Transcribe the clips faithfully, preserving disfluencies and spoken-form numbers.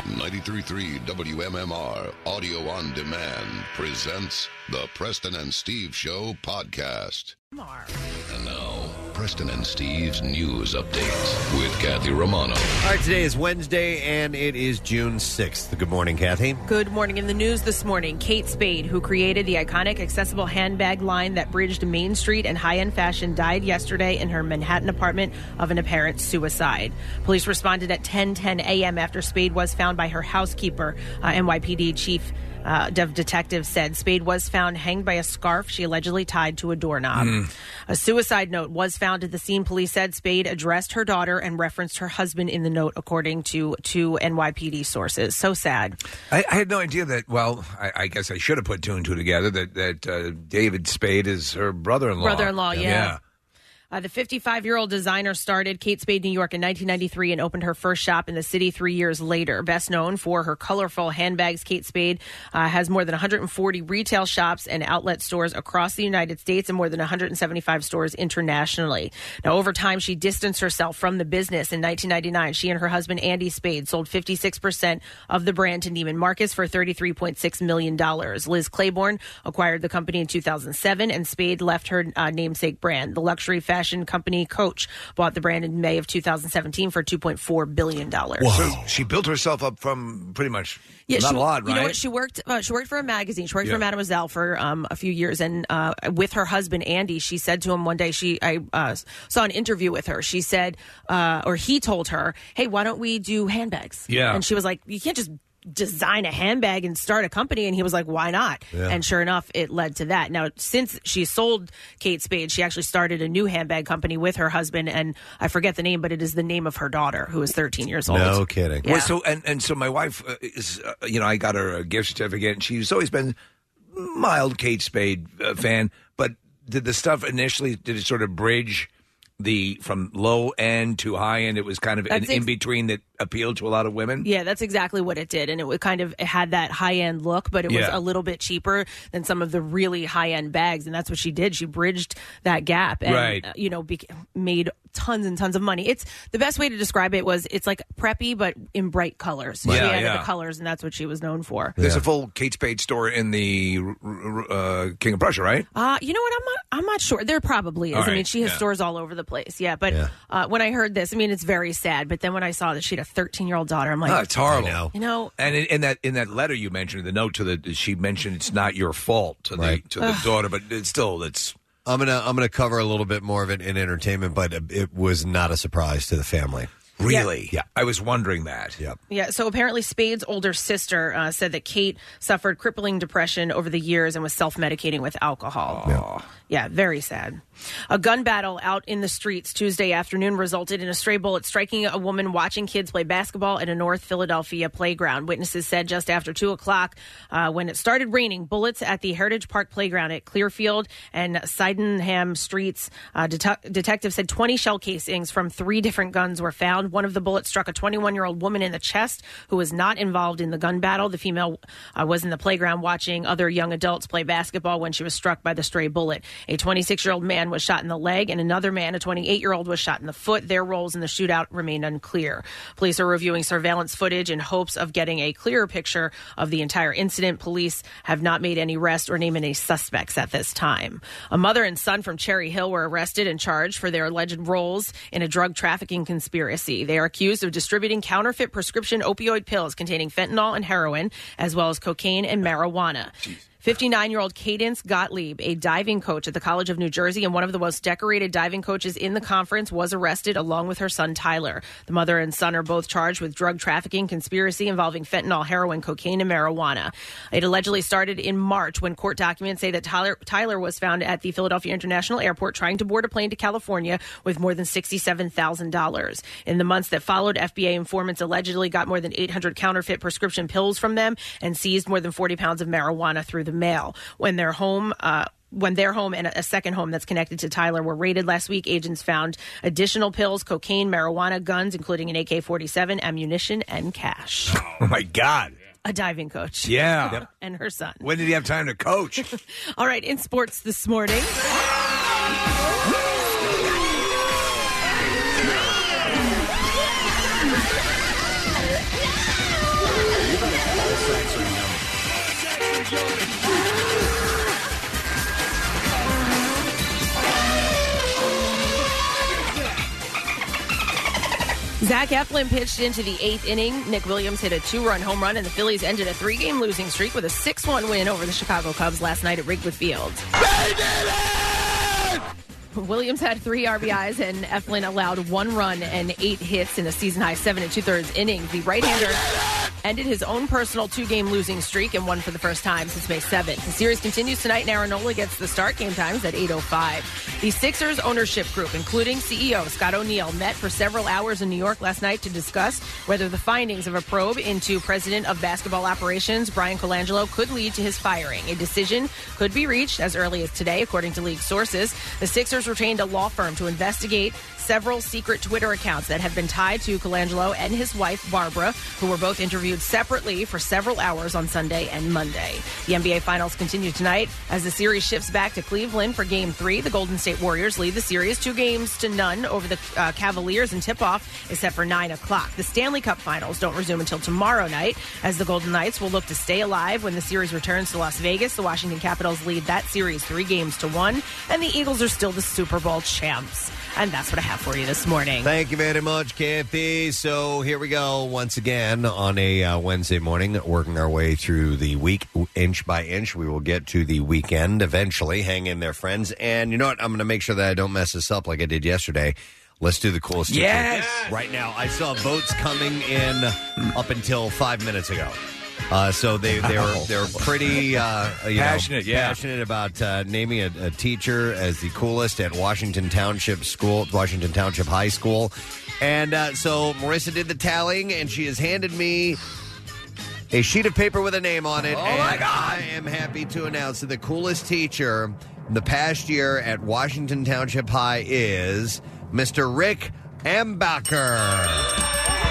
ninety-three point three W M M R Audio on Demand presents the Preston and Steve Show podcast. And now, Preston and Steve's News Update with Kathy Romano. All right, today is Wednesday, and it is June sixth. Good morning, Kathy. Good morning. In the news this morning, Kate Spade, who created the iconic accessible handbag line that bridged Main Street and high-end fashion, died yesterday in her Manhattan apartment of an apparent suicide. Police responded at ten ten a.m. after Spade was found by her housekeeper. Uh, N Y P D Chief Uh, Dev Detective said Spade was found hanged by a scarf she allegedly tied to a doorknob. Mm. A suicide note was found at the scene. Police said Spade addressed her daughter and referenced her husband in the note, according to two N Y P D sources. So sad. I, I had no idea that, well, I, I guess I should have put two and two together, that, that uh, David Spade is her brother-in-law. Brother-in-law, yeah. yeah. Uh, the fifty-five-year-old designer started Kate Spade New York in nineteen ninety-three and opened her first shop in the city three years later. Best known for her colorful handbags, Kate Spade uh, has more than one hundred forty retail shops and outlet stores across the United States and more than one hundred seventy-five stores internationally. Now, over time, she distanced herself from the business. In nineteen ninety-nine, she and her husband, Andy Spade, sold fifty-six percent of the brand to Neiman Marcus for thirty-three point six million dollars. Liz Claiborne acquired the company in two thousand seven, and Spade left her uh, namesake brand. The luxury fashion Fashion company Coach bought the brand in May of two thousand seventeen for two point four billion dollars. So she built herself up from pretty much yeah, not she, a lot, right? You know what? She worked. Uh, she worked for a magazine. She worked yeah. for Mademoiselle for um, a few years, and uh, with her husband Andy, she said to him one day. She I uh, saw an interview with her. She said, uh, or he told her, "Hey, why don't we do handbags?" Yeah, and she was like, "You can't just design a handbag and start a company." And he was like, why not? Yeah. And sure enough, it led to that. Now, since she sold Kate Spade, she actually started a new handbag company with her husband, and I forget the name, but it is the name of her daughter, who is thirteen years old. No kidding. Yeah. Well, so and, and so my wife uh, is, uh, you know, I got her a gift certificate, and she's always been a mild Kate Spade uh, fan, but did the stuff initially, did it sort of bridge the from low end to high end? It was kind of an ex- in between that appealed to a lot of women. Yeah, that's exactly what it did, and it would kind of it had that high end look, but it was yeah. a little bit cheaper than some of the really high end bags, and that's what she did. She bridged that gap, and right. uh, you know, be- made tons and tons of money. It's the best way to describe it was it's like preppy, but in bright colors. Yeah, she added yeah. the colors, and that's what she was known for. There's yeah. a full Kate Spade store in the uh, King of Prussia, right? Uh, you know what? I'm not. I'm not sure. There probably is. All right. I mean, she has yeah. stores all over the place. Yeah, but yeah. Uh, when I heard this, I mean, it's very sad. But then when I saw that she had a thirteen year old daughter, I'm like, oh, it's horrible. Know. You know, and in, in that in that letter you mentioned, the note to the she mentioned it's not your fault to right. the to the daughter, but it's still it's. I'm gonna I'm gonna cover a little bit more of it in entertainment, but it was not a surprise to the family. Really? Yeah. I was wondering that. Yeah. Yeah. So apparently Spade's older sister uh, said that Kate suffered crippling depression over the years and was self-medicating with alcohol. Yeah. Yeah, very sad. A gun battle out in the streets Tuesday afternoon resulted in a stray bullet striking a woman watching kids play basketball at a North Philadelphia playground. Witnesses said just after two o'clock, uh, when it started raining, bullets at the Heritage Park playground at Clearfield and Sydenham streets. Uh, det- detectives said twenty shell casings from three different guns were found. One of the bullets struck a twenty-one-year-old woman in the chest who was not involved in the gun battle. The female uh, was in the playground watching other young adults play basketball when she was struck by the stray bullet. A twenty-six-year-old man was shot in the leg, and another man, a twenty-eight-year-old, was shot in the foot. Their roles in the shootout remain unclear. Police are reviewing surveillance footage in hopes of getting a clearer picture of the entire incident. Police have not made any arrests or named any suspects at this time. A mother and son from Cherry Hill were arrested and charged for their alleged roles in a drug trafficking conspiracy. They are accused of distributing counterfeit prescription opioid pills containing fentanyl and heroin, as well as cocaine and marijuana. Jeez. fifty-nine-year-old Cadence Gottlieb, a diving coach at the College of New Jersey and one of the most decorated diving coaches in the conference, was arrested along with her son Tyler. The mother and son are both charged with drug trafficking conspiracy involving fentanyl, heroin, cocaine, and marijuana. It allegedly started in March when court documents say that Tyler, Tyler was found at the Philadelphia International Airport trying to board a plane to California with more than sixty-seven thousand dollars. In the months that followed, F B I informants allegedly got more than eight hundred counterfeit prescription pills from them and seized more than forty pounds of marijuana through the mail. When their home, uh, when their home and a second home that's connected to Tyler were raided last week, agents found additional pills, cocaine, marijuana, guns, including an A K forty-seven, ammunition, and cash. Oh, my God. A diving coach. Yeah. Yep. And her son. When did he have time to coach? All right, in sports this morning. Zach Eflin pitched into the eighth inning. Nick Williams hit a two-run home run, and the Phillies ended a three-game losing streak with a six one win over the Chicago Cubs last night at Wrigley Field. They did it! Williams had three R B Is, and Eflin allowed one run and eight hits in a season-high seven and two-thirds innings. The right-hander ended his own personal two-game losing streak and won for the first time since May seventh. The series continues tonight, and Aaron gets the start. Game times at eight oh five. The Sixers ownership group, including C E O Scott O'Neill, met for several hours in New York last night to discuss whether the findings of a probe into president of basketball operations Brian Colangelo could lead to his firing. A decision could be reached as early as today, according to league sources. The Sixers retained a law firm to investigate several secret Twitter accounts that have been tied to Colangelo and his wife, Barbara, who were both interviewed separately for several hours on Sunday and Monday. The N B A Finals continue tonight as the series shifts back to Cleveland for Game three. The Golden State Warriors lead the series two games to none over the uh, Cavaliers, and tip-off is set for nine o'clock. The Stanley Cup Finals don't resume until tomorrow night, as the Golden Knights will look to stay alive when the series returns to Las Vegas. The Washington Capitals lead that series three games to one, and the Eagles are still the Super Bowl champs. And that's what I have for you this morning. Thank you very much, Kathy. So here we go once again on a uh, Wednesday morning, working our way through the week inch by inch. We will get to the weekend eventually. Hang in there, friends. And you know what? I'm going to make sure that I don't mess this up like I did yesterday. Let's do the coolest teacher. Yes! Right now, I saw votes coming in up until five minutes ago. Uh, so they they were they were pretty uh, you passionate, know, yeah. passionate about uh, naming a, a teacher as the coolest at Washington Township School, Washington Township High School, and uh, so Marissa did the tallying, and she has handed me a sheet of paper with a name on it. Oh and my God! I am happy to announce that the coolest teacher in the past year at Washington Township High is Mister Rick Ambacher.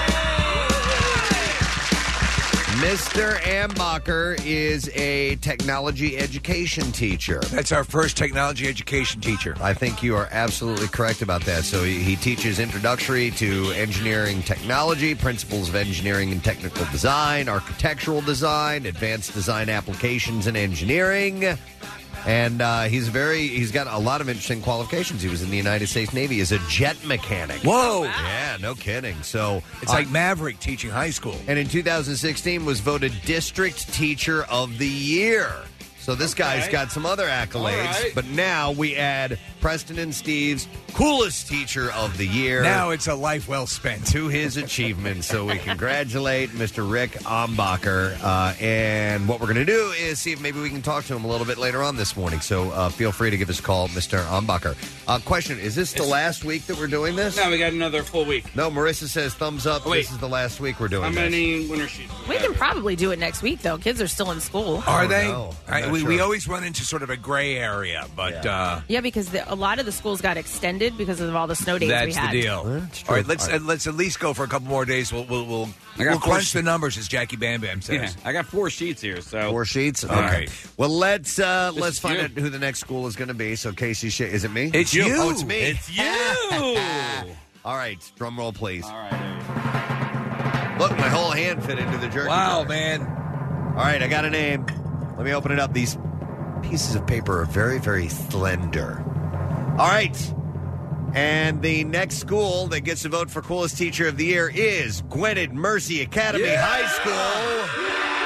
Mister Ambacher is a technology education teacher. That's our first technology education teacher. I think you are absolutely correct about that. So he, he teaches introductory to engineering technology, principles of engineering and technical design, architectural design, advanced design applications and engineering. And uh, he's very, he's got a lot of interesting qualifications. He was in the United States Navy as a jet mechanic. Whoa. Yeah, no kidding. So It's like uh, Maverick teaching high school. And in two thousand sixteen was voted District Teacher of the Year. So this okay. guy's got some other accolades. Right. But now we add Preston and Steve's coolest teacher of the year. Now it's a life well spent. To his achievements. So we congratulate Mister Rick Ambacher. Uh, and what we're going to do is see if maybe we can talk to him a little bit later on this morning. So uh, feel free to give us a call, Mister Ambacher. Uh, question, is this the It's, last week that we're doing this? No, we got another full week. No, Marissa says thumbs up. Oh, wait. This is the last week we're doing How this. many winter sheets? We can probably do it next week, though. Kids are still in school. Are Oh, they? no. I'm I, not we, sure. we always run into sort of a gray area, but Yeah. uh, Yeah, because the, a lot of the schools got extended because of all the snow days we that's had. the deal. That's true. All right, let's All right. uh, let's at least go for a couple more days. We'll we'll we'll, I got we'll four crunch sh- the numbers, as Jackie Bam Bam says. Yeah, I got four sheets here, so Four sheets. Okay. right. Well, let's uh, This let's is find you. out who the next school is going to be. So, Casey, Sh- is it me? It's you. Oh, it's me. it's you. All right. Drum roll, please. All right. Look, my whole hand fit into the jerky. Wow, jar. man. All right, I got a name. Let me open it up. These pieces of paper are very, very slender. All right. And the next school that gets to vote for coolest teacher of the year is Gwynedd Mercy Academy Yeah! High School.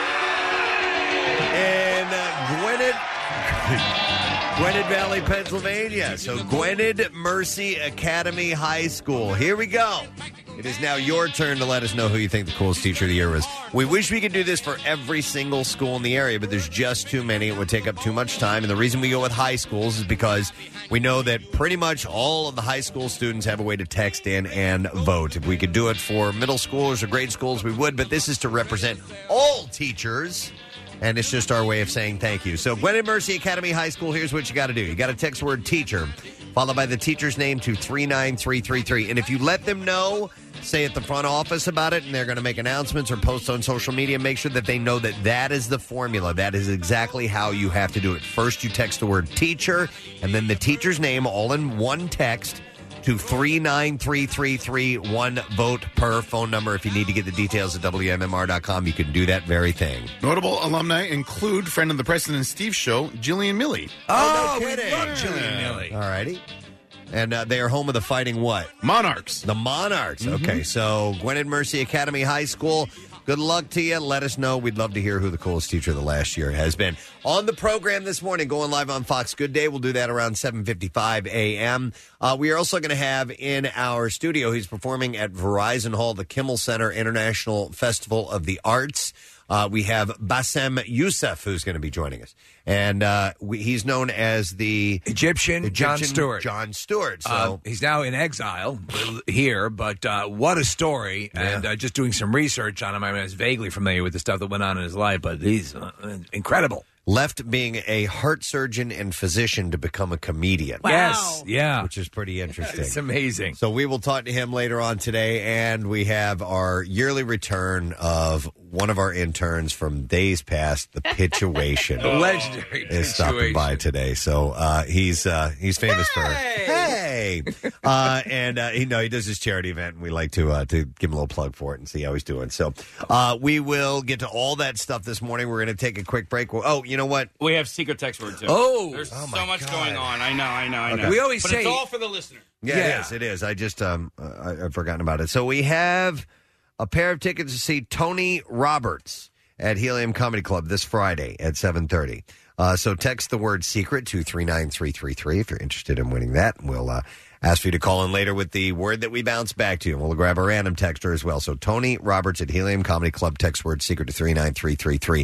In uh, Gwynedd, Gwynedd Valley, Pennsylvania. So Gwynedd Mercy Academy High School. Here we go. It is now your turn to let us know who you think the coolest teacher of the year was. We wish we could do this for every single school in the area, but there's just too many. It would take up too much time. And the reason we go with high schools is because we know that pretty much all of the high school students have a way to text in and vote. If we could do it for middle schoolers or grade schools, we would. But this is to represent all teachers. And it's just our way of saying thank you. So Gwynedd Mercy Academy High School, here's what you got to do. You got to text word teacher, followed by the teacher's name to three nine three three three. And if you let them know, say at the front office about it, and they're going to make announcements or post on social media, make sure that they know that that is the formula. That is exactly how you have to do it. First, you text the word teacher, and then the teacher's name all in one text, to three nine three three three. One vote per phone number. If you need to get the details at W M M R dot com, you can do that very thing. Notable alumni include friend of the Preston and Steve Show, Jillian Milley. Oh, Oh, no we kidding. love Jillian Milley. All righty. And uh, they are home of the Fighting what? Monarchs. The Monarchs. Mm-hmm. Okay, so Gwynedd Mercy Academy High School. Good luck to you. Let us know. We'd love to hear who the coolest teacher of the last year has been. On the program this morning, going live on Fox Good Day. We'll do that around seven fifty-five a.m. Uh, we are also going to have in our studio, he's performing at Verizon Hall, the Kimmel Center International Festival of the Arts. Uh, we have Bassem Youssef, who's going to be joining us. And uh, we, he's known as the Egyptian, Egyptian John Stewart. John Stewart. So Uh, he's now in exile here, but uh, what a story. And uh, just doing some research on him, I mean, I was vaguely familiar with the stuff that went on in his life, but he's uh, incredible. left being a heart surgeon and physician to become a comedian. Wow. Yes, yeah. Which is pretty interesting. It's amazing. So we will talk to him later on today, and we have our yearly return of one of our interns from days past, the Pitchuation. The legendary is stopping by today. So uh, he's uh, he's famous for hey, uh, and uh, you know he does his charity event, and we like to uh, to give him a little plug for it and see how he's doing. So uh, we will get to all that stuff this morning. We're going to take a quick break. Well, oh, you know what? We have secret text word too. Oh, there's oh so my much God. going on. I know, I know, I know. Okay. We always but say- it's all for the listener. Yeah, Yeah. it is. It is. I just um uh, I, I've forgotten about it. So we have a pair of tickets to see Tony Roberts at Helium Comedy Club this Friday at seven thirty. Uh, so text the word secret to three nine three three three if you're interested in winning that. We'll uh, ask for you to call in later with the word that we bounce back to you. And we'll grab a random texter as well. So Tony Roberts at Helium Comedy Club, text word secret to three nine three three three.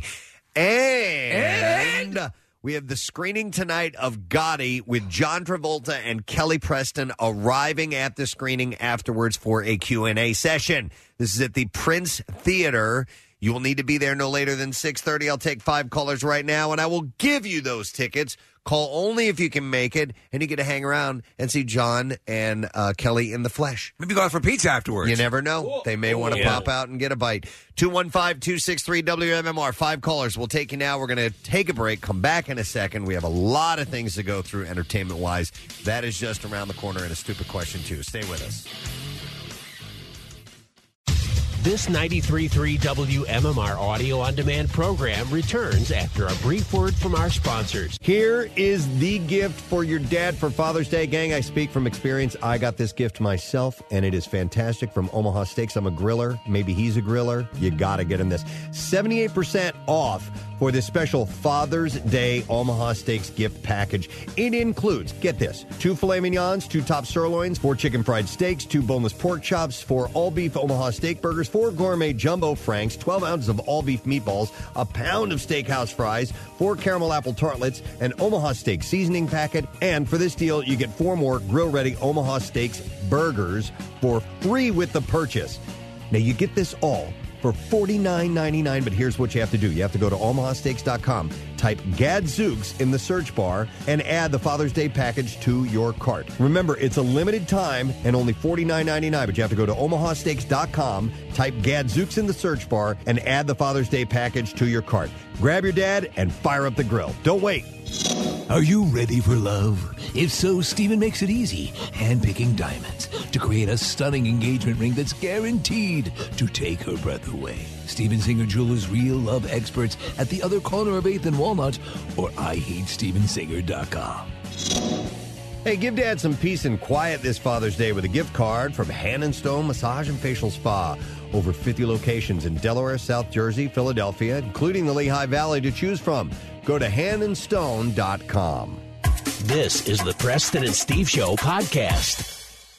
And... and- we have the screening tonight of Gotti with John Travolta and Kelly Preston arriving at the screening afterwards for a Q and A session. This is at the Prince Theater. You will need to be there no later than six thirty. I'll take five callers right now, and I will give you those tickets. Call only if you can make it, and you get to hang around and see John and uh, Kelly in the flesh. Maybe go out for pizza afterwards. You never know. They may want to Yeah. pop out and get a bite. two one five, two six three, W M M R. Five callers. We'll take you now. We're going to take a break, come back in a second. We have a lot of things to go through entertainment-wise. That is just around the corner, and a stupid question, too. Stay with us. This ninety-three point three W M M R audio on demand program returns after a brief word from our sponsors. Here is the gift for your dad for Father's Day. Gang, I speak from experience. I got this gift myself, and it is fantastic from Omaha Steaks. I'm a griller. Maybe he's a griller. You got to get him this. seventy-eight percent off for this special Father's Day Omaha Steaks gift package. It includes, get this, two filet mignons, two top sirloins, four chicken fried steaks, two boneless pork chops, four all-beef Omaha steak burgers, four gourmet jumbo franks, twelve ounces of all-beef meatballs, a pound of steakhouse fries, four caramel apple tartlets, an Omaha steak seasoning packet, and for this deal, you get four more grill-ready Omaha Steaks burgers for free with the purchase. Now, you get this all for forty-nine ninety-nine, but here's what you have to do. You have to go to omaha steaks dot com, type Gadzooks in the search bar, and add the Father's Day package to your cart. Remember, it's a limited time and only forty-nine ninety-nine, but you have to go to omaha steaks dot com, type Gadzooks in the search bar, and add the Father's Day package to your cart. Grab your dad and fire up the grill. Don't wait. Are you ready for love? If so, Steven makes it easy, handpicking diamonds to create a stunning engagement ring that's guaranteed to take her breath away. Steven Singer Jewelers' real love experts at the other corner of eighth and Walnut or I hate steven singer dot com. Hey, give Dad some peace and quiet this Father's Day with a gift card from Hand and Stone Massage and Facial Spa. Over fifty locations in Delaware, South Jersey, Philadelphia, including the Lehigh Valley to choose from. Go to hand and stone dot com. This is the Preston and Steve Show podcast.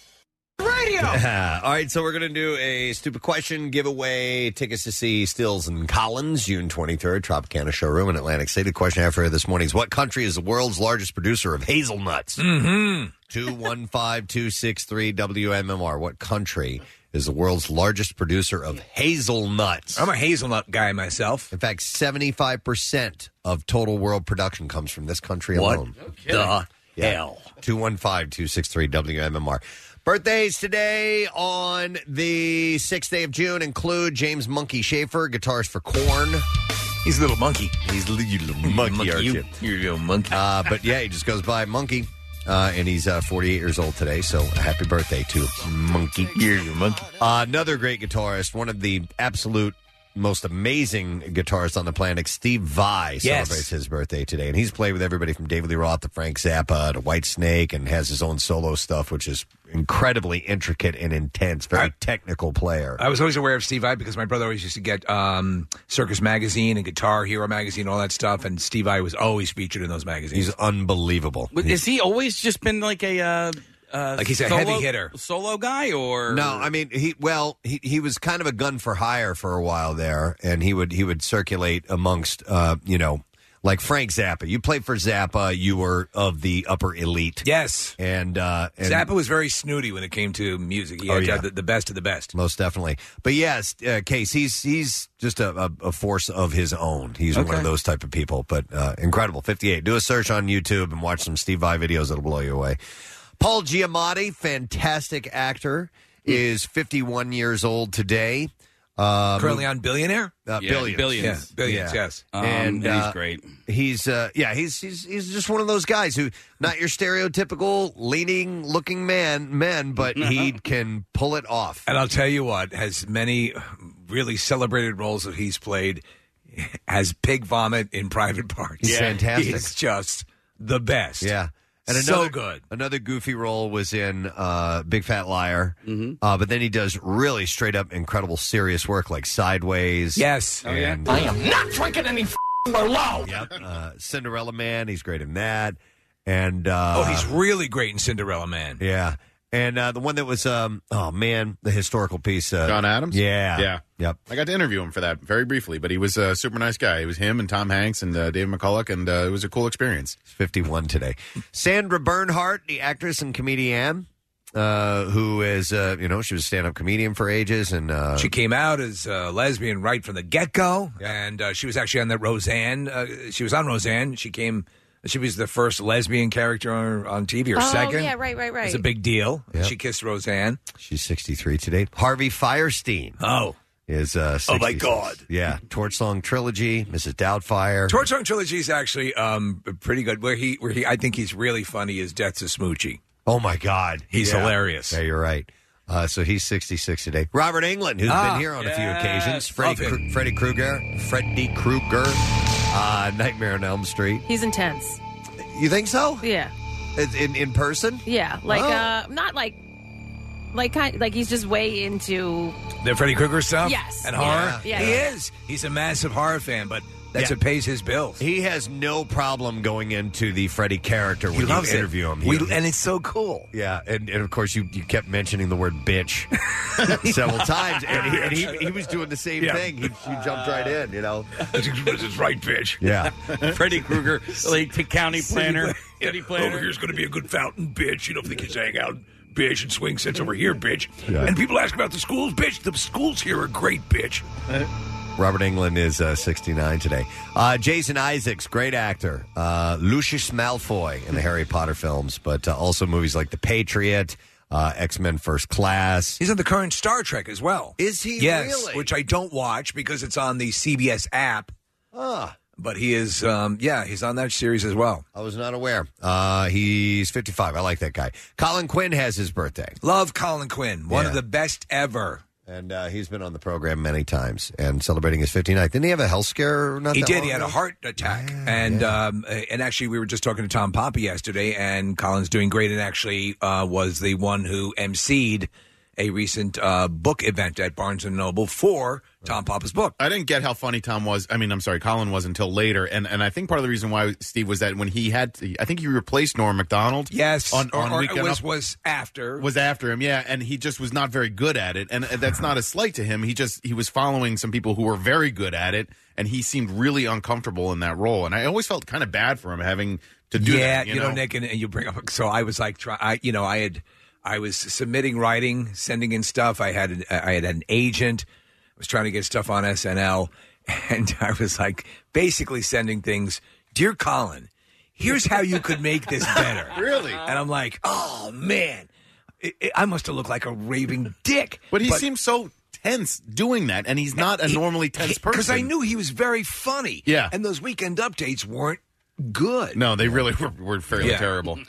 Radio! All right, so we're going to do a stupid question giveaway. Tickets to see Stills and Collins, June twenty-third, Tropicana Showroom in Atlantic City. The question I have for you this morning is, what country is the world's largest producer of hazelnuts? Mm-hmm. two one five, two six three, W M M R. What country is the world's largest producer of hazelnuts? I'm a hazelnut guy myself. In fact, seventy-five percent of total world production comes from this country What alone. the Yeah. hell? two one five, two six three, W M M R. Birthdays today on the sixth day of June include James Monkey Schaefer, guitarist for Korn. He's a little monkey. He's a little monkey, aren't you? You're a little monkey. Uh, but yeah, he just goes by Monkey. uh, and he's uh, forty-eight years old today. So happy birthday to Monkey. Here, you monkey. Uh, another great guitarist, one of the absolute most amazing guitarist on the planet, Steve Vai, Yes. celebrates his birthday today. And he's played with everybody from David Lee Roth to Frank Zappa to Whitesnake, and has his own solo stuff, which is incredibly intricate and intense. Very I- technical player. I was always aware of Steve Vai because my brother always used to get um, Circus Magazine and Guitar Hero Magazine, all that stuff, and Steve Vai was always featured in those magazines. He's unbelievable. But Has he always just been like a uh, uh, Like he's a solo, heavy hitter. solo guy, or No, I mean he. Well, he he was kind of a gun for hire for a while there, and he would he would circulate amongst, uh, you know, like Frank Zappa. You played for Zappa, you were of the upper elite. Yes, and, uh, and Zappa was very snooty when it came to music. He had Oh, to yeah. have the, the best of the best. Most definitely. But yes, uh, Case, he's he's just a, a, a force of his own. He's one Okay. of those type of people. But uh, incredible, fifty-eight. Do a search on YouTube and watch some Steve Vai videos. It'll blow you away. Paul Giamatti, fantastic actor, is fifty-one years old today. Um, Currently on Billionaire? Uh, Yeah, billions. Billions. Yeah, Billions, Yeah. yes. Um, and, and he's uh, great. He's uh, yeah, he's he's he's just one of those guys who not your stereotypical leaning looking man men, but he can pull it off. And I'll tell you what, has many really celebrated roles that he's played, has pig vomit in Private Parts. He's fantastic. He's just the best. Yeah. And So another, good. Another goofy role was in uh, Big Fat Liar. Mm-hmm. Uh, but then he does really straight up incredible serious work like Sideways. Yes. And, I am not drinking any f- Merlot. Yep. Uh, Cinderella Man, he's great in that. And uh, Oh, he's really great in Cinderella Man. yeah. And uh, the one that was, um, oh man, the historical piece. Uh, John Adams? Yeah. Yeah. Yep. I got to interview him for that very briefly, but he was a super nice guy. It was him and Tom Hanks and uh, David McCulloch, and uh, it was a cool experience. He's fifty-one today. Sandra Bernhardt, the actress and comedian, uh, who is, uh, you know, she was a stand-up comedian for ages. and uh, She came out as a lesbian right from the get-go, and uh, she was actually on that Roseanne. Uh, she was on Roseanne. She came... She was the first lesbian character on, on T V, or Oh, second. yeah, right, right, right. It's a big deal. Yep. She kissed Roseanne. She's sixty-three today. Harvey Firestein. Oh. Is uh, Oh, my sixty-six. God. Yeah, Torch Song Trilogy, Missus Doubtfire. Torch Song Trilogy is actually um, pretty good. Where he, where he, I think he's really funny is Death's a Smoochie. Oh my God, He's Yeah. hilarious. Yeah, you're right. Uh, so he's sixty-six today. Robert Englund, who's Ah, been here on a few yes, occasions. Freddy, love him. Kru- Freddy Krueger. Freddy Krueger. Uh, Nightmare on Elm Street. He's intense. You think so? Yeah. In in person? Yeah. Like, Oh. uh, not like, like, kind like he's just way into. The Freddy Krueger stuff? Yes. And Yeah. horror? Yeah, He yeah. is. He's a massive horror fan, but that's Yeah. what pays his bills. He has no problem going into the Freddy character when He you loves it. interview him. He- We, and it's so cool. Yeah, and, and of course you, you kept mentioning the word bitch several times, and he, and he, he was doing the same Yeah. thing. He, he jumped right in, you know. That's right, bitch. Yeah, Freddy Krueger, like the county planner, city planner. Over here's going to be a good fountain, bitch. You don't think you can hang out, bitch, and swing sets over here, bitch. Yeah. And people ask about the schools, bitch. The schools here are great, bitch. Robert Englund is uh, sixty-nine today. Uh, Jason Isaacs, great actor. Uh, Lucius Malfoy in the Harry Potter films, but uh, also movies like The Patriot, uh, X-Men First Class. He's on the current Star Trek as well. Is he Yes, really? which I don't watch because it's on the C B S app. Ah, But he is, um, yeah, he's on that series as well. I was not aware. Uh, he's fifty-five. I like that guy. Colin Quinn has his birthday. Love Colin Quinn, one Yeah. of the best ever. And uh, he's been on the program many times and celebrating his fifty-ninth. Didn't he have a health scare? Not He that did. long He had a ago? heart attack, and um, and actually, we were just talking to Tom Poppy yesterday, and Colin's doing great, and actually uh, was the one who emceed a recent uh, book event at Barnes and Noble for Tom Papa's book. I didn't get how funny Tom was. I mean, I'm sorry, Colin was until later, and and I think part of the reason why Steve was that when he had, to, I think he replaced Norm Macdonald. Yes, on, or, on or Weekend it was Up- was after. was after him, yeah, and he just was not very good at it, and that's not a slight to him. He just he was following some people who were very good at it, and he seemed really uncomfortable in that role, and I always felt kind of bad for him having to do yeah, that. you know, Nick, and, and you bring up. So I was like, try, I, you know, I had, I was submitting writing, sending in stuff. I had, I had an agent. I was trying to get stuff on S N L, and I was like, basically sending things. Dear Colin, here's how you could make this better. Really? And I'm like, oh man, it, it, I must have looked like a raving dick. But he seems so tense doing that, and he's not a normally tense person. Because I knew he was very funny. Yeah. And those weekend updates weren't good. No, they really were, were fairly Yeah. terrible.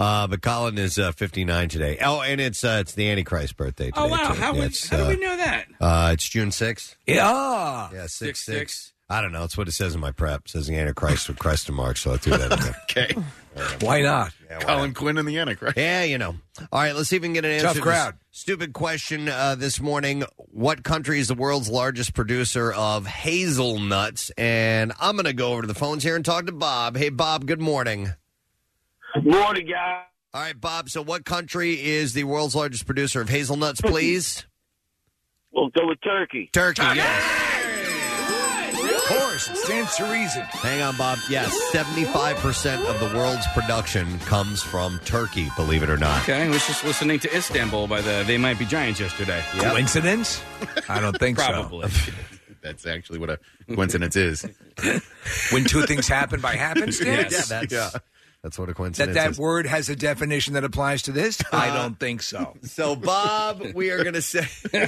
Uh, but Colin is uh, fifty-nine today. Oh, and it's uh, it's the Antichrist birthday today. Oh, wow. too. How, Yeah, would, it's, how do uh, we know that? Uh, it's June sixth. Yeah. Yeah, six, Six, six. six. I don't know. It's what it says in my prep. It says the Antichrist with Creston mark, so I threw that in there. Okay. Why not? Yeah, why Colin not? Quinn and the Antichrist. Yeah, you know. All right, let's see if we can get an answer Tough to crowd. this stupid question uh, this morning. What country is the world's largest producer of hazelnuts? And I'm going to go over to the phones here and talk to Bob. Hey, Bob, good morning. Morning, guys. All right, Bob, so what country is the world's largest producer of hazelnuts, please? We'll go with Turkey. Turkey, yes. Of course, it stands to reason. Hang on, Bob. Yes, seventy-five percent of the world's production comes from Turkey, believe it or not. Okay, I was just listening to Istanbul by the They Might Be Giants yesterday. Coincidence? I don't think Probably. so. That's actually what a coincidence is. When two things happen by happenstance? Yes. Yeah, that's, Yeah. that's what a That coincidence that is. word has a definition that applies to this? I don't think so. So, Bob, we are going to say...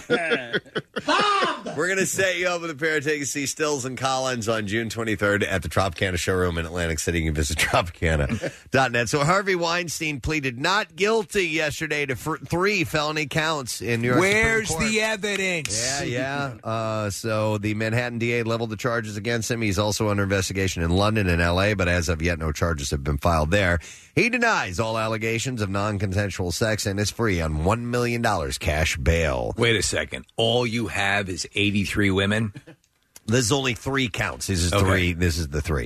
Bob! We're going to set you up with a pair of tickets to see Stills and Collins on June twenty-third at the Tropicana showroom in Atlantic City. You can visit Tropicana dot net. So, Harvey Weinstein pleaded not guilty yesterday to fr- three felony counts in New York Where's Supreme Court. the evidence? Yeah, yeah. Uh, so the Manhattan D A leveled the charges against him. He's also under investigation in London and L A, but as of yet, no charges have been filed there. He denies all allegations of non-consensual sex and is free on one million dollars cash bail. Wait a second. All you have is eighty-three women? This is only three counts. This is Okay. three. This is the three.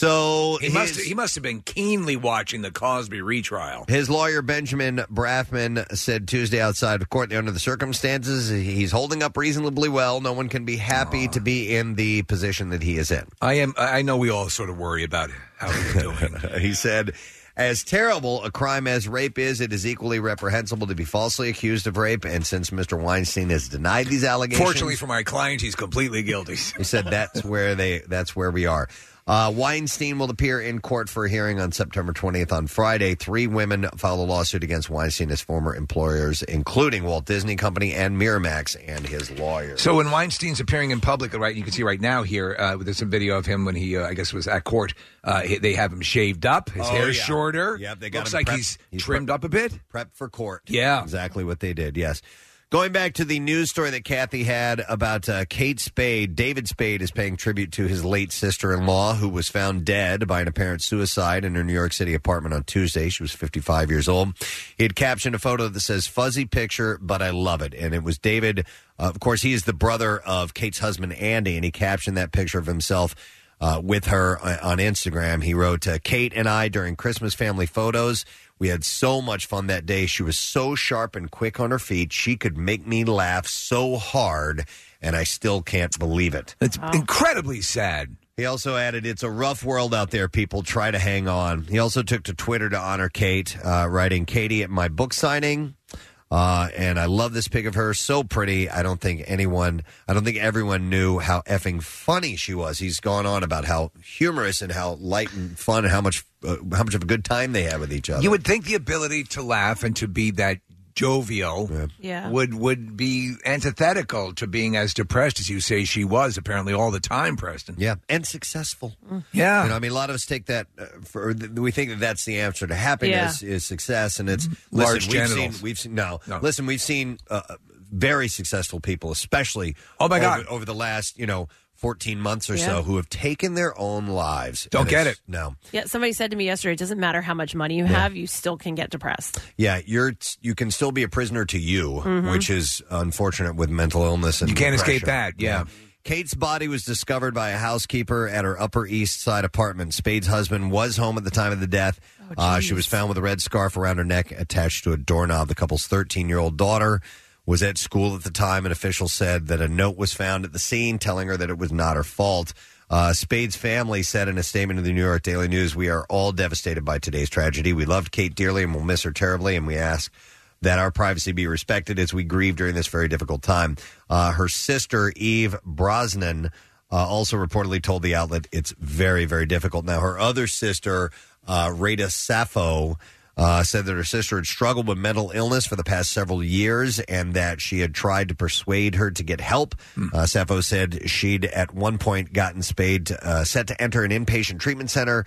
So He must, his- he must have been keenly watching the Cosby retrial. His lawyer, Benjamin Braffman, said Tuesday outside of court that under the circumstances, he's holding up reasonably well. No one can be happy to be in the position that he is in. I am. I know we all sort of worry about how he's doing. He said, as terrible a crime as rape is, it is equally reprehensible to be falsely accused of rape. And since Mister Weinstein has denied these allegations, Fortunately for my client, he's completely guilty. he said that's where they that's where we are. Uh, Weinstein will appear in court for a hearing on September twentieth on Friday. Three women filed a lawsuit against Weinstein as former employers, including Walt Disney Company and Miramax and his lawyer. So when Weinstein's appearing in public, right, you can see right now here, uh, there's some video of him when he, uh, I guess, was at court. Uh, he- they have him shaved up. His Oh, hair's yeah. shorter. Yep, they got Looks him like prepped- he's, he's trimmed prepped- up a bit. Prep for court. Yeah. Exactly what they did, yes. Going back to the news story that Kathy had about uh, Kate Spade, David Spade is paying tribute to his late sister-in-law who was found dead by an apparent suicide in her New York City apartment on Tuesday. She was fifty-five years old. He had captioned a photo that says, fuzzy picture, but I love it. And it was David. Uh, of course, he is the brother of Kate's husband, Andy, and he captioned that picture of himself uh, with her on Instagram. He wrote, uh, Kate and I during Christmas family photos. We had so much fun that day. She was so sharp and quick on her feet. She could make me laugh so hard, and I still can't believe it. It's incredibly sad. He also added, it's a rough world out there, people. Try to hang on. He also took to Twitter to honor Kate, uh, writing, Katie, at my book signing, uh, and I love this pic of her. So pretty. I don't think anyone, I don't think everyone knew how effing funny she was. He's gone on about how humorous and how light and fun and how much, uh, how much of a good time they had with each other. You would think the ability to laugh and to be that jovial Yeah. would would be antithetical to being as depressed as you say she was apparently all the time, Preston. Yeah, and successful. Yeah. You know, I mean, a lot of us take that uh, for, th- we think that that's the answer to happiness is success, and it's Large listen, we've genitals. seen, we've seen, no, No. listen, we've seen uh, very successful people, especially Oh, my over, God. over the last, you know, fourteen months or Yeah. so, who have taken their own lives. Don't And get it's- it. No. Yeah, somebody said to me yesterday, it doesn't matter how much money you have, you still can get depressed. Yeah, you're you can still be a prisoner to you, Mhm. which is unfortunate with mental illness and You can't escape depression. that, yeah. Kate's body was discovered by a housekeeper at her Upper East Side apartment. Spade's husband was home at the time of the death. uh, she was found with a red scarf around her neck attached to a doorknob. The couple's thirteen-year-old daughter was at school at the time, and officials said that a note was found at the scene telling her that it was not her fault. Uh, Spade's family said in a statement to the New York Daily News, we are all devastated by today's tragedy. We loved Kate dearly and will miss her terribly, and we ask that our privacy be respected as we grieve during this very difficult time. Uh, her sister, Eve Brosnan, uh, also reportedly told the outlet it's very, very difficult. Now, her other sister, uh, Rita Sappho, uh, said that her sister had struggled with mental illness for the past several years and that she had tried to persuade her to get help. Uh, Sappho said she'd at one point gotten Spade uh, set to enter an inpatient treatment center,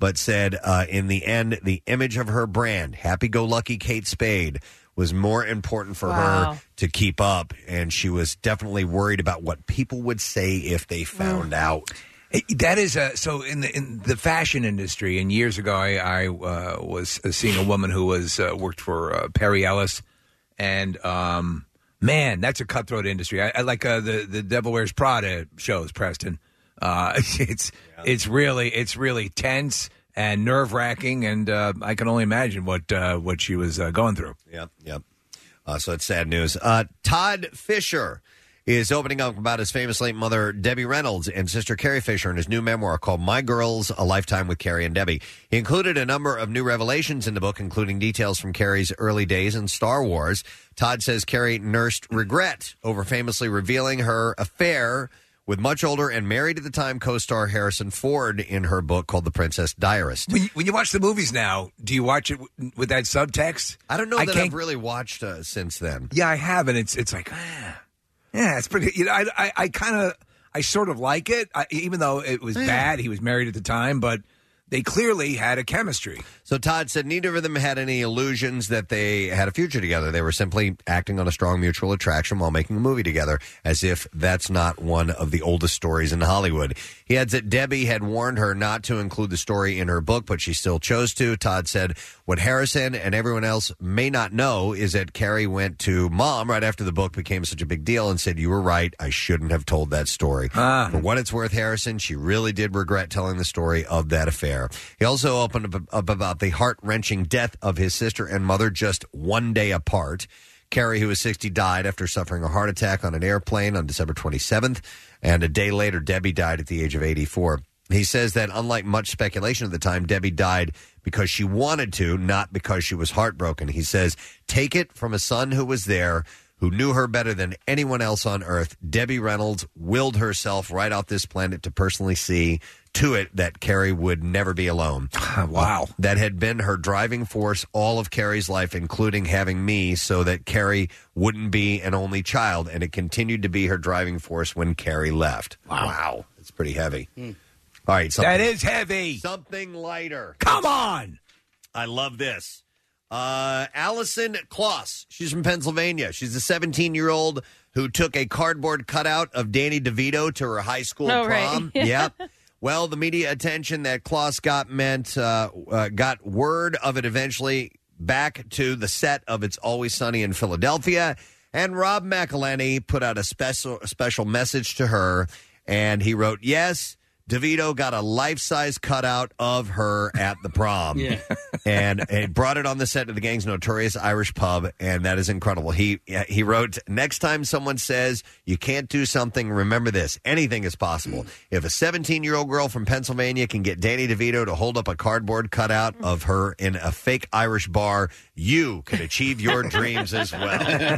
but said uh, in the end, the image of her brand, happy-go-lucky Kate Spade, was more important for Wow. her to keep up, and she was definitely worried about what people would say if they found out. It- That is a, so in the in the fashion industry. And years ago, I, I uh, was seeing a woman who was uh, worked for uh, Perry Ellis, and um, man, that's a cutthroat industry. I, I like uh, the the Devil Wears Prada shows, Preston. Uh, it's it's really it's really tense and nerve wracking, and uh, I can only imagine what uh, what she was uh, going through. Yep, yep. Uh, so it's sad news. Uh, Todd Fisher is opening up about his famous late mother, Debbie Reynolds, and sister Carrie Fisher in his new memoir called My Girls, A Lifetime with Carrie and Debbie. He included a number of new revelations in the book, including details from Carrie's early days in Star Wars. Todd says Carrie nursed regret over famously revealing her affair with much older and married at the time co-star Harrison Ford in her book called The Princess Diarist. When you, when you watch the movies now, do you watch it w- with that subtext? I don't know I that can't- I've really watched uh, since then. Yeah, I have, and it's it's like, ah, yeah, it's pretty. You know, I I, I kind of, I sort of like it, I, even though it was bad. He was married at the time, but they clearly had a chemistry. So Todd said neither of them had any illusions that they had a future together. They were simply acting on a strong mutual attraction while making a movie together, as if that's not one of the oldest stories in Hollywood. He adds that Debbie had warned her not to include the story in her book, but she still chose to. Todd said, what Harrison and everyone else may not know is that Carrie went to Mom right after the book became such a big deal and said, you were right, I shouldn't have told that story. Ah. For what it's worth, Harrison, she really did regret telling the story of that affair. He also opened up, up about the heart-wrenching death of his sister and mother just one day apart. Carrie, who was sixty, died after suffering a heart attack on an airplane on December twenty-seventh, and a day later, Debbie died at the age of eighty-four. He says that unlike much speculation at the time, Debbie died because she wanted to, not because she was heartbroken. He says, take it from a son who was there, who knew her better than anyone else on earth. Debbie Reynolds willed herself right off this planet to personally see to it that Carrie would never be alone. Wow. Uh, that had been her driving force all of Carrie's life, including having me, so that Carrie wouldn't be an only child, and it continued to be her driving force when Carrie left. Wow. Wow. It's pretty heavy. Mm. All right. Something, That is heavy. Something lighter. Come on. I love this. Uh, Allison Kloss. She's from Pennsylvania. She's a seventeen-year-old who took a cardboard cutout of Danny DeVito to her high school Oh, right. prom. Yeah. Yep. Well, the media attention that Kloss got meant uh, uh, got word of it eventually back to the set of It's Always Sunny in Philadelphia, and Rob McElhenney put out a special a special message to her, and he wrote, "Yes, DeVito got a life-size cutout of her at the prom." Yeah. and he brought it on the set of the gang's notorious Irish pub, and that is incredible. He he wrote, next time someone says you can't do something, remember this. Anything is possible. If a seventeen-year-old girl from Pennsylvania can get Danny DeVito to hold up a cardboard cutout of her in a fake Irish bar, you can achieve your dreams as well.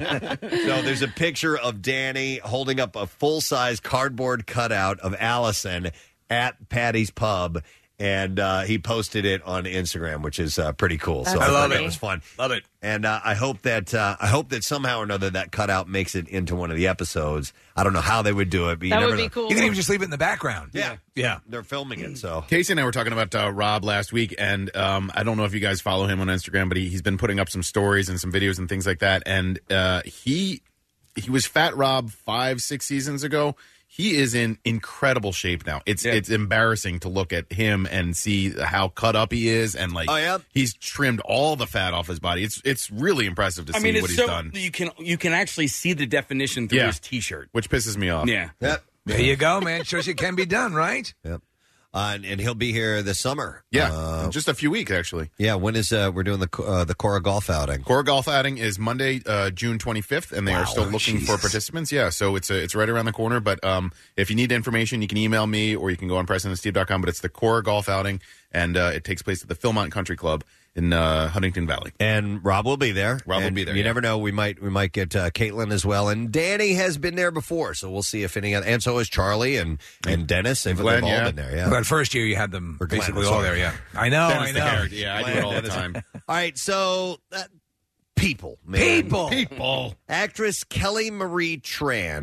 So there's a picture of Danny holding up a full-size cardboard cutout of Allison at Patty's Pub, and uh, he posted it on Instagram, which is uh, pretty cool. So I I love thought it. It was fun. Love it. And uh, I hope that uh, I hope that somehow or another that cutout makes it into one of the episodes. I don't know how they would do it, but you That never would be know. cool. You can even just leave it in the background. Yeah, Yeah. they're filming it. So Casey and I were talking about uh, Rob last week, and um, I don't know if you guys follow him on Instagram, but he, he's been putting up some stories and some videos and things like that. And uh, he he was Fat Rob five, six seasons ago. He is in incredible shape now. It's Yeah. it's embarrassing to look at him and see how cut up he is, and like Oh, yeah? he's trimmed all the fat off his body. It's it's really impressive to I see mean, what it's he's so done, you can you can actually see the definition through Yeah. his T-shirt. which pisses me off. Yeah. yep, There you go, man. Shows it can be done, right? yep. Uh, and, and he'll be here this summer. Yeah, uh, just a few weeks actually. yeah. When is uh, we're doing the uh, the Cora golf outing? Core Golf outing is Monday, uh, June twenty-fifth, and they Wow, are still looking Jesus. for participants. Yeah, so it's uh it's right around the corner. But um, if you need information, you can email me or you can go on preston and steve dot com. But it's the Core Golf outing, and uh, it takes place at the Philmont Country Club in uh, Huntington Valley. And Rob will be there. Rob will And be there, You yeah. never know. We might we might get uh, Caitlin as well. And Danny has been there before, so we'll see if any other. And so is Charlie and and Dennis. They've, Glenn, they've all yeah. been there. Yeah. But first year you had them Or Glenn, basically all sorry. there, yeah. I know, Dennis I the know. character. Yeah, I do it all the Dennis. time. All right. So uh, people, man. People. People. Actress Kelly Marie Tran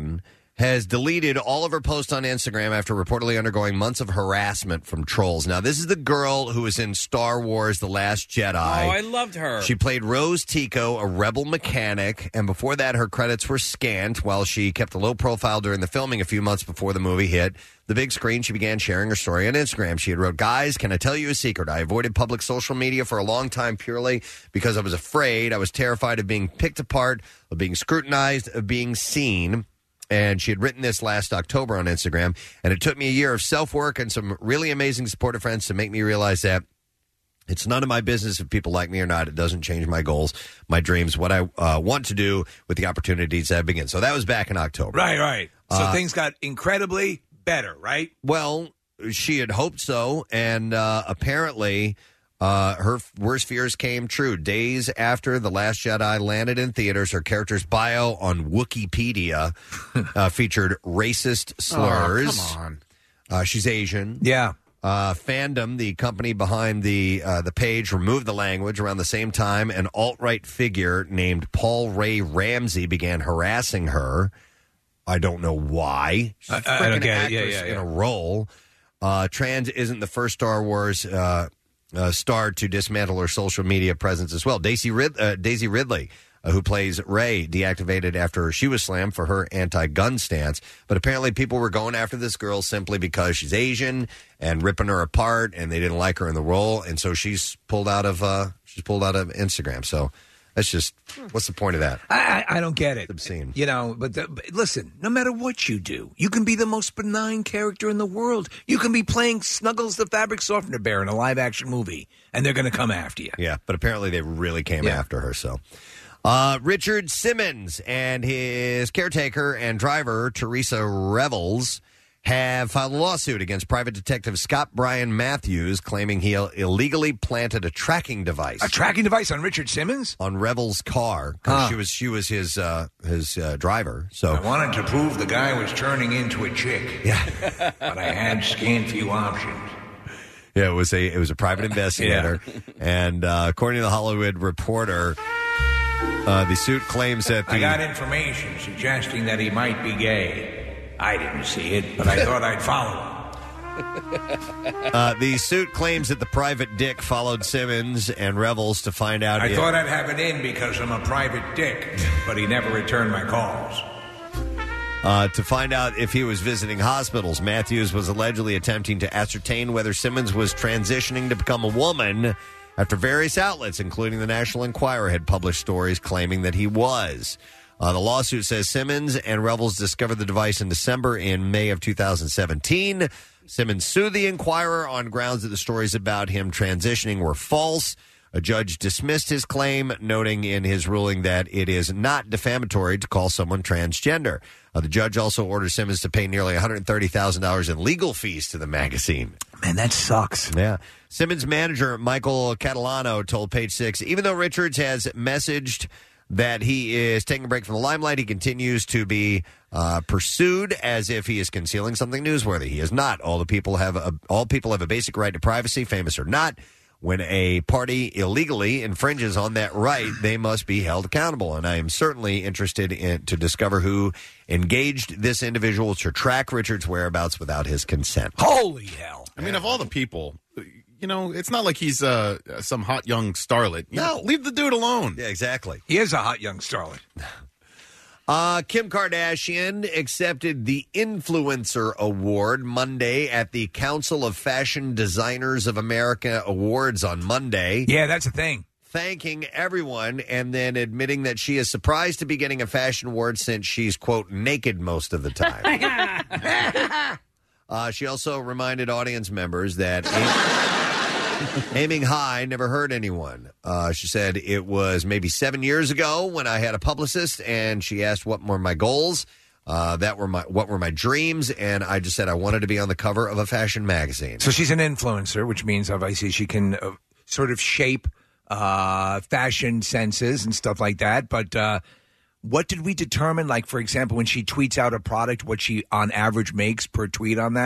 has deleted all of her posts on Instagram after reportedly undergoing months of harassment from trolls. Now, this is the girl who was in Star Wars The Last Jedi. Oh, I loved her. She played Rose Tico, a rebel mechanic, and before that, her credits were scant while she kept a low profile during the filming a few months before the movie hit the big screen. She began sharing her story on Instagram. She had wrote, "Guys, can I tell you a secret? I avoided public social media for a long time purely because I was afraid. I was terrified of being picked apart, of being scrutinized, of being seen." And she had written this last October on Instagram. And it took me a year of self-work and some really amazing supportive friends to make me realize that it's none of my business if people like me or not. It doesn't change my goals, my dreams, what I uh, want to do with the opportunities that begin. So that was back in October. Right, right. So Uh, things got incredibly better, right? Well, she had hoped so. And uh, apparently... Uh, her worst fears came true. Days after The Last Jedi landed in theaters, her character's bio on Wikipedia uh, featured racist slurs. Oh, come on. Uh, she's Asian. Yeah. Uh, Fandom, the company behind the uh, the page, removed the language around the same time. An alt-right figure named Paul Ray Ramsey began harassing her. I don't know why. She's a I- I don't freaking get it. Yeah, actress yeah, in yeah. a role. Uh, trans isn't the first Star Wars uh, uh, star to dismantle her social media presence as well. Daisy, Rid- uh, Daisy Ridley, uh, who plays Rey, deactivated after she was slammed for her anti-gun stance. But apparently people were going after this girl simply because she's Asian and ripping her apart, and they didn't like her in the role. And so she's pulled out of uh, she's pulled out of Instagram. So that's just, what's the point of that? I, I, I don't get it. Obscene. You know, but, the, but listen, no matter what you do, you can be the most benign character in the world. You can be playing Snuggles the Fabric Softener Bear in a live-action movie, and they're going to come after you. Yeah, but apparently they really came Yeah. after her. So, uh, Richard Simmons and his caretaker and driver, Teresa Revels, have filed a lawsuit against private detective Scott Brian Matthews, claiming he Ill- illegally planted a tracking device. A tracking device on Richard Simmons? On Revels' car, because Huh. she was she was his uh, his uh, driver. So I wanted to prove the guy was turning into a chick. Yeah. But I had scant few options. yeah, it was a it was a private investigator, and uh, according to the Hollywood Reporter, uh, the suit claims that the I got information suggesting that he might be gay. I didn't see it, but I thought I'd follow him. Uh, the suit claims that the private dick followed Simmons and Revels to find out. I if, thought I'd have it in because I'm a private dick, but he never returned my calls. uh, to find out if he was visiting hospitals. Matthews was allegedly attempting to ascertain whether Simmons was transitioning to become a woman after various outlets, including the National Enquirer, had published stories claiming that he was. Uh, the lawsuit says Simmons and Revels discovered the device in December and May of two thousand seventeen. Simmons sued the Enquirer on grounds that the stories about him transitioning were false. A judge dismissed his claim, noting in his ruling that it is not defamatory to call someone transgender. Uh, the judge also ordered Simmons to pay nearly one hundred thirty thousand dollars in legal fees to the magazine. Man, that sucks. Yeah. Simmons' manager, Michael Catalano, told Page Six, even though Richards has messaged that he is taking a break from the limelight, he continues to be uh, pursued as if he is concealing something newsworthy. He is not. All the people have a, all people have a basic right to privacy, famous or not. When a party illegally infringes on that right, they must be held accountable. And I am certainly interested in to discover who engaged this individual to track Richards' whereabouts without his consent. Holy hell. I mean, of all the people, you know, it's not like he's uh, some hot young starlet. You No. know, leave the dude alone. Yeah, exactly. He is a hot young starlet. Uh, Kim Kardashian accepted the Influencer Award Monday at the Council of Fashion Designers of America Awards on Monday. Yeah, that's a thing. Thanking everyone and then admitting that she is surprised to be getting a fashion award since she's, quote, naked most of the time. uh, she also reminded audience members that aim- aiming high never hurt anyone. Uh, she said it was maybe seven years ago when I had a publicist and she asked what were my goals. Uh, that were my what were my dreams, and I just said I wanted to be on the cover of a fashion magazine. So she's an influencer, which means obviously she can uh, sort of shape uh, fashion senses and stuff like that. But uh, what did we determine? Like, for example, when she tweets out a product, what she on average makes per tweet on that?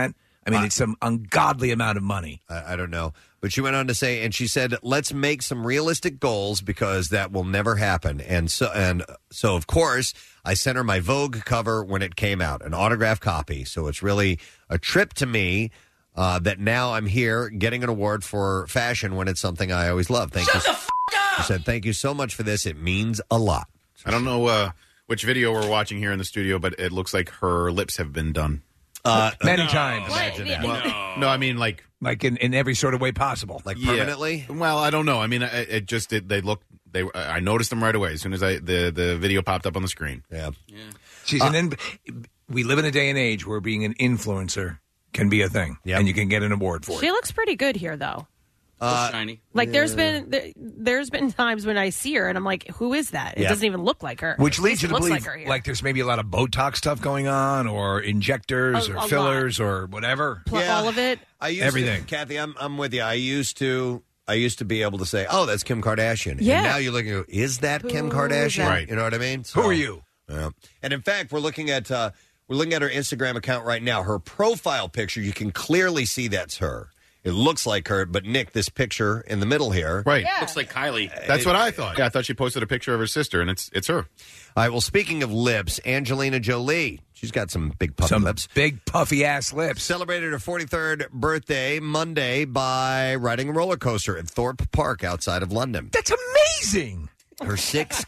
I mean, it's some ungodly amount of money. I, I don't know. But she went on to say, and she said, let's make some realistic goals because that will never happen. And so, and so, of course, I sent her my Vogue cover when it came out, an autographed copy. So it's really a trip to me uh, that now I'm here getting an award for fashion when it's something I always love. Thank Shut you. the f*** up! She said, thank you so much for this. It means a lot. I don't know uh, which video we're watching here in the studio, but it looks like her lips have been done. Uh, Many no. times. Imagine that. Well, no, I mean like like in, in every sort of way possible, like Yeah. permanently. Well, I don't know. I mean, it, it just it, they look. They I noticed them right away as soon as I the, the video popped up on the screen. Yeah, She's an. In, we live in a day and age where being an influencer can be a thing, and you can get an award for She it. looks pretty good here, though. Uh, shiny. Like there's been there, there's been times when I see her and I'm like, who is that? It Yeah. doesn't even look like her. Which At leads least you it to looks believe, like her here. like, there's maybe a lot of Botox stuff going on, or injectors, A- a or lot. fillers, or whatever. Pl- all of it. I used Everything. To, Kathy, I'm I'm with you. I used to I used to be able to say, "Oh, that's Kim Kardashian." Yeah. And now you're looking at, is that Who Kim is Kardashian? that? Right. You know what I mean? Who are you? Yeah. And in fact, we're looking at uh, we're looking at her Instagram account right now. Her profile picture, you can clearly see that's her. It looks like her, but Nick, this picture in the middle here, Right. Looks like Kylie. That's what I thought. Yeah, I thought she posted a picture of her sister, and it's it's her. All right. Well, speaking of lips, Angelina Jolie, she's got some big puffy Some lips. big puffy ass lips. Celebrated her forty-third birthday Monday by riding a roller coaster at Thorpe Park outside of London. That's amazing. Her six,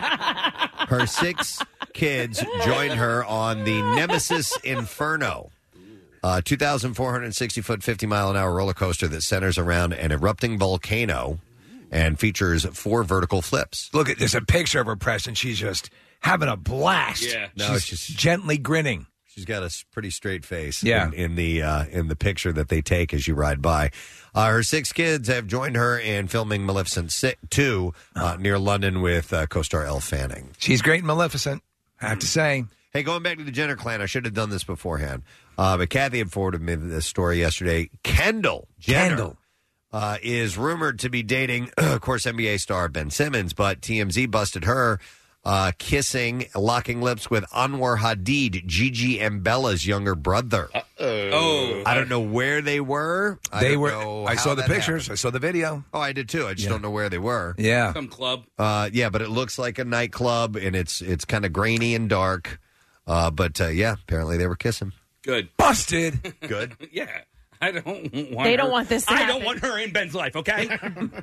her six kids joined her on the Nemesis Inferno, a two thousand four hundred sixty foot, fifty mile an hour roller coaster that centers around an erupting volcano and features four vertical flips. Look at there's a picture of her, Preston. She's just having a blast. Yeah. No, she's she's- gently grinning. She's got a s- pretty straight face. Yeah. in, in the uh, in the picture that they take as you ride by. Uh, her six kids have joined her in filming Maleficent si- two uh, near London with uh, co-star Elle Fanning. She's great and Maleficent, I have to say. Hey, going back to the Jenner clan, I should have done this beforehand, uh, but Kathy had forwarded me this story yesterday. Kendall Jenner Kendall. Uh, is rumored to be dating, of course, N B A star Ben Simmons, but T M Z busted her uh, kissing, locking lips with Anwar Hadid, Gigi and Bella's younger brother. Oh. I don't know where they were. I They don't were. know I how saw the that pictures. happened. I saw the video. Oh, I did too. I just Yeah. don't know where they were. Yeah. Some club. Uh, yeah, but it looks like a nightclub, and it's it's kind of grainy and dark. Uh, but uh, yeah, apparently they were kissing. Good. Busted. Good. Yeah. I don't want They don't her- want this to I happen. don't want her in Ben's life, okay?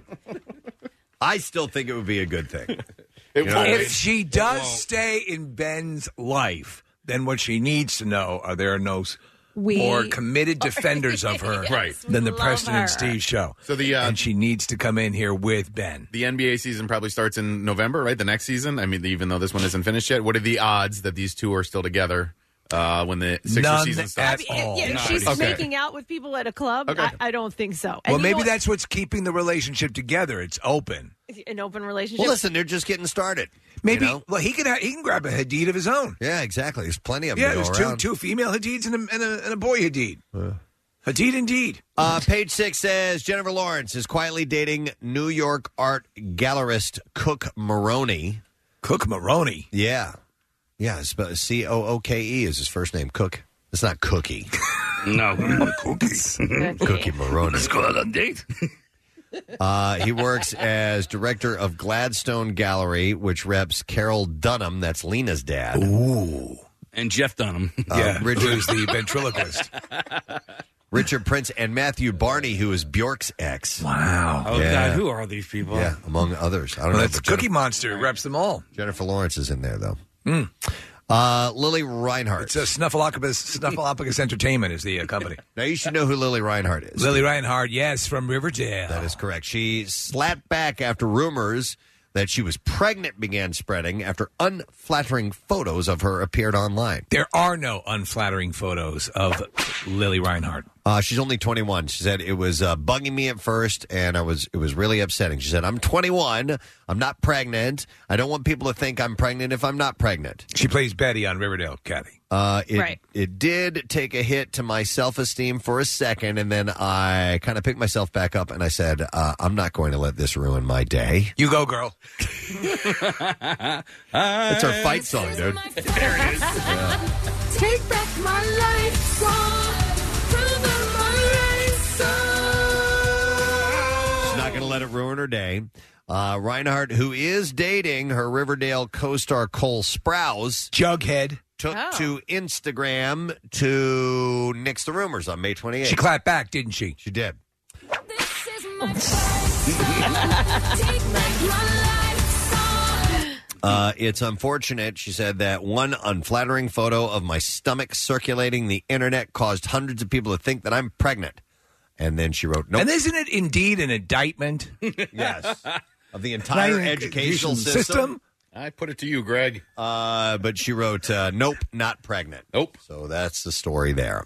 I still think it would be a good thing. It You know, won't. If she does won't. stay in Ben's life, then what she needs to know are there are no s- We- more committed defenders of her Yes, Right. than the love Preston her. and Steve show. So the uh, and she needs to come in here with Ben. the N B A season probably starts in November, right? The next season. I mean, even though this one isn't finished yet, what are the odds that these two are still together uh, when the Sixers None season starts? at all. Yeah, if Not she's Okay. making out with people at a club, Okay. I, I don't think so. And Well, you maybe know that's what's keeping the relationship together. It's open. what? An open relationship. Well, listen, they're just getting started. Maybe. You know? Well, he can ha- he can grab a Hadid of his own. Yeah, exactly. There's plenty of them Yeah, to go there's two around. two female Hadids and a, and a, and a boy Hadid. Hadid indeed. Uh, page six says Jennifer Lawrence is quietly dating New York art gallerist Cook Maroney. Cook Maroney. Yeah. Yeah, it's C O O K E is his first name, Cook. It's not Cookie. No. Cookies. Cookie Maroney. Let's go out on date. Uh, he works as director of Gladstone Gallery, which reps Carol Dunham. That's Lena's dad. Ooh. And Jeff Dunham. Yeah, Richard- who's the ventriloquist. Richard Prince and Matthew Barney, who is Bjork's ex. Wow. Oh, Yeah. God. Who are these people? Yeah, among others. I don't Well, know. that's but Cookie Jennifer, Monster. Reps them all. Jennifer Lawrence is in there, though. Mm. Uh, Lily Reinhart. It's a Snuffleupagus, Snuffleupagus Entertainment is the uh, company. Now, you should know who Lily Reinhart is. Lily Reinhardt, yes, from Riverdale. That is correct. She slapped back after rumors that she was pregnant began spreading after unflattering photos of her appeared online. There are no unflattering photos of Lily Reinhardt. Uh, she's only twenty-one. She said it was uh, bugging me at first, and I was it was really upsetting. She said, "I'm twenty-one. I'm not pregnant. I don't want people to think I'm pregnant if I'm not pregnant." She plays Betty on Riverdale, Kathy. Uh, it, Right. it did take a hit to my self-esteem for a second, and then I kind of picked myself back up, and I said, uh, I'm not going to let this ruin my day. You go, girl. That's our fight song, dude. There it is. Take back my life, song. Prove ruin her day. Uh, Reinhardt, who is dating her Riverdale co-star Cole Sprouse, Jughead, took Oh. to Instagram to nix the rumors on May twenty-eighth. She clapped back, didn't she? She did. Uh, it's unfortunate, she said, that one unflattering photo of my stomach circulating the internet caused hundreds of people to think that I'm pregnant. And then she wrote, nope. And isn't it indeed an indictment? Yes. Of the entire Right. educational system. System? I put it to you, Greg. Uh, but she wrote, uh, nope, not pregnant. Nope. So that's the story there.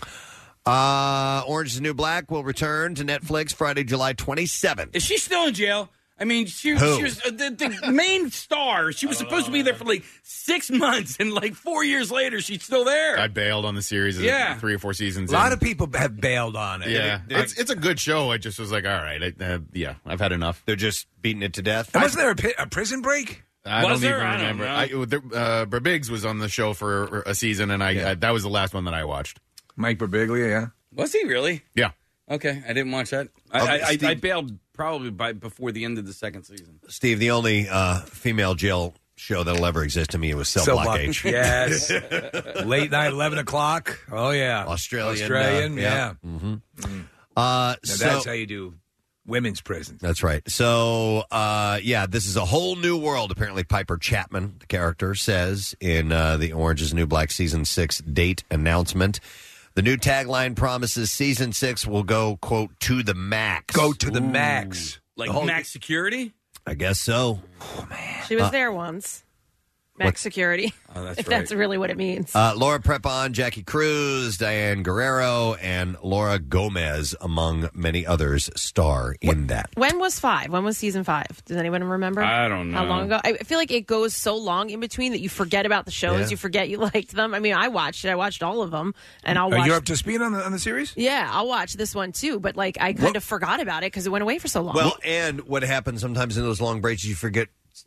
Uh, Orange is the New Black will return to Netflix Friday, July twenty-seventh. Is she still in jail? I mean, she, Who? she was uh, the, the main star. She was supposed to be there for like six months, and like four years later, she's still there. I bailed on the series. Yeah. three or four seasons. A lot in. of people have bailed on it. Yeah, It- it- it's it's a good show. I just was like, all right, I, uh, yeah, I've had enough. They're just beating it to death. And wasn't there a, pi- a prison break? I Was don't there? even I don't remember. know. I, there, uh, Brabiggs was on the show for a season, and I, I that was the last one that I watched. Mike Birbiglia, yeah. Was he really? Yeah. Okay, I didn't watch that. I, Okay, I, I, Steve- I bailed probably by before the end of the second season. Steve, the only uh, female jail show that'll ever exist to me was Cell, Cell Block Block. H. Yes. Late night, eleven o'clock. Oh, yeah. Australian. Australian, uh, yeah. hmm Uh, Now, so, that's how you do women's prison. That's right. So, uh, yeah, this is a whole new world, apparently Piper Chapman, the character, says in uh, the Orange is the New Black Season six date announcement. The new tagline promises Season six will go, quote, to the max. Go to the max. Like The whole- max security? I guess so. She was Uh, there once. Max security. Oh, that's if right. that's really what it means. Uh, Laura Prepon, Jackie Cruz, Diane Guerrero, and Laura Gomez, among many others, star in that. When was five? When was season five? Does anyone remember? I don't How know. long ago? I feel like it goes so long in between that you forget about the shows. Yeah. You forget you liked them. I mean, I watched it. I watched all of them, and I'll Are watch. you up to speed on the, on the series? Yeah, I'll watch this one too. But like, I kind of forgot about it because it went away for so long. Well, and what happens sometimes in those long breaks is you forget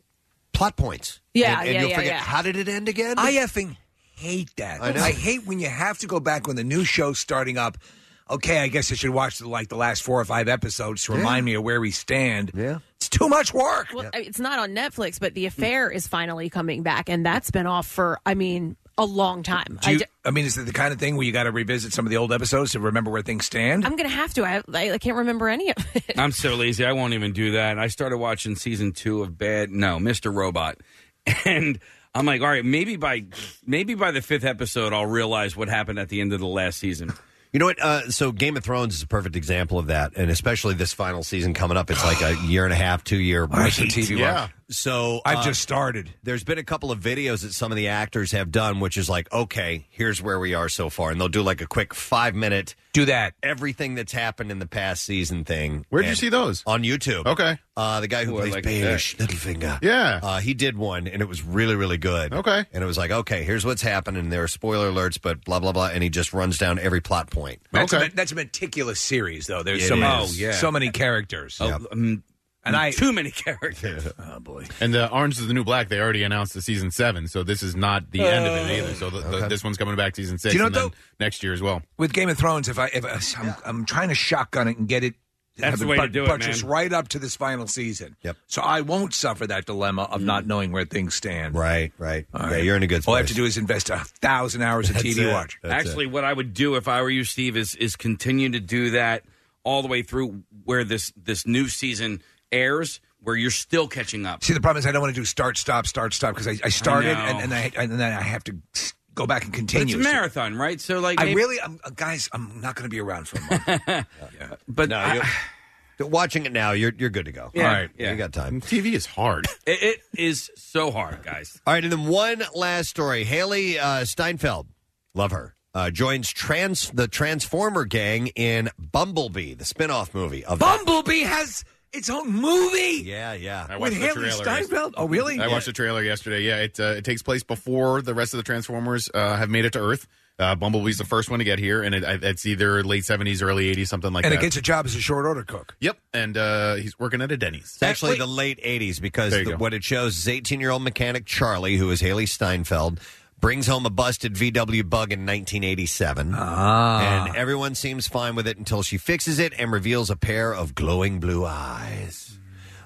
plot points. Yeah, and, and yeah, you'll yeah, forget, yeah. how did it end again? I effing hate that. I know. hate when you have to go back when the new show's starting up. Okay, I guess I should watch the, like the last four or five episodes to remind me of where we stand. Yeah. It's too much work. Well, I- it's not on Netflix, but The Affair is finally coming back, and that's been off for, I mean, a long time. Do I you, d- I mean, is it the kind of thing where you got to revisit some of the old episodes to remember where things stand? I'm going to have to. I, I, I can't remember any of it. I'm so lazy. I won't even do that. I started watching season two of Bad. No, Mister Robot, and I'm like, all right, maybe by maybe by the fifth episode, I'll realize what happened at the end of the last season. You know what? Uh, so Game of Thrones is a perfect example of that, and especially this final season coming up. It's like a year and a half, two year I break. should T V Yeah. watch. So I've uh, just started. There's been a couple of videos that some of the actors have done, which is like, okay, here's where we are so far, and they'll do like a quick five minute Do that. everything that's happened in the past season thing. Where'd you And- see those? On YouTube. Okay. Uh, the guy who Ooh, I plays like Baelish, Littlefinger. Yeah. Uh, he did one, and it was really, really good. Okay. And it was like, okay, here's what's happened, and there are spoiler alerts, but blah, blah, blah, and he just runs down every plot point. That's, Okay. a, that's a meticulous series, though. There's It so many, is. Oh, yeah. so many characters. Oh, um, And I- too many characters. Oh boy. And the Orange is the New Black, they already announced the season seven, so this is not the end of it either. So the, the, this one's coming back season six, Do you know and then what, next year as well. With Game of Thrones, if I if I, I'm, I'm trying to shotgun it and get it, That's have the it way to but- do it, buttress man. right up to this final season. Yep. So I won't suffer that dilemma of not knowing where things stand. Right, right. All Yeah, right. you're in a good All I have place. to do is invest a thousand hours of T V That's it. watch. That's Actually, what I would do if I were you, Steve, is is continue to do that all the way through where this this new season airs, where you're still catching up. See, the problem is I don't want to do start, stop, start, stop because I, I started know. and, and, I, and then I have to go back and But continue. it's a marathon, right? So, like, I maybe- really, I'm, uh, guys, I'm not going to be around for a month. but No, I- you're, watching it now, you're you're good to go. Yeah, All right, yeah. you got time. T V is hard. it, it is so hard, guys. All right, and then one last story. Haley uh, Steinfeld, love her, uh, joins trans the Transformer gang in Bumblebee, the spin-off movie of that. Bumblebee has its own movie. Yeah, yeah. I With watched the Haley trailer. Steinfeld? Oh, really? I watched the trailer yesterday. Yeah, it uh, it takes place before the rest of the Transformers uh, have made it to Earth. Uh, Bumblebee's the first one to get here, and it, it's either late seventies, early eighties, something like and that. it gets a job as a short order cook. Yep, and uh, he's working at a Denny's. It's actually the late eighties because There you the, go. what it shows is eighteen-year-old mechanic Charlie, who is Haley Steinfeld, brings home a busted V W bug in nineteen eighty-seven. Ah. And everyone seems fine with it until she fixes it and reveals a pair of glowing blue eyes.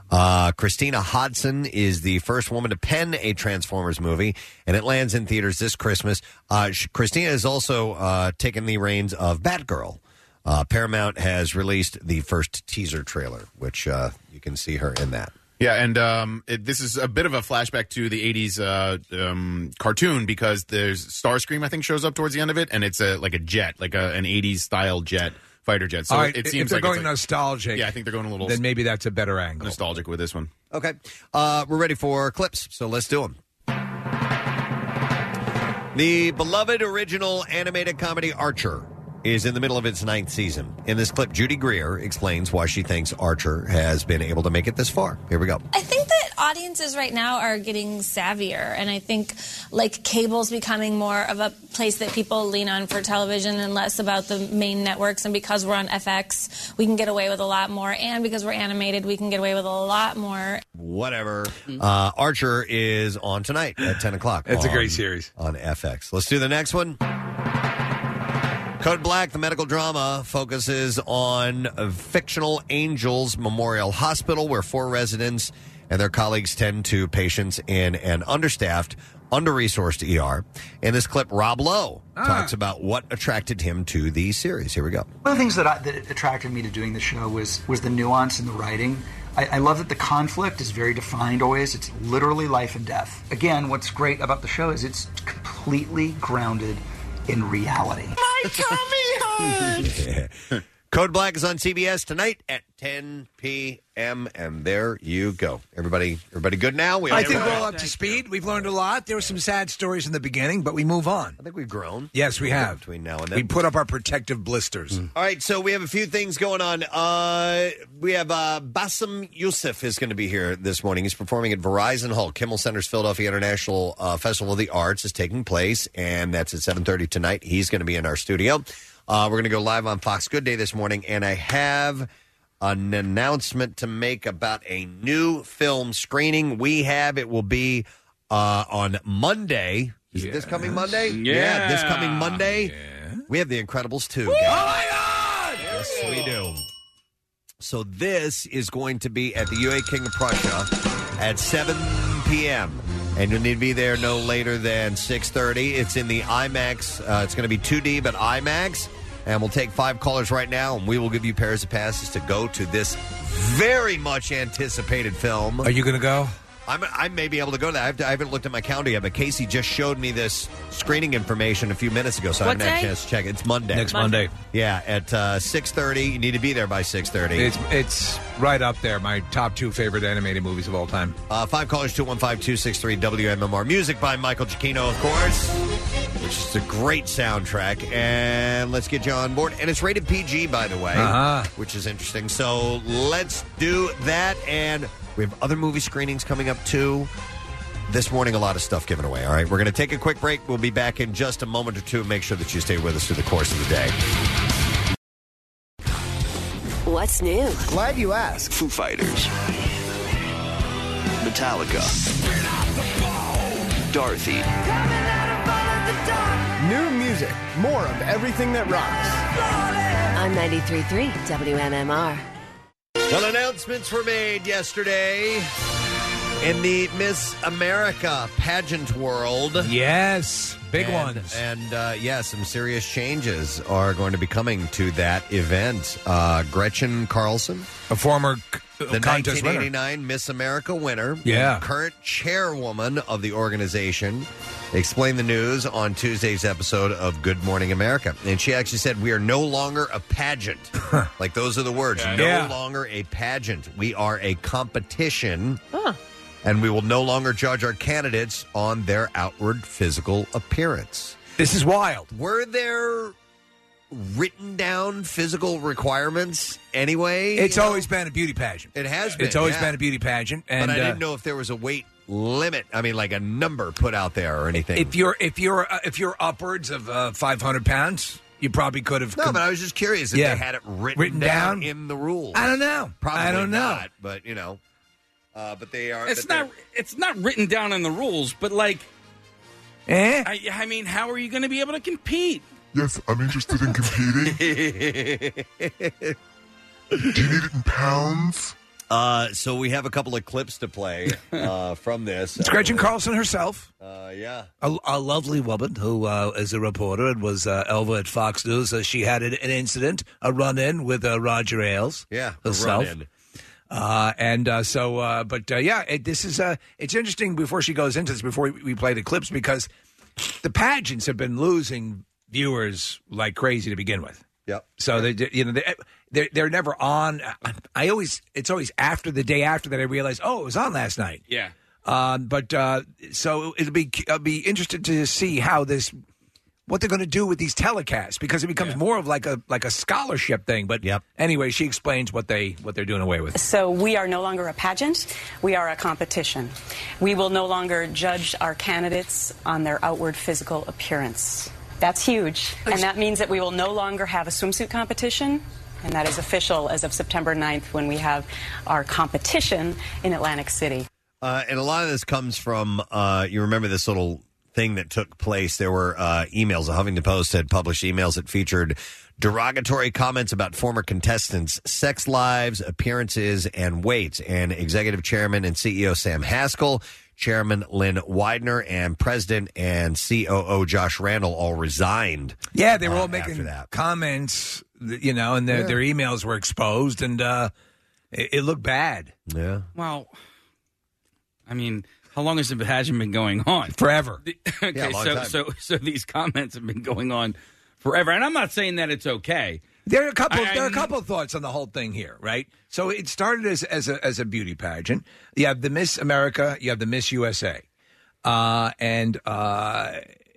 Uh, Christina Hodson is the first woman to pen a Transformers movie, and it lands in theaters this Christmas. Uh, Christina has also uh, taken the reins of Batgirl. Uh, Paramount has released the first teaser trailer, which uh, you can see her in that. Yeah, and um, it, this is a bit of a flashback to the eighties uh, um, cartoon because there's Starscream, I think, shows up towards the end of it, and it's a like a jet, like a, an eighties style jet, fighter jet. So All right, it if seems they're like going it's like, nostalgic, yeah, I think they're going a little. Then maybe that's a better angle. Nostalgic with this one. Okay, uh, we're ready for clips, so let's do them. The beloved original animated comedy Archer is in the middle of its ninth season. In this clip, Judy Greer explains why she thinks Archer has been able to make it this far. Here we go. I think that audiences right now are getting savvier, and I think like cable's becoming more of a place that people lean on for television and less about the main networks. And because we're on F X, we can get away with a lot more, and because we're animated, we can get away with a lot more. Whatever. Uh, Archer is on tonight at ten o'clock. It's a on- great series. on F X. Let's do the next one. Code Black, the medical drama, focuses on a fictional Angels Memorial Hospital where four residents and their colleagues tend to patients in an understaffed, under-resourced E R. In this clip, Rob Lowe talks about what attracted him to the series. Here we go. One of the things that, I, that attracted me to doing the show was was the nuance in the writing. I, I love that the conflict is very defined always. It's literally life and death. Again, what's great about the show is it's completely grounded in reality. My tummy hurts! Code Black is on C B S tonight at ten p.m. And there you go. Everybody everybody good now? We I all- think we're all up to speed. We've learned a lot. There were some sad stories in the beginning, but we move on. I think we've grown. Yes, we have. Between now and then. We put up our protective blisters. All right, so we have a few things going on. Uh, we have uh, Bassem Youssef is going to be here this morning. He's performing at Verizon Hall. Kimmel Center's Philadelphia International uh, Festival of the Arts is taking place, and that's at seven thirty tonight. He's going to be in our studio. Uh, we're going to go live on Fox Good Day this morning, and I have an announcement to make about a new film screening we have. It will be uh, on Monday. Is it this coming Monday? Yeah. this coming Monday. We have The Incredibles two. Oh, my God! Yes, we do. So this is going to be at the U A King of Prussia at seven p.m., and you'll need to be there no later than six thirty. It's in the IMAX. Uh, it's going to be two D, but IMAX. And we'll take five callers right now, and we will give you pairs of passes to go to this very much anticipated film. Are you going to go? I'm, I may be able to go to that. I, have to, I haven't looked at my calendar yet, but Casey just showed me this screening information a few minutes ago, so What I haven't had a day? chance to check it. It's Monday. Next Monday. Yeah, at uh, six thirty. You need to be there by six thirty. It's it's right up there. My top two favorite animated movies of all time. Uh, five callers, two one five, two six three, W M M R. Music by Michael Giacchino, of course, which is a great soundtrack. And let's get you on board. And it's rated P G, by the way, Uh-huh. which is interesting. So let's do that. And we have other movie screenings coming up, too. This morning, a lot of stuff given away. All right, we're going to take a quick break. We'll be back in just a moment or two. Make sure that you stay with us through the course of the day. What's new? Glad you asked. Foo Fighters. Metallica. Dorothy. New music. More of everything that rocks. On ninety-three point three W M M R. Well, announcements were made yesterday in the Miss America pageant world. Yes, big and, ones. And, uh, yeah, some serious changes are going to be coming to that event. Uh, Gretchen Carlson, a former the contest nineteen eighty-nine Miss America winner, Yeah. current chairwoman of the organization, explained the news on Tuesday's episode of Good Morning America. And she actually said, we are no longer a pageant. Like, those are the words. Yeah. No Yeah. longer a pageant. We are a competition. Huh. And we will no longer judge our candidates on their outward physical appearance. This is wild. Were there written down physical requirements anyway? It's You know? always been a beauty pageant. It has been. It's always yeah. been a beauty pageant. And, but I uh, didn't know if there was a weight limit. I mean, like a number put out there or anything. If you're if you're uh, if you're upwards of uh, five hundred pounds, you probably could have. no, com- but I was just curious if Yeah. they had it written, Written down, down? in the rules. I don't know. Probably I don't know. not, but you know. Uh, but they are. It's but they're- not. It's not written down in the rules, but like, eh? I, I mean, how are you going to be able to compete? Yes, I'm interested in competing. Do you need it in pounds? Uh, so we have a couple of clips to play uh, from this. It's Gretchen Carlson herself. Uh, yeah. A, a lovely woman who uh, is a reporter and was uh, over at Fox News. Uh, she had an, an incident, a run-in with uh, Roger Ailes. Yeah, a herself. run-in. Uh, and uh, so, uh, but uh, yeah, it, this is uh, it's interesting. Before she goes into this, before we, we play the clips, because the pageants have been losing viewers like crazy to begin with. Yep. So they, you know, they, they're they're never on. I, I always, it's always after the day after that I realize, oh, it was on last night. Yeah. Um, but uh, so it'll be, I'll be interested to see how this, what they're going to do with these telecasts, because it becomes more of like a like a scholarship thing. But yep. Anyway, she explains what they what they're doing away with. So we are no longer a pageant; we are a competition. We will no longer judge our candidates on their outward physical appearance. That's huge, and that means that we will no longer have a swimsuit competition. And that is official as of September ninth, when we have our competition in Atlantic City. Uh, and a lot of this comes from, uh, you remember this little thing that took place. There were uh, emails. The Huffington Post had published emails that featured derogatory comments about former contestants' sex lives, appearances, and weight. And Executive Chairman and C E O Sam Haskell, Chairman Lynn Widener, and President and C O O Josh Randall all resigned. Yeah, they were uh, all making after that. comments, you know, and their, Yeah. their emails were exposed, and uh, it, it looked bad. Yeah. Well, I mean, how long has the pageant been going on? Forever. Okay, Yeah, a long so time. so so these comments have been going on forever, and I'm not saying that it's okay. There are a couple. I- there are a I- couple of thoughts on the whole thing here, right? So it started as as a as a beauty pageant. You have the Miss America, you have the Miss U S A, uh, and uh,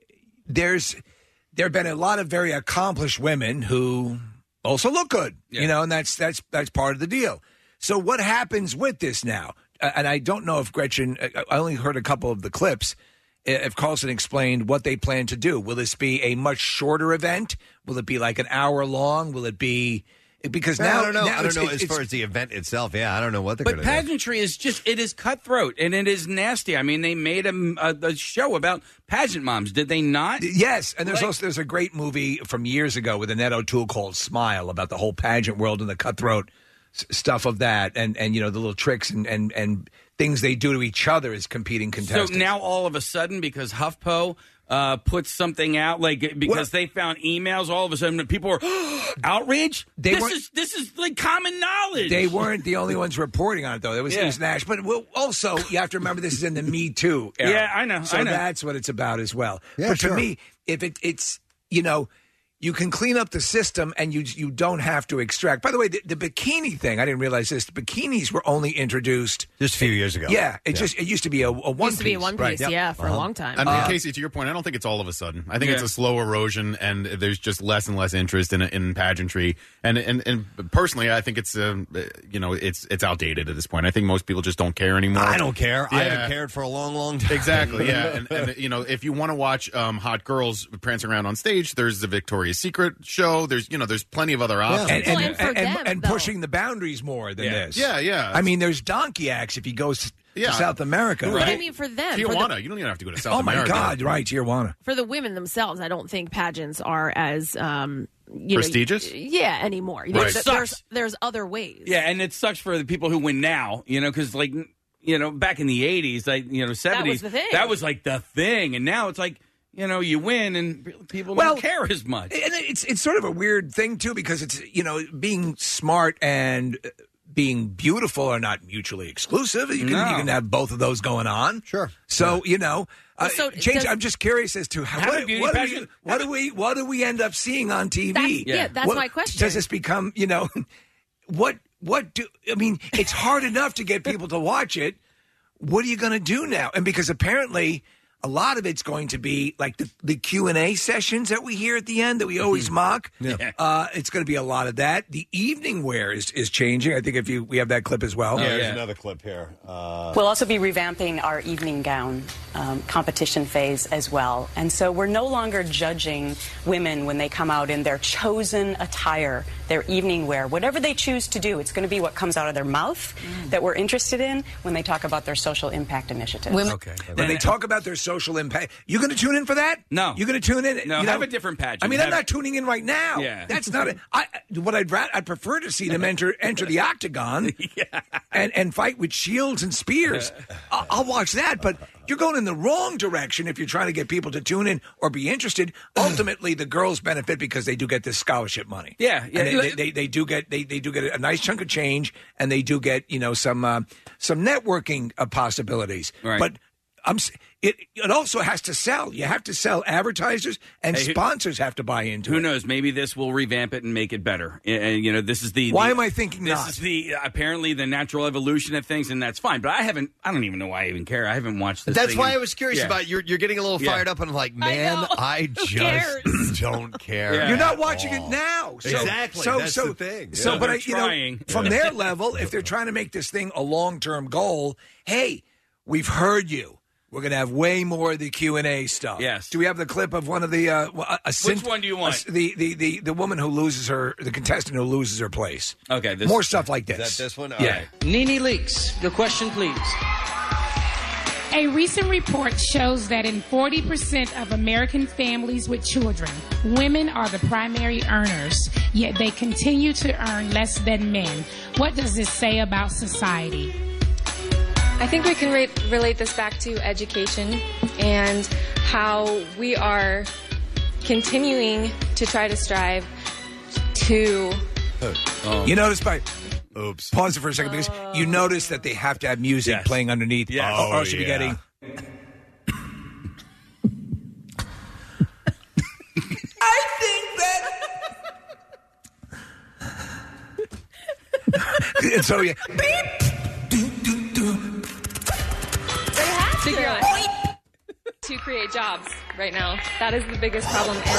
there's there have been a lot of very accomplished women who also look good, you know, and that's that's that's part of the deal. So what happens with this now? Uh, and I don't know if Gretchen. I only heard a couple of the clips. If Carlson explained what they plan to do. Will this be a much shorter event? Will it be like an hour long? Will it be because Well, now I don't know. now I don't it's- know it's- as far as the event itself. Yeah, I don't know what they're But going to do. pageantry is just, it is cutthroat and it is nasty. I mean, they made a, a, a show about pageant moms, did they not? Yes, and there's Like- also there's a great movie from years ago with Annette O'Toole called Smile about the whole pageant world and the cutthroat s- stuff of that, and and you know the little tricks and and and things they do to each other as competing contestants. So now all of a sudden, because HuffPo uh, puts something out, like because they found emails, all of a sudden people are outraged. They this weren't- is this is like common knowledge. They weren't the only ones reporting on it, though. It was, Yeah. it was Nash. But well, also, you have to remember this is in the Me Too era. Yeah, I know, So I know. that's what it's about as well. Yeah, but sure. to me, if it, it's, you know, you can clean up the system and you you don't have to extract. By the way, the, the bikini thing, I didn't realize this. The bikinis were only introduced just a few years ago. Yeah, it just it used to be a, a one Used to be a piece. one Right. piece, Yep. yeah, for a Uh-huh. long time. And, Uh, and Casey, to your point, I don't think it's all of a sudden. I think it's Yeah. a slow erosion, and there's just less and less interest in in pageantry. And and, and personally, I think it's um, you know it's it's outdated at this point. I think most people just don't care anymore. I don't care. I Yeah. haven't cared for a long, long time. Exactly. Yeah, and, and you know, if you want to watch um, hot girls prancing around on stage, there's the Victoria's Secret show. There's you know, there's plenty of other options. And, and, Well, and for and, and- them, and though. pushing the boundaries more than Yeah. this. Yeah, yeah. I mean, there's donkey acts if he goes Yeah. to South America. But I mean, for them, for Tijuana. the, You don't even have to go to South Oh my America. God! Right, Tijuana. for the women themselves, I don't think pageants are as um, you Prestigious? Know, yeah, anymore. Right. There's, It there's sucks. there's other ways. Yeah, and it sucks for the people who win now, you know, because like you know, back in the eighties, like you know, seventies, the thing. that was like the thing, and now it's like you know, you win and people Well, don't care as much. And it's it's sort of a weird thing too, because it's you know being smart and being beautiful are not mutually exclusive. You can No. you can have both of those going on. Sure. So you know, uh, Well, so change. does- I'm just curious as to how, Have a what, beauty what, do we, pageant? what do we what do we end up seeing on T V? That's- yeah, that's What- my question. Does this become you know what what do I mean? It's hard enough to get people to watch it. What are you going to do now? And because apparently a lot of it's going to be like the, the Q and A sessions that we hear at the end that we always mock. Yeah. Uh, it's going to be a lot of that. The evening wear is, is changing. I think if you we have that clip as well. Yeah, there's another clip here. Uh, We'll also be revamping our evening gown um, competition phase as well. And so we're no longer judging women when they come out in their chosen attire, their evening wear. Whatever they choose to do, it's going to be what comes out of their mouth that we're interested in when they talk about their social impact initiatives. Okay. When they talk about their social social impact. You going to tune in for that? No. You going to tune in? No, you have know? a different pageant. I mean, Have- I'm not tuning in right now. Yeah. That's not it. I what I'd rather, I'd prefer to see them enter enter the octagon and and fight with shields and spears. I'll, I'll watch that, but you're going in the wrong direction if you're trying to get people to tune in or be interested. Ultimately, the girls benefit because they do get this scholarship money. Yeah, yeah. And they, they, they, they do get they, they do get a nice chunk of change, and they do get you know some uh, some networking uh, possibilities. Right. But I'm s- it it also has to sell. You have to sell. Advertisers and Hey, who- sponsors have to buy into Who it. knows? Maybe this will revamp it and make it better. And, and, you know, this is the. Why the- am I thinking this not? is the apparently the natural evolution of things, and that's fine. But I haven't. I don't even know why I even care. I haven't watched this. That's thing why in- I was curious Yeah. about you're you're getting a little Yeah. fired up, and I'm like, man, I, just cares? don't care. Yeah. You're not watching it now. So, Exactly. So, That's so, the thing. So, Yeah. but I, They're you know, trying. from Yeah. their level, if they're trying to make this thing a long-term goal, hey, we've heard you. We're going to have way more of the Q and A stuff. Yes. Do we have the clip of one of the? Uh, a, a Which one do you want? a- the, the the the woman who loses her, the contestant who loses her place. Okay. This, More stuff like Is this. that this one? All Yeah. right. Nene Leaks, your question, please. A recent report shows that in forty percent of American families with children, women are the primary earners, yet they continue to earn less than men. What does this say about society? I think we can re- relate this back to education and how we are continuing to try to strive to. You notice by. Oops. Pause it for a second because you notice that they have to have music Yes. playing underneath. Yes. Or else Oh, you'll be yeah. getting. I think that. And so yeah, They have to figure out to create jobs right now. That is the biggest problem, and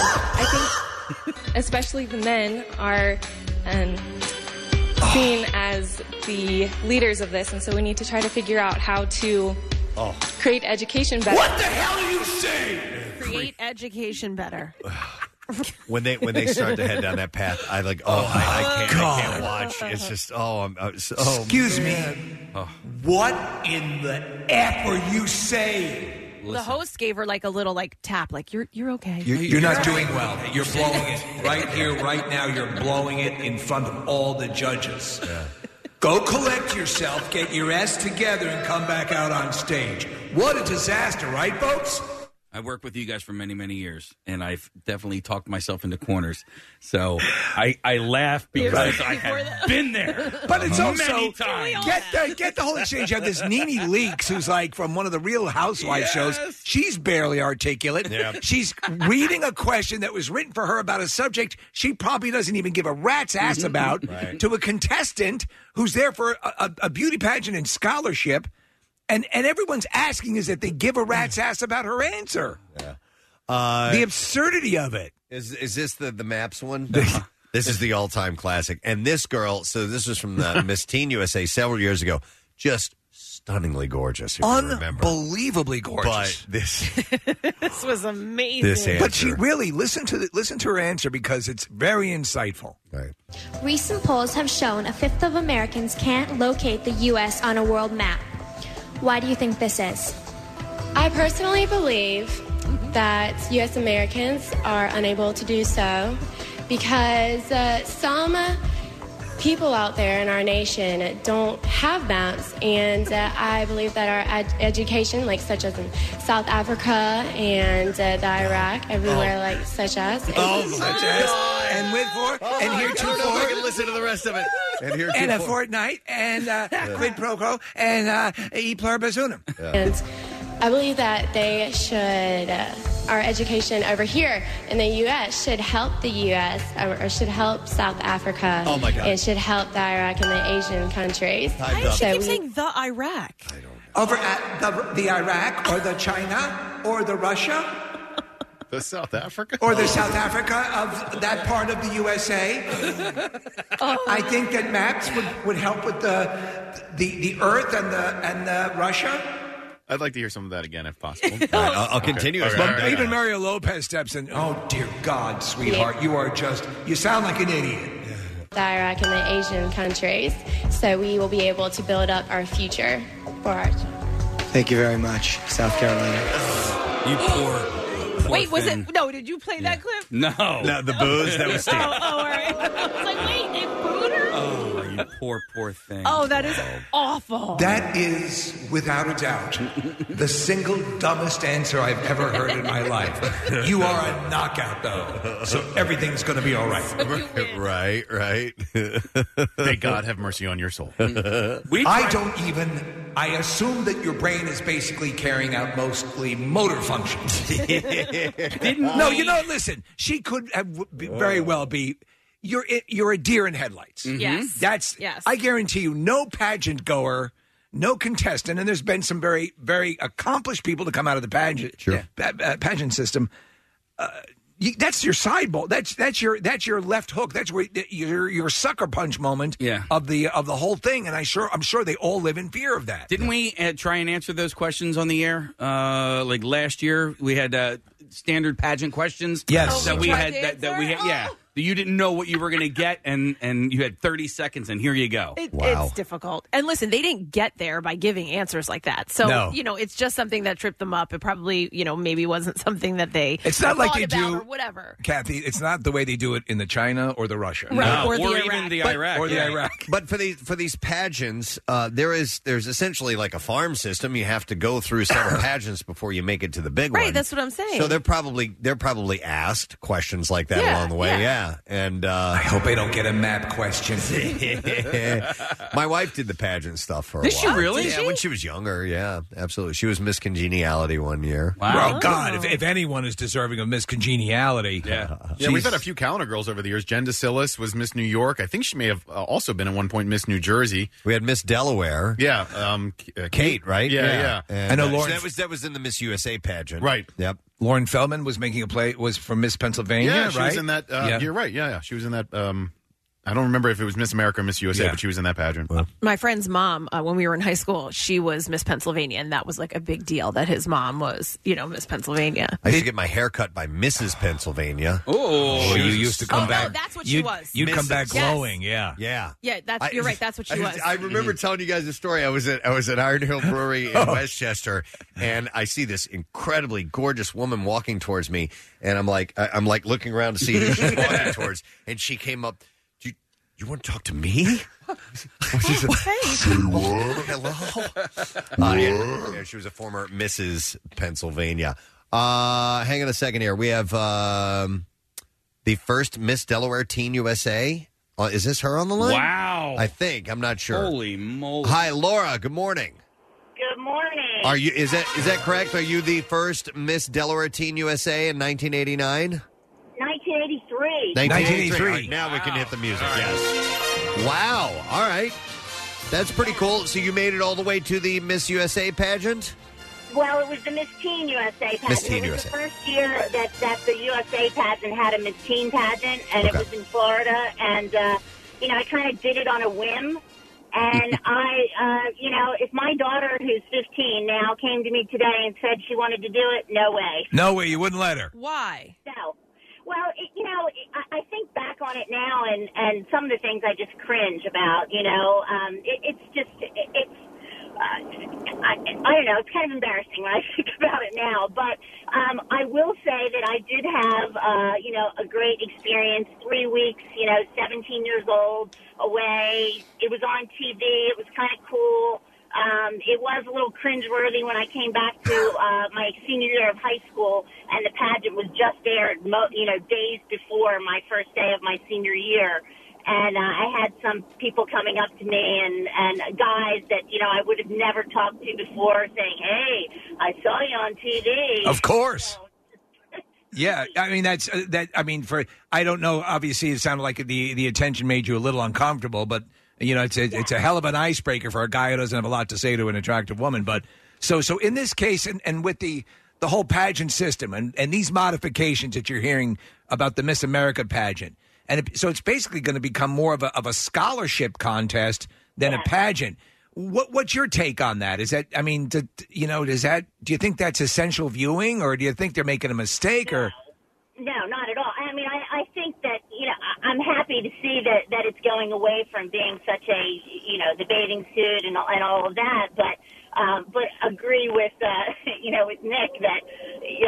I think especially the men are um, seen as the leaders of this, and so we need to try to figure out how to Oh. create education better. What the hell are you saying? Create education better. When they when they start to head down that path, I like oh, I, I can't I can't watch. It's just oh I'm uh, so, oh, excuse me. Oh. What in the F are you saying? The host gave her like a little like tap, like you're you're okay. You're, you're not doing well. You're blowing it right here, right now. You're blowing it in front of all the judges. Go collect yourself, get your ass together, and come back out on stage. What a disaster, right, folks? I worked with you guys for many, many years, and I've definitely talked myself into corners. So I, I laugh because I have been there. But it's also many times. get the get the whole exchange. You have this Nene Leakes, who's like from one of the Real Housewives shows. She's barely articulate. Yeah. She's reading a question that was written for her about a subject she probably doesn't even give a rat's ass about Right. to a contestant who's there for a, a, a beauty pageant and scholarship. And and everyone's asking is that they give a rat's ass about her answer. Yeah. Uh, The absurdity of it. Is is this the the Maps one? This is the all time classic. And this girl, so this was from the Miss Teen U S A several years ago. Just stunningly gorgeous. If you remember. Unbelievably gorgeous. But this This was amazing. This answer. But she really listen to the, listen to her answer because it's very insightful. Right. Recent polls have shown a fifth of Americans can't locate the U S on a world map. Why do you think this is? I personally believe that U S Americans are unable to do so because uh, some people out there in our nation don't have maps, and uh, I believe that our ed- education, like such as in South Africa and uh, the Iraq, everywhere, like such as, Oh, is- such as. And with for Oh, and I here don't know if I can listen to the rest of it. And here and a for. fortnight and uh, quid pro quo and uh, e pluribus unum. And I believe that they should, uh, our education over here in the U S should help the U S or, or should help South Africa. Oh, my God. It should help the Iraq and the Asian countries. Why does she So keep we- saying the Iraq? Over at the, the Iraq or the China or the Russia The South Africa? or the South Africa of that part of the U S A. I think that maps would, would help with the, the the Earth and the and the Russia. I'd like to hear some of that again if possible. All right, I'll, I'll continue. Okay. But All right. Even Mario Lopez steps in. Oh dear God, sweetheart, you are just you sound like an idiot. the Iraq and the Asian countries, so we will be able to build up our future for our Thank you very much, South Carolina. You poor. Wait, was thing. it? No, did you play that clip? No. No, the booze. That was Oh, Steve. oh, all right. I was like, wait, they booed her? Oh, you poor, poor thing. Oh, that is awful. That is, without a doubt, the single dumbest answer I've ever heard in my life. You are a knockout, though, so everything's going to be all right. Right, right. May God have mercy on your soul. I don't even. I assume that your brain is basically carrying out mostly motor functions. no, you know, listen. She could have, be- very well be. You're you're a deer in headlights. Mhm. Yes. That's. Yes. I guarantee you, no pageant goer, no contestant, and there's been some very very accomplished people to come out of the pageant Sure. pa- uh, pageant system. Uh, you, that's your sideball. That's that's your that's your left hook. That's where your your sucker punch moment Yeah. of the of the whole thing. And I sure I'm sure they all live in fear of that. Didn't we uh, try and answer those questions on the air? Uh, like last year, we had uh, standard pageant questions. Yes. that Oh, we we had. tried to That, that we had. answer? Yeah, you didn't know what you were going to get, and and you had thirty seconds, and here you go. It, It's difficult. And listen, they didn't get there by giving answers like that. So, No. you know, it's just something that tripped them up. It probably, you know, maybe wasn't something that they It's not like thought they about do- or whatever. Kathy, it's not the way they do it in the China or the Russia. Right, No. or the or even Iraq. the But- Iraq, or the yeah. Iraq. But for these for these pageants, uh, there is there's essentially like a farm system. You have to go through several pageants before you make it to the big one. Right, that's what I'm saying. So they're probably they're probably asked questions like that Yeah, along the way. yeah. Yeah, and uh, I hope I don't get a map question. my wife did the pageant stuff for a Did while. she really? Yeah, when she was younger. Yeah, absolutely. She was Miss Congeniality one year. Well, God, if, if anyone is deserving of Miss Congeniality, Yeah. Yeah, we've she's- had a few calendar girls over the years. Jen DeSillis was Miss New York. I think she may have uh, also been at one point Miss New Jersey. We had Miss Delaware. Yeah, um, uh, Kate, right? Yeah, yeah. And, I know uh, Lauren- that was that was in the Miss U S A pageant. Right. Yep. Lauren Feldman was making a play, was from Miss Pennsylvania, Yeah, she right? was in that. Uh, Yeah. You're right. Yeah, yeah. She was in that. Um, I don't remember if it was Miss America or Miss U S A, Yeah. but she was in that pageant. My friend's mom, uh, when we were in high school, she was Miss Pennsylvania, and that was like a big deal that his mom was, you know, Miss Pennsylvania. I used to get my hair cut by Missus Pennsylvania. Oh, you used to come Oh, no, back. that's what she you'd, was. You'd come Missus back Yes. glowing, yeah. Yeah. Yeah, that's I- you're right. That's what she I, was. I remember telling you guys a story. I was at I was at Iron Hill Brewery in Westchester, and I see this incredibly gorgeous woman walking towards me, and I'm like I- I'm like looking around to see who she's walking towards, and she came up. Do you, you want to talk to me? She said, "Oh, hello." Uh, yeah, yeah, she was a former Missus Pennsylvania. Uh, hang on a second here. We have um, the first Miss Delaware Teen U S A. Uh, is this her on the line? Wow. I think. I'm not sure. Holy moly. Hi, Laura. Good morning. Good morning. Are you? Is that is that correct? Are you the first Miss Delaware Teen U S A in nineteen eighty-nine? nineteen eighty-three. nineteen eighty-three. All right, now we can hit the music. Yes. Wow. All right. That's pretty cool. So you made it all the way to the Miss U S A pageant? Well, it was the Miss Teen U S A pageant. Miss Teen it was U S A. the first year that, that the U S A pageant had a Miss Teen pageant, and Okay. it was in Florida. And, uh, you know, I kind of did it on a whim. And I, uh, you know, if my daughter, who's fifteen now, came to me today and said she wanted to do it, no way. No way, you wouldn't let her. Why? No. Well, it, you know, I, I think back on it now, and, and some of the things I just cringe about. You know, um, it, it's just it, it's. Uh, I, I don't know. It's kind of embarrassing when I think about it now, but um, I will say that I did have, uh, you know, a great experience. Three weeks, you know, seventeen years old, away. It was on T V. It was kind of cool. Um, it was a little cringeworthy when I came back to uh, my senior year of high school, and the pageant was just aired, mo- you know, days before my first day of my senior year. And uh, I had some people coming up to me and, and guys that, you know, I would have never talked to before saying, hey, I saw you on T V. Of course. Yeah, I mean that's uh, that. I mean, for I don't know. Obviously, it sounded like the the attention made you a little uncomfortable, but you know, it's a, it's a hell of an icebreaker for a guy who doesn't have a lot to say to an attractive woman. But so so in this case, and, and with the the whole pageant system and, and these modifications that you're hearing about the Miss America pageant, and it, so it's basically going to become more of a of a scholarship contest than a pageant. What what's your take on that? Is that I mean, do, you know, does that do you think that's essential viewing, or do you think they're making a mistake, or? No, not at all. I mean, I, I think that, you know, I- I'm happy to see that, that it's going away from being such a, you know, the bathing suit and all, and all of that, but um, but agree with, uh, you know, with Nick that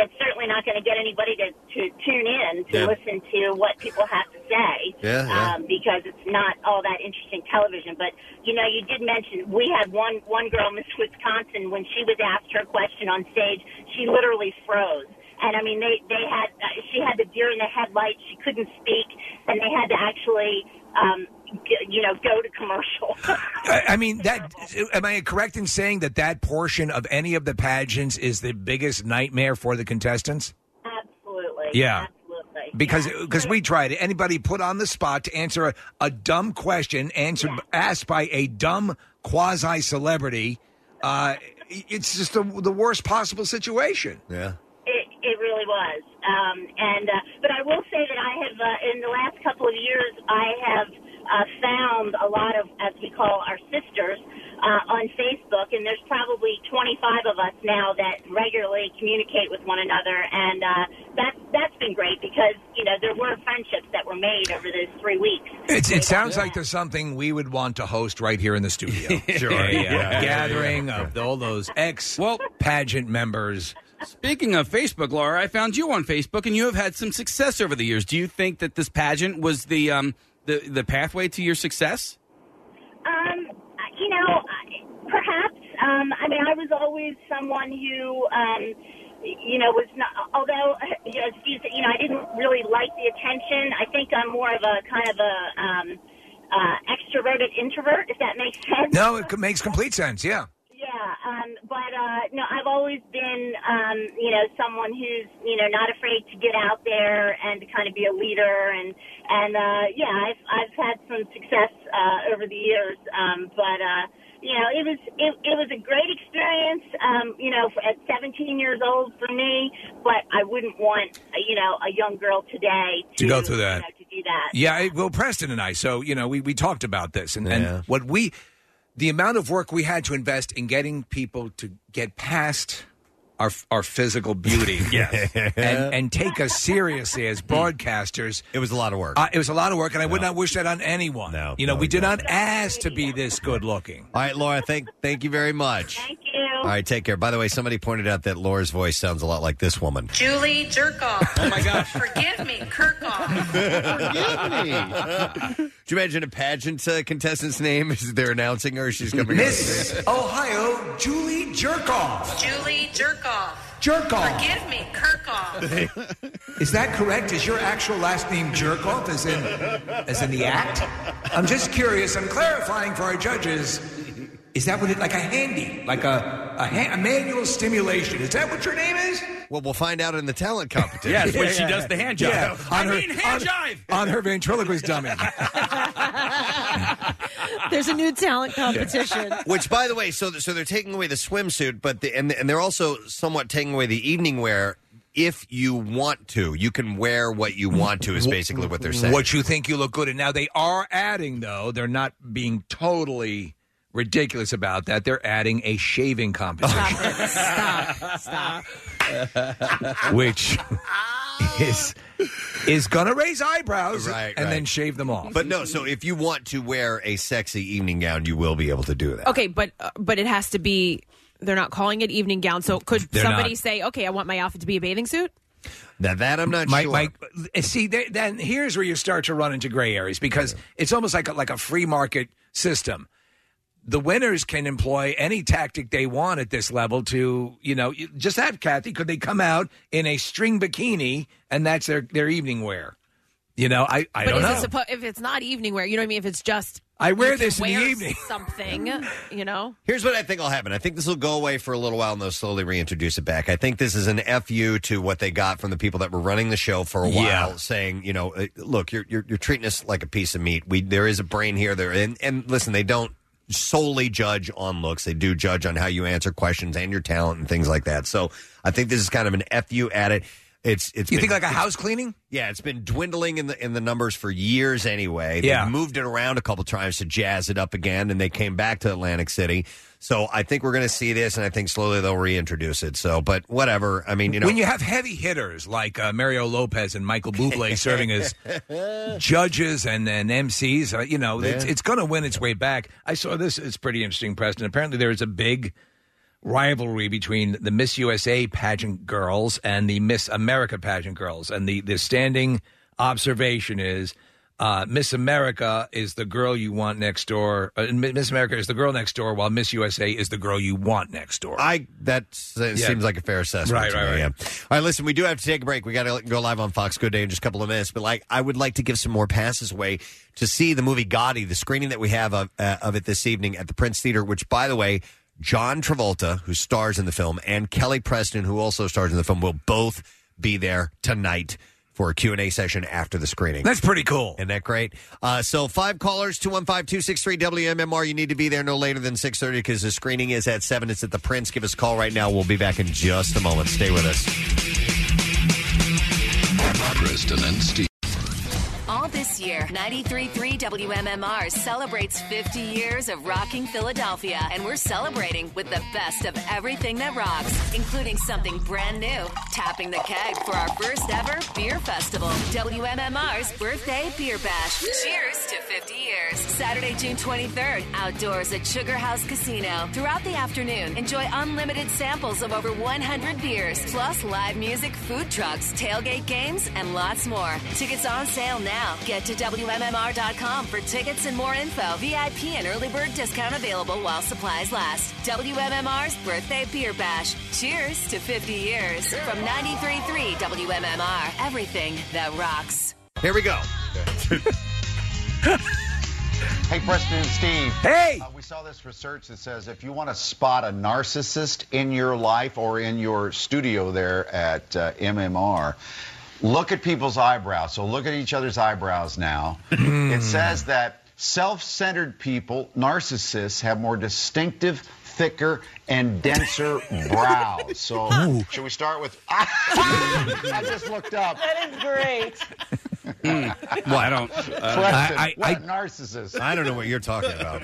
not going to get anybody to, to tune in to Yeah. listen to what people have to say. Yeah, yeah. Um, because it's not all that interesting television. But, you know, you did mention we had one, one girl, Miss Wisconsin, when she was asked her question on stage, she literally froze. And, I mean, they, they had, uh, she had the deer in the headlights. She couldn't speak, and they had to actually, um, g- you know, go to commercial. I, I mean, that. Am I correct in saying that that portion of any of the pageants is the biggest nightmare for the contestants? Absolutely. Yeah. Absolutely. Because because we tried it. Anybody put on the spot to answer a, a dumb question answered asked by a dumb quasi celebrity, uh, it's just the, the worst possible situation. Yeah. It, it really was. Um, and uh, but I will say that I have, uh, in the last couple of years, I have uh, found a lot of, as we call our sisters, uh, on Facebook, and there's probably twenty-five of us now that regularly communicate with one another, and uh, that's that's been great because you know there were friendships that were made over those three weeks. It's, it sounds like there's something we would want to host right here in the studio. Sure. A, uh, Yeah. gathering of all those ex well pageant members. Speaking of Facebook, Laura, I found you on Facebook, and you have had some success over the years. Do you think that this pageant was the um, the the pathway to your success? Um, you know, perhaps. Um, I mean, I was always someone who, um, you know, was not. Although, you know, Steve said, you know, I didn't really like the attention. I think I'm more of a kind of a um, uh, extroverted introvert, if that makes sense. No, it co- makes complete sense. Yeah. Yeah, um, but uh, no, I've always been, um, you know, someone who's, you know, not afraid to get out there and to kind of be a leader, and and uh, yeah, I've I've had some success uh, over the years, um, but uh, you know, it was it, it was a great experience, um, you know, for, at seventeen years old for me, but I wouldn't want, uh, you know, a young girl today to, To go through that. you know, to do that. Yeah, I- well, Preston and I. So you know, we we talked about this, and, Yeah. and what we, the amount of work we had to invest in getting people to get past our our physical beauty, Yes. and and take us seriously as broadcasters. It was a lot of work. Uh, it was a lot of work, and I would not wish that on anyone. No, you know, no, we did not ask to be this good looking. All right, Laura, thank thank you very much. Thank you. All right, take care. By the way, somebody pointed out that Laura's voice sounds a lot like this woman. Julie Jerkoff. Oh, my gosh. Forgive me, Kirkhoff. Could you imagine a pageant uh, contestant's name as they're announcing her? She's coming Miss Ohio, Julie Jerkoff. Julie Jerkoff. Jerkoff. Forgive me, Kirkhoff. Is that correct? Is your actual last name Jerkoff, as in as in the act? I'm just curious. I'm clarifying for our judges. Is that what it like a handy, like a a, ha- a manual stimulation? Is that what your name is? Well, we'll find out in the talent competition. Yes, when she does the hand jive. Yeah, I on her- mean, hand on- jive. on her ventriloquist dummy. There's a new talent competition. Which, by the way, so so they're taking away the swimsuit, but the, and and they're also somewhat taking away the evening wear. If you want to, you can wear what you want to. Is basically what they're saying. What you think you look good in. Now they are adding, though. They're not being totally ridiculous about that. They're adding a shaving competition. Stop. Stop. Which is is going to raise eyebrows Right, and right. then shave them off. But no, so if you want to wear a sexy evening gown, you will be able to do that. Okay, but uh, but it has to be. They're not calling it evening gown. So could They're somebody not. say, "Okay, I want my outfit to be a bathing suit"? Now that I'm not My- sure. my- see, there- then here's where you start to run into gray areas because it's almost like a, like a free market system. The winners can employ any tactic they want at this level to, you know, you- just have Kathy. Could they come out in a string bikini and that's their, their evening wear? You know, I, I but don't is know. it suppo- if it's not evening wear, you know what I mean? If it's just I wear you can this in the wear evening. something, you know. Here's what I think will happen. I think this will go away for a little while and they'll slowly reintroduce it back. I think this is an F U to what they got from the people that were running the show for a while, Yeah. saying, you know, uh, look, you're, you're you're treating us like a piece of meat. We there is a brain here. There and, and listen, they don't solely judge on looks. They do judge on how you answer questions and your talent and things like that. So I think this is kind of an F U at it. It's it's You been- think like a it's- house cleaning? Yeah, it's been dwindling in the in the numbers for years anyway. They Yeah. moved it around a couple times to jazz it up again, and they came back to Atlantic City. So I think we're going to see this, and I think slowly they'll reintroduce it. So, but whatever. I mean, you know, when you have heavy hitters like uh, Mario Lopez and Michael Bublé serving as judges and, and M Cs, uh, you know, it's, Yeah. it's going to win its way back. I saw this. It's pretty interesting, Preston. Apparently, there is a big rivalry between the Miss U S A pageant girls and the Miss America pageant girls. And the, the standing observation is uh, Miss America is the girl you want next door. Uh, Miss America is the girl next door, while Miss U S A is the girl you want next door. I That uh, Yeah. seems like a fair assessment. Right, to right, me, right. yeah. All right, listen, we do have to take a break. We got to go live on Fox Good Day in just a couple of minutes. But like, I would like to give some more passes away to see the movie Gotti, the screening that we have of, uh, of it this evening at the Prince Theater, which, by the way, John Travolta, who stars in the film, and Kelly Preston, who also stars in the film, will both be there tonight for a Q and A session after the screening. That's pretty cool. Isn't that great? Uh, so five callers, two one five, two six three, W M M R. You need to be there no later than six thirty because the screening is at seven. It's at the Prince. Give us a call right now. We'll be back in just a moment. Stay with us. Kristen and Steve. All this year, ninety-three point three W M M R celebrates fifty years of rocking Philadelphia, and we're celebrating with the best of everything that rocks, including something brand new, tapping the keg for our first ever beer festival, W M M R's Birthday Beer Bash. Cheers to fifty years. Saturday, June twenty-third, outdoors at Sugar House Casino. Throughout the afternoon, enjoy unlimited samples of over one hundred beers, plus live music, food trucks, tailgate games, and lots more. Tickets on sale now. Get to W M M R dot com for tickets and more info. V I P and early bird discount available while supplies last. W M M R's Birthday Beer Bash. Cheers to fifty years. From ninety-three point three W M M R. Everything that rocks. Here we go. Hey, Preston and Steve. Hey! Uh, we saw this research that says if you want to spot a narcissist in your life or in your studio there at uh, M M R, look at people's eyebrows. So look at each other's eyebrows now. It says that self-centered people, narcissists, have more distinctive, thicker, and denser brows. So should we start with... I just looked up. That is great. Mm. Well, I don't. Uh, Preston, I, I, what narcissist? I don't know what you're talking about.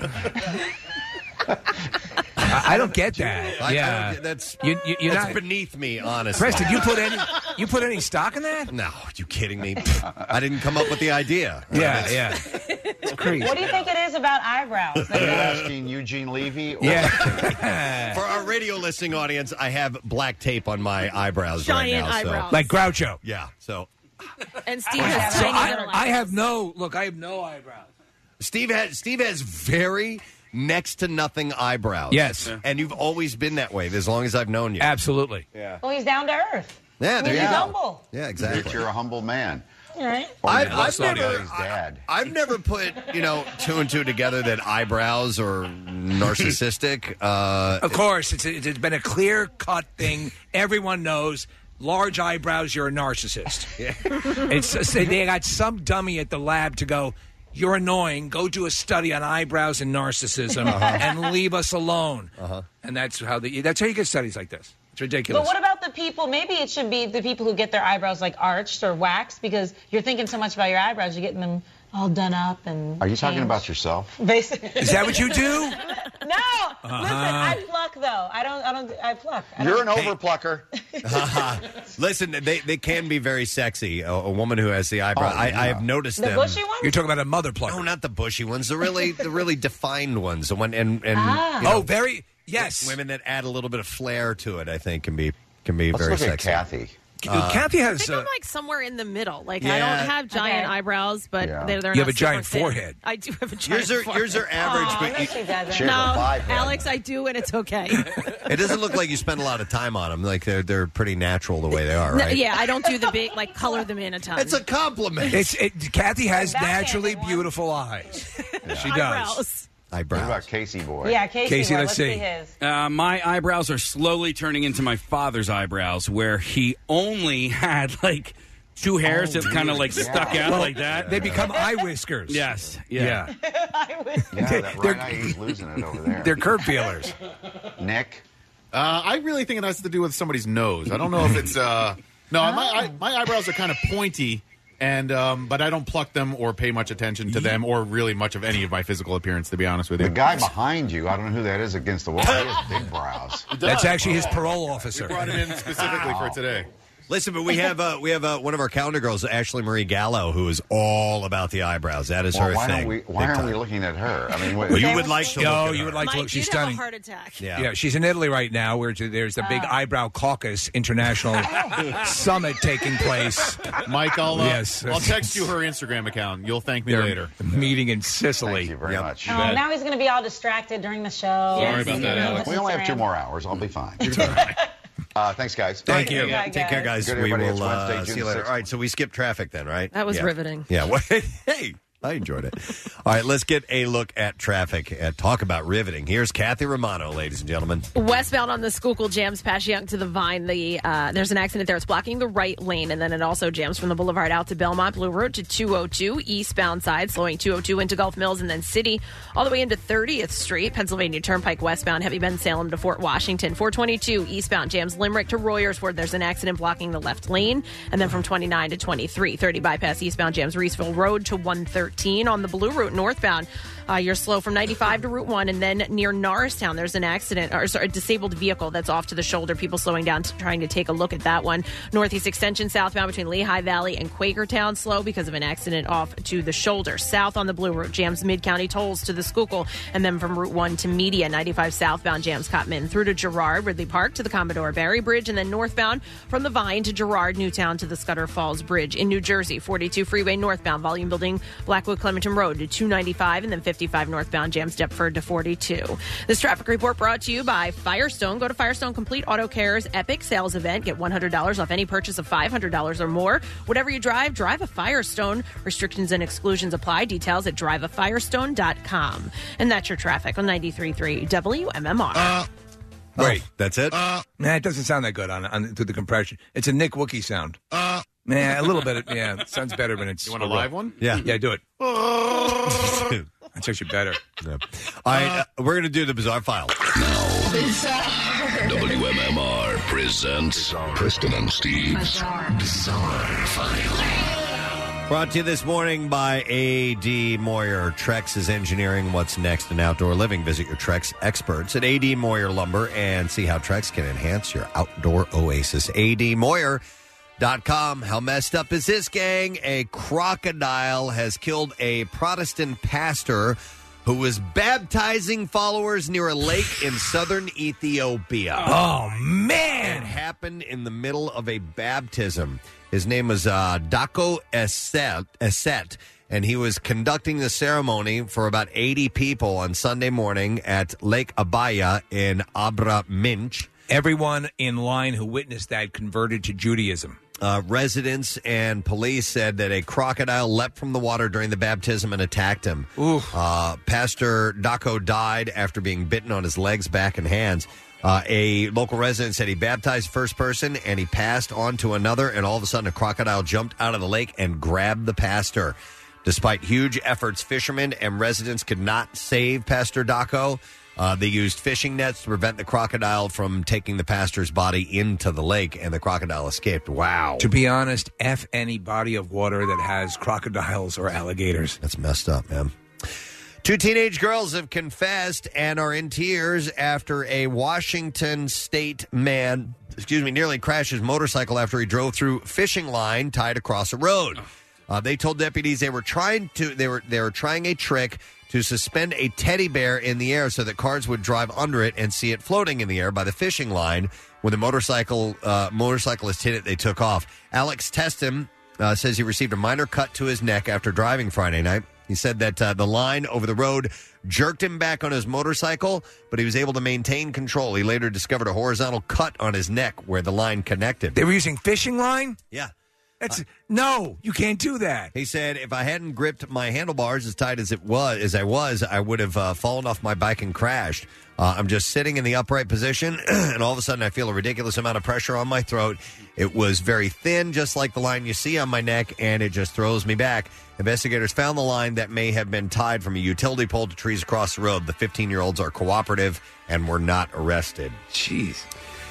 I, I don't get that. I- I yeah, don't- that's you, you, you're that's not beneath me, honestly. Preston, you put any you put any stock in that? No, are you kidding me? I didn't come up with the idea. Yeah, That's- yeah. It's crazy. What do you think it is about eyebrows? Are you asking Eugene Levy? Or Yeah. For our radio listening audience, I have black tape on my eyebrows Giant right now. so- eyebrows. Like Groucho. Yeah. So And Steve has So tiny I, little I have no look. I have no eyebrows. Steve has Steve has very next to nothing eyebrows. Yes. Yeah. And you've always been that way as long as I've known you. Absolutely. Yeah. Well, he's down to earth. Yeah, there he's you go. humble. Yeah, exactly. You're a humble man. All right. Or I- you I've look like never- his dad. I've never put, you know, two and two together that eyebrows are narcissistic. Uh, Of course, it's, it's been a clear cut thing. Everyone knows. Large eyebrows, you're a narcissist. It's they got some dummy at the lab to go. You're annoying. Go do a study on eyebrows and narcissism, Uh-huh. and leave us alone. Uh-huh. And that's how the that's how you get studies like this. It's ridiculous. But what about the people? Maybe it should be the people who get their eyebrows like arched or waxed because you're thinking so much about your eyebrows, you're getting them all done up and. Are you talking changed. about yourself? Basically. Is that what you do? No. Listen, I pluck though. I don't. I don't. I pluck. I You're an don't- overplucker. Listen, they they can be very sexy. A, a woman who has the eyebrow, Oh, I, yeah. I have noticed The them. bushy ones? You're talking about a mother plucker. No, not the bushy ones. The really the really defined ones. The one and and Ah. you know, Oh, very yes. women that add a little bit of flair to it. I think can be can be Let's very look sexy. at Kathy. Uh, Kathy I has. think Uh, I'm like somewhere in the middle. Like I Yeah. don't have giant Okay. eyebrows, but Yeah. they're, they're You not have a giant super thin. forehead. I do have a giant Yours are forehead. yours are average, Oh, but no, you- she doesn't. She has a No, five head. Alex, I do, and it's okay. it doesn't look like you spend a lot of time on them. Like they're they're pretty natural the way they are, No, right? yeah, I don't do the big like color them in a ton. It's a compliment. it's it, Kathy has Backhanded naturally one. beautiful eyes. She does. eyebrows. What Eyebrows. about Casey boy? Yeah, Casey. Casey, boy, let's let's see. his. Uh, my eyebrows are slowly turning into my father's eyebrows, where he only had like two hairs that kind of like stuck out like that. They become eye whiskers. Yes. Yeah. Yeah. I was- Yeah, that They're- right eye, he's losing it over there. They're curb feelers. Nick? Uh, I really think it has to do with somebody's nose. I don't know if it's uh, no. My eye, my eyebrows are kind of pointy, and um, but I don't pluck them or pay much attention to them or really much of any of my physical appearance. To be honest with you, The guy behind you, I don't know who that is against the wall. He has big brows. That's actually his parole officer. we brought him in specifically for today. Listen, but we have uh, we have uh, one of our calendar girls, Ashley Marie Gallo, who is all about the eyebrows. That is Well, her why thing. don't we? Why Big aren't time. we looking at her? I mean, Well, you would like to. No, look at you her. would like to look. She's You'd have stunning. a heart attack. Yeah. Yeah, she's in Italy right now, where there's the big eyebrow caucus international summit taking place. Mike, I'll uh, Yes. I'll text you her Instagram account. You'll thank me They're later. meeting in Sicily. Thank you very much. Oh, now he's going to be all distracted during the show. Sorry about that, Alex. We only have two more hours. I'll be fine. Uh, thanks, guys. Thank you. Bye, Take care, guys. Good, we everybody. It's will uh, Wednesday, June see you later. sixth. All right, so we skipped traffic then, right? That was Yeah. riveting. Yeah. Well, hey, I enjoyed it. All right, let's get a look at traffic and talk about riveting. Here's Kathy Romano, ladies and gentlemen. Westbound on the Schuylkill jams past Young to the Vine. The uh, there's an accident there. It's blocking the right lane, and then it also jams from the Boulevard out to Belmont Blue Road to two oh two eastbound side, slowing two oh two into Gulf Mills and then City all the way into thirtieth Street, Pennsylvania Turnpike westbound, Heavy Bend Salem to Fort Washington. four twenty-two eastbound jams Limerick to Royersford. There's an accident blocking the left lane, and then from twenty-nine to twenty-three, thirty bypass eastbound jams Reesville Road to one thirteen on the Blue Route northbound. Uh, you're slow from ninety-five to Route one, and then near Norristown, there's an accident, or sorry, a disabled vehicle that's off to the shoulder. People slowing down, to, trying to take a look at that one. Northeast Extension southbound between Lehigh Valley and Quakertown, slow because of an accident off to the shoulder. South on the Blue Route, jams Mid-County tolls to the Schuylkill, and then from Route one to Media. ninety-five southbound jams Cottman through to Girard, Ridley Park to the Commodore Barry Bridge, and then northbound from the Vine to Girard, Newtown to the Scudder Falls Bridge. In New Jersey, forty-two freeway northbound, volume building Blackwood Clementon Road to two ninety-five, and then fifty-five northbound jams Deptford to forty-two. This traffic report brought to you by Firestone. Go to Firestone Complete Auto Care's Epic Sales Event. Get one hundred dollars off any purchase of five hundred dollars or more. Whatever you drive, drive a Firestone. Restrictions and exclusions apply. Details at drive a firestone dot com. And that's your traffic on ninety-three point three W M M R. Uh, Wait, that's it? Uh, nah, it doesn't sound that good on, on through the compression. It's a Nick Wookie sound. Uh, nah, a little bit. Yeah, it sounds better when it's. You want a live one? Yeah. Yeah, do it. That's actually better. Yeah. All right, uh, we're going to do the Bizarre File. W M M R presents Preston and Steve's Bizarre File. Brought to you this morning by A D. Moyer. Trex is engineering what's next in outdoor living. Visit your Trex experts at A D. Moyer Lumber and see how Trex can enhance your outdoor oasis. A D Moyer dot com. How messed up is this, gang? A crocodile has killed a Protestant pastor who was baptizing followers near a lake in southern Ethiopia. Oh, man. It happened in the middle of a baptism. His name was uh, Dako Eset, Eset, and he was conducting the ceremony for about eighty people on Sunday morning at Lake Abaya in Abra Minch. Everyone in line who witnessed that converted to Judaism. Uh, residents and police said that a crocodile leapt from the water during the baptism and attacked him. Uh, Pastor Dako died after being bitten on his legs, back, and hands. Uh, a local resident said he baptized the first person and he passed on to another, and all of a sudden a crocodile jumped out of the lake and grabbed the pastor. Despite huge efforts, fishermen and residents could not save Pastor Dako. Uh, they used fishing nets to prevent the crocodile from taking the pastor's body into the lake, and the crocodile escaped. Wow. To be honest, F any body of water that has crocodiles or alligators. That's messed up, man. Two teenage girls have confessed and are in tears after a Washington state man, excuse me, nearly crashed his motorcycle after he drove through fishing line tied across a road. Uh, they told deputies they were trying to they were they were trying a trick to suspend a teddy bear in the air so that cars would drive under it and see it floating in the air by the fishing line. When the motorcycle uh, motorcyclist hit it, they took off. Alex Teston uh, says he received a minor cut to his neck after driving Friday night. He said that uh, the line over the road jerked him back on his motorcycle, but he was able to maintain control. He later discovered a horizontal cut on his neck where the line connected. They were using fishing line? Yeah. That's no, you can't do that. He said, if I hadn't gripped my handlebars as tight as it was, as I was, I would have uh, fallen off my bike and crashed. Uh, I'm just sitting in the upright position, and all of a sudden I feel a ridiculous amount of pressure on my throat. It was very thin, just like the line you see on my neck, and it just throws me back. Investigators found the line that may have been tied from a utility pole to trees across the road. The fifteen-year-olds are cooperative and were not arrested. Jeez.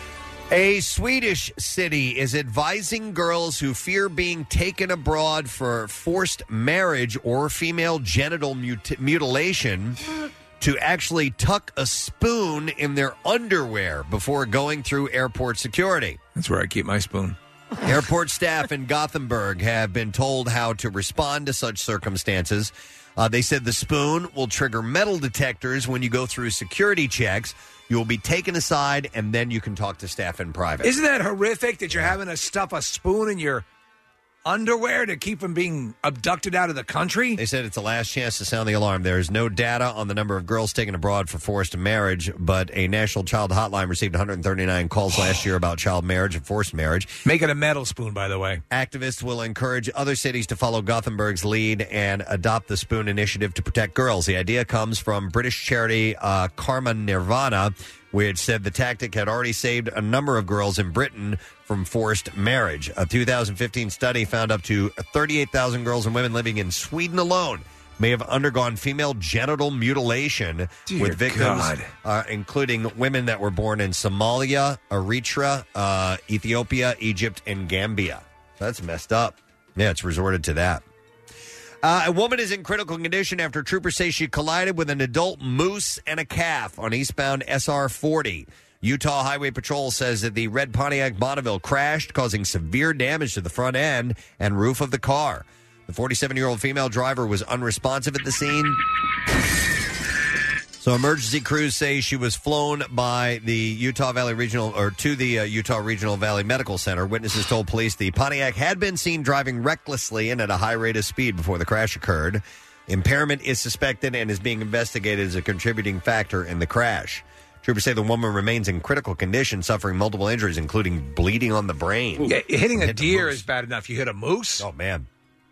A Swedish city is advising girls who fear being taken abroad for forced marriage or female genital mut- mutilation to actually tuck a spoon in their underwear before going through airport security. That's where I keep my spoon. Airport staff in Gothenburg have been told how to respond to such circumstances. Uh, they said the spoon will trigger metal detectors when you go through security checks. You will be taken aside, and then you can talk to staff in private. Isn't that horrific that you're having to stuff a spoon in your underwear to keep from being abducted out of the country? They said it's the last chance to sound the alarm. There is no data on the number of girls taken abroad for forced marriage, but a national child hotline received one hundred thirty-nine calls last year about child marriage and forced marriage. Make it a metal spoon, by the way. Activists will encourage other cities to follow Gothenburg's lead and adopt the spoon initiative to protect girls. The idea comes from British charity uh, Karma Nirvana, which said the tactic had already saved a number of girls in Britain from forced marriage. A two thousand fifteen study found up to thirty-eight thousand girls and women living in Sweden alone may have undergone female genital mutilation, Dear with victims God. Uh, including women that were born in Somalia, Eritrea, uh, Ethiopia, Egypt, and Gambia. That's messed up. Yeah, it's resorted to that. Uh, a woman is in critical condition after troopers say she collided with an adult moose and a calf on eastbound S R forty. Utah Highway Patrol says that the red Pontiac Bonneville crashed, causing severe damage to the front end and roof of the car. The forty-seven-year-old female driver was unresponsive at the scene. So emergency crews say she was flown by the Utah Valley Regional, or to the uh, Utah Regional Valley Medical Center. Witnesses told police the Pontiac had been seen driving recklessly and at a high rate of speed before the crash occurred. Impairment is suspected and is being investigated as a contributing factor in the crash. Troopers say the woman remains in critical condition, suffering multiple injuries, including bleeding on the brain. Yeah, hitting a Hit the deer moose. is bad enough. You hit a moose? Oh, man.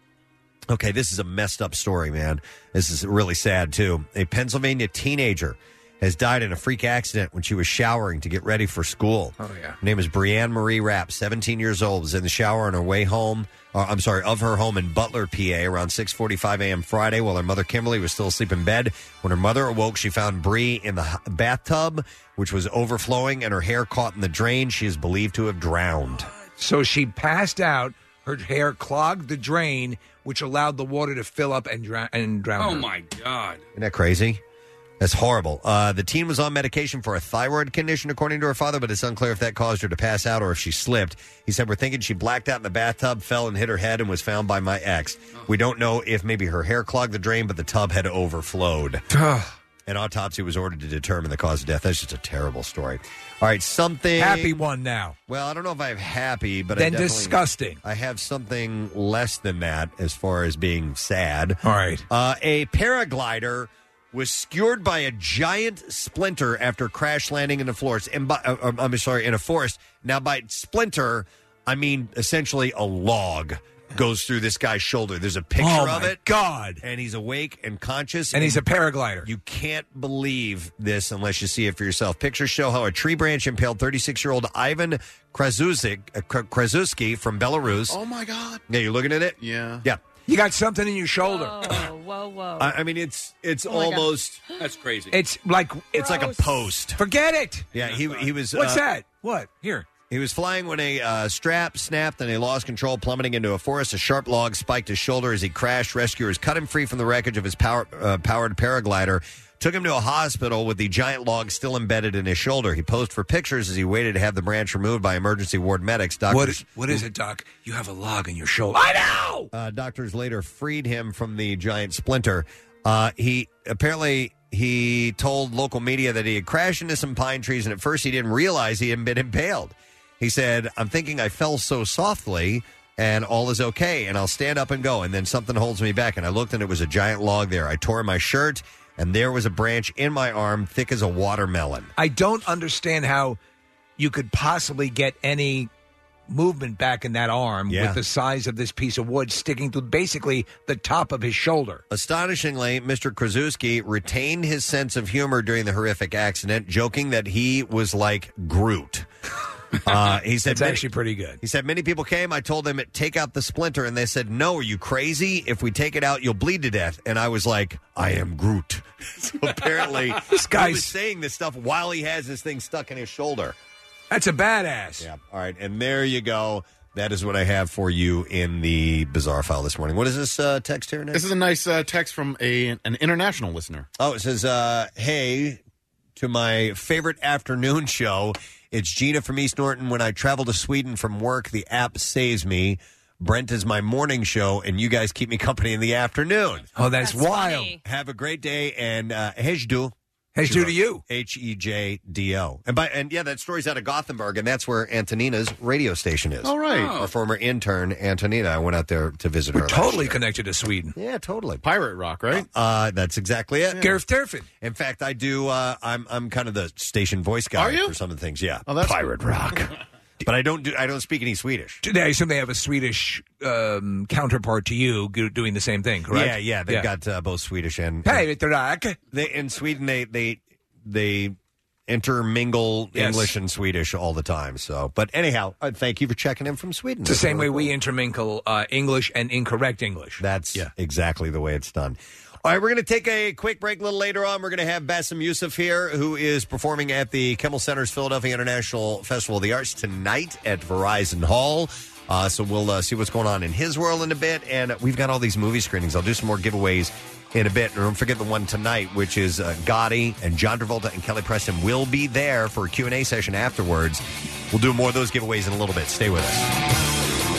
Okay, this is a messed up story, man. This is really sad, too. A Pennsylvania teenager has died in a freak accident when she was showering to get ready for school. Oh, yeah. Her name is Brianne Marie Rapp, seventeen years old, was in the shower on her way home, or, I'm sorry, of her home in Butler, P A, around six forty-five a.m. Friday while her mother, Kimberly, was still asleep in bed. When her mother awoke, she found Bree in the h- bathtub, which was overflowing, and her hair caught in the drain. She is believed to have drowned. So she passed out. Her hair clogged the drain, which allowed the water to fill up and, dra- and drown Oh, her. my God. Isn't that crazy? That's horrible. Uh, the teen was on medication for a thyroid condition, according to her father, but it's unclear if that caused her to pass out or if she slipped. He said, we're thinking she blacked out in the bathtub, fell and hit her head, and was found by my ex. We don't know if maybe her hair clogged the drain, but the tub had overflowed. An autopsy was ordered to determine the cause of death. That's just a terrible story. All right, something... Happy one now. Well, I don't know if I have happy, but I Then definitely... disgusting. I have something less than that as far as being sad. All right. Uh, a paraglider was skewered by a giant splinter after crash landing in a forest. And by, uh, I'm sorry, in a forest. Now, by splinter, I mean essentially a log goes through this guy's shoulder. There's a picture Oh, of my it. God. And he's awake and conscious. And he's a paraglider. You can't believe this unless you see it for yourself. Pictures show how a tree branch impaled thirty-six-year-old Ivan Krasuzik, uh, Krasuski from Belarus. Oh, my God. Yeah, you're looking at it? Yeah. Yeah. You got something in your shoulder. Whoa, whoa, whoa. I, I mean, it's it's Oh, my God. almost... That's crazy. It's like It's like a post. Forget it. Yeah, he he was... What's uh, that? What? Here. He was flying when a uh, strap snapped and he lost control, plummeting into a forest. A sharp log spiked his shoulder as he crashed. Rescuers cut him free from the wreckage of his power, uh, powered paraglider, took him to a hospital with the giant log still embedded in his shoulder. He posed for pictures as he waited to have the branch removed by emergency ward medics. Doctors, What is, what is it, Doc? You have a log in your shoulder. I know! Uh, doctors later freed him from the giant splinter. Uh, he apparently... He told local media that he had crashed into some pine trees, and at first he didn't realize he had been impaled. He said, I'm thinking I fell so softly, and all is okay, and I'll stand up and go, and then something holds me back. And I looked, and it was a giant log there. I tore my shirt, and there was a branch in my arm thick as a watermelon. I don't understand how you could possibly get any movement back in that arm Yeah. with the size of this piece of wood sticking to basically the top of his shoulder. Astonishingly, Mister Krasuski retained his sense of humor during the horrific accident, joking that he was like Groot. Uh, he said It's many- actually pretty good. He said many people came. I told them, take out the splinter, and they said, no, are you crazy? If we take it out, you'll bleed to death. And I was like, I am Groot. So apparently, This he guy's- was saying this stuff while he has this thing stuck in his shoulder. That's a badass. Yeah. All right, and there you go. That is what I have for you in the bizarre file this morning. What is this uh, text here, Nick? This is a nice uh, text from a an international listener. Oh, it says, uh, hey, to my favorite afternoon show. It's Gina from East Norton. When I travel to Sweden from work, the app saves me. Brent is my morning show, and you guys keep me company in the afternoon. Oh, that's, that's wild. Funny. Have a great day, and uh, hejdu. Hejdu to you. H E J D O. And, by, and yeah, that story's out of Gothenburg, and that's where Antonina's radio station is. All right. Our former intern, Antonina. I went out there to visit We're her. totally connected to Sweden. Yeah, totally. Pirate rock, right? Uh, that's exactly it. Yeah. Gerf Terfin. In fact, I do, uh, I'm I'm kind of the station voice guy Are you? for some of the things. Yeah. Oh, that's Pirate rock. But I don't do. I don't speak any Swedish. I assume they have a Swedish um, counterpart to you go- doing the same thing, correct? Yeah, yeah. They've got uh, both Swedish and. Pirate rock. They in Sweden they they they intermingle Yes. English and Swedish all the time. So, but anyhow, uh, thank you for checking in from Sweden. It's the That's same way really we cool. intermingle uh, English and incorrect English. That's exactly the way it's done. All right, we're going to take a quick break a little later on. We're going to have Bassem Youssef here, who is performing at the Kimmel Center's Philadelphia International Festival of the Arts tonight at Verizon Hall. Uh, so we'll uh, see what's going on in his world in a bit. And we've got all these movie screenings. I'll do some more giveaways in a bit. And don't forget the one tonight, which is uh, Gotti and John Travolta and Kelly Preston will be there for a Q and A session afterwards. We'll do more of those giveaways in a little bit. Stay with us.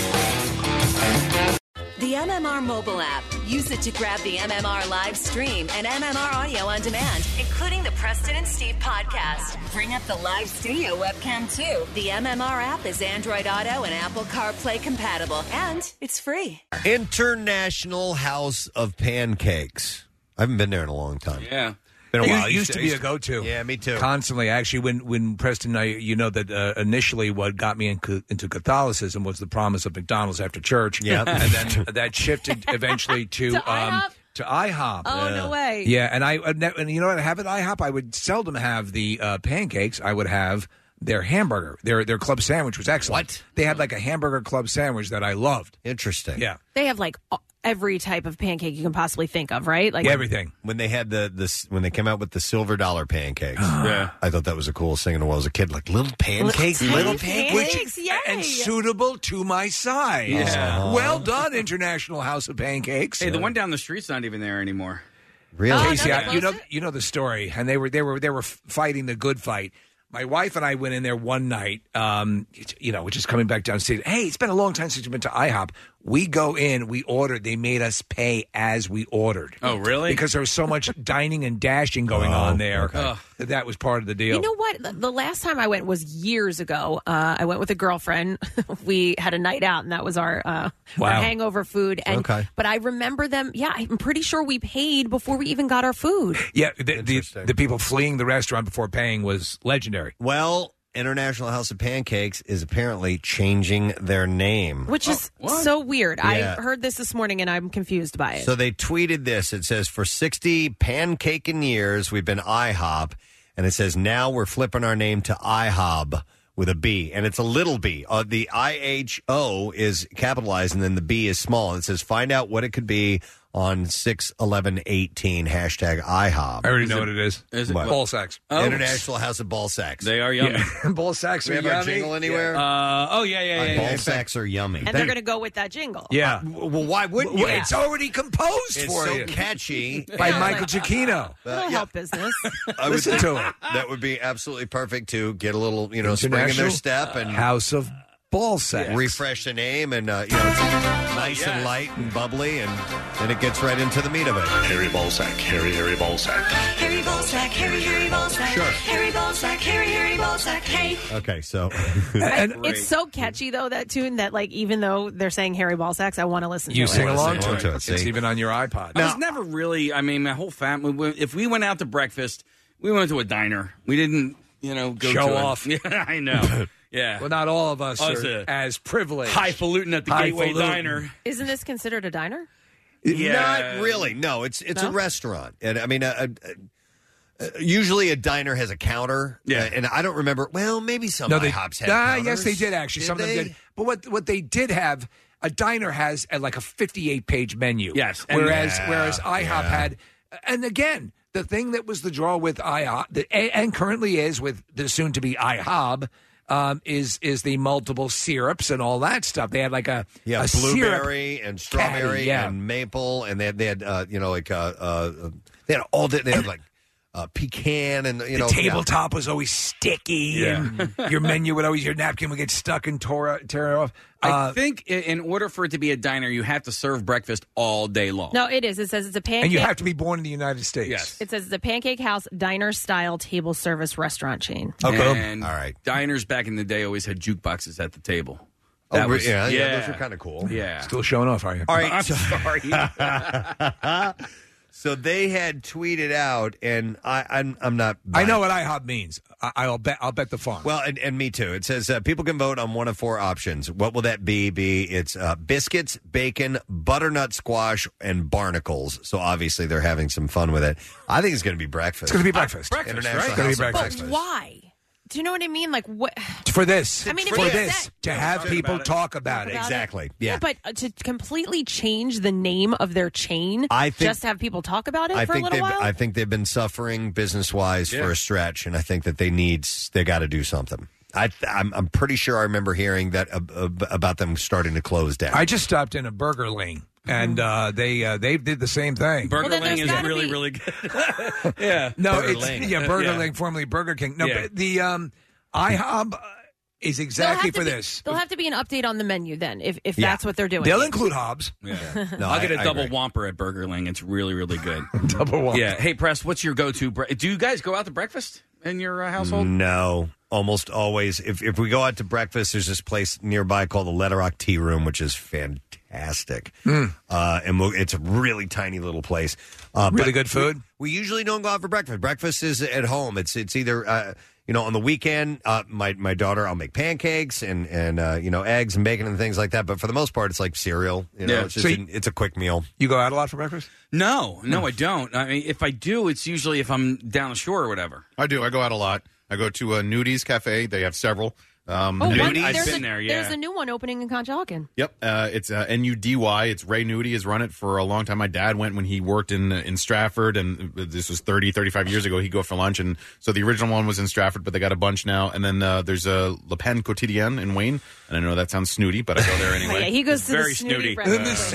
The M M R mobile app. Use it to grab the M M R live stream and M M R audio on demand, including the Preston and Steve podcast. Bring up the live studio webcam, too. The M M R app is Android Auto and Apple CarPlay compatible, and it's free. International House of Pancakes. I haven't been there in a long time. Yeah. Been a It while. used to be a go-to. Yeah, me too. Constantly, actually, when when Preston, I, you know that uh, initially what got me in, into Catholicism was the promise of McDonald's after church. Yeah, and then that shifted eventually to To um, IHOP? to IHOP. Oh, no way. Yeah, and I and you know what I have at IHOP? I would seldom have the uh, pancakes. I would have their hamburger. Their their club sandwich was excellent. What? They had like a hamburger club sandwich that I loved. Interesting. Yeah. They have like every type of pancake you can possibly think of, right? Like everything. When they had the this when they came out with the silver dollar pancakes, Yeah. I thought that was the coolest thing in the world as a kid. Like little pancakes, Little little pancakes, pancakes. yay. and suitable to my size. Yeah. Well done, International House of Pancakes. Hey, the one down the street's not even there anymore. Really? Oh, Casey, no, I- they you know, closed you know the story, and they were they were they were fighting the good fight. My wife and I went in there one night, um, you know, which is coming back downstairs. Hey, it's been a long time since you've been to IHOP. We go in, we ordered. They made us pay as we ordered. Oh, really? Because there was so much dining and dashing going Oh, on there. okay. uh, that that was part of the deal. You know what? The, the last time I went was years ago. Uh, I went with a girlfriend. We had a night out, and that was our, uh, Wow. our hangover food. And Okay. but I remember them. Yeah, I'm pretty sure we paid before we even got our food. yeah, the, the, Interesting. the people fleeing the restaurant before paying was legendary. Well, International House of Pancakes is apparently changing their name. Which is so weird. Yeah. I heard this this morning, and I'm confused by it. So they tweeted this. It says, for sixty pancaking years, we've been IHOP. And it says, now we're flipping our name to IHOB with a B. And it's a little b. Uh, the I H O is capitalized, and then the B is small. And it says, find out what it could be on six eleven eighteen, hashtag IHOB. I already know what it is. Is it What? Ball sacks. Oh. International House of Ball Sacks. They are yummy. Yeah. Ball sacks Do we are have our yummy. jingle anywhere? Uh, oh, yeah, yeah, yeah. Ball yeah. sacks are yummy. and they're going to go with that jingle. Yeah. Well, why wouldn't Well, you? It's already composed It's for so you. catchy. By Yeah, Michael like- Giacchino. It'll yeah. help business. I would Listen think to it. That would be absolutely perfect to get a little, you know, spring in their International step and House of Ball sacks. refresh the name, and uh, you know, it's nice and light and bubbly, and then it gets right into the meat of it. Harry Ballsack, Harry, Harry Ballsack. Harry Ballsack, Harry, Harry Ballsack. Sure. Harry Ballsack, Harry, Harry Ballsack, hey. Okay, so And It's so catchy, though, that tune, that like even though they're saying Harry Ballsacks, I want to listen you to sing it. along sing to along it. to it, It's see? even on your iPod. I was never really, I mean, my whole family, we- if we went out to breakfast, we went to a diner. We didn't, you know, go Show to a- off. Yeah, I know. Yeah. Well, not all of us Us, are uh, as privileged. Highfalutin at the Gateway Highfalutin. Diner. Isn't this considered a diner? Yeah. not really. No, it's it's No? a restaurant, and I mean, a, a, a, usually a diner has a counter. Yeah. uh, and I don't remember. Well, maybe some No, they, IHOPs had. ah, counters. yes, they did actually. Did Some of them they? did. But what what they did have, a diner has uh, like a fifty-eight page menu. Yes, and- Whereas Yeah, whereas IHOP yeah. had, and again, the thing that was the draw with IHOP, that, and and currently is with the soon to be IHOB. Um, is is the multiple syrups and all that stuff? They had like a Yeah, a syrup blueberry and strawberry caddy, yeah. and maple, and they had they had uh, you know like uh, uh, they had all the, they had like uh, pecan, and you the know, tabletop was always sticky, Yeah. and your menu would always your napkin would get stuck and tore tear off. I Uh, think i- in order for it to be a diner, you have to serve breakfast all day long. No, it is. It says it's a pancake. and you have to be born in the United States. Yes. It says it's a Pancake House diner style table service restaurant chain. And all right. Diners back in the day always had jukeboxes at the table. Oh, That re- was, yeah, yeah, those are kinda cool. Yeah. Still showing off, are you? All right, I'm so- sorry. So they had tweeted out, and I, I'm, I'm not. I know what IHOP means. I, I'll bet. I'll bet the farm. Well, and, and me too. It says uh, people can vote on one of four options. What will that be? Be it's uh, biscuits, bacon, butternut squash, and barnacles. So obviously they're having some fun with it. I think it's going to be breakfast. It's going to be breakfast. breakfast, International It's gonna be House of breakfast. But why? Do you know what I mean? Like what? For this, I mean, if for you this, said- to have talk people about it. talk about it. About it. Exactly. Yeah. but uh, to completely change the name of their chain, I think- just to have people talk about it I for a think little they've while. I think they've been suffering business wise Yeah. for a stretch, and I think that they need they got to do something. I I'm, I'm pretty sure I remember hearing that uh, uh, about them starting to close down. I just stopped in a Burger Ling, and uh, they uh, they did the same thing. Burger then Ling there's is gotta really, be- really good. yeah. No, Burger it's Ling. yeah, Burger Yeah. Ling, formerly Burger King. No, Yeah. but the um, IHOP uh, is There'll exactly have to for be- this. There'll have to be an update on the menu then, if if Yeah. that's what they're doing. They'll include Hobbs. Yeah. No, I'll get I- a I double agree. Whopper at Burger Ling. It's really, really good. Double one. Yeah. Hey, Press, what's your go-to? Bre- Do you guys go out to breakfast in your uh, household? No, almost always. If if we go out to breakfast, there's this place nearby called the Letter Rock Tea Room, which is fantastic. Uh, and we'll, it's a really tiny little place. Uh, Really but good food? We, we usually don't go out for breakfast. Breakfast is at home. It's it's either uh, you know on the weekend. Uh, my my daughter, I'll make pancakes and and uh, you know eggs and bacon and things like that. But for the most part, it's like cereal. You know, Yeah. it's just So an- it's a quick meal. You go out a lot for breakfast? No, no, I don't. I mean, if I do, it's usually if I'm down the shore or whatever. I do. I go out a lot. I go to a Nudies Cafe. They have several. Um, Oh, and- one, I've there's, been a, there, yeah. there's a new one opening in Conshohocken. Yep, uh, it's uh, N U D Y. It's Ray Nudie has run it for a long time. My dad went when he worked in in Stratford, and this was thirty, thirty-five years ago. He'd go for lunch, and so the original one was in Stratford, but they got a bunch now. And then uh, there's a Le Pen Quotidien in Wayne, and I know that sounds snooty, but I go there anyway. Yeah, he goes It's to very the snooty snooty. breakfast.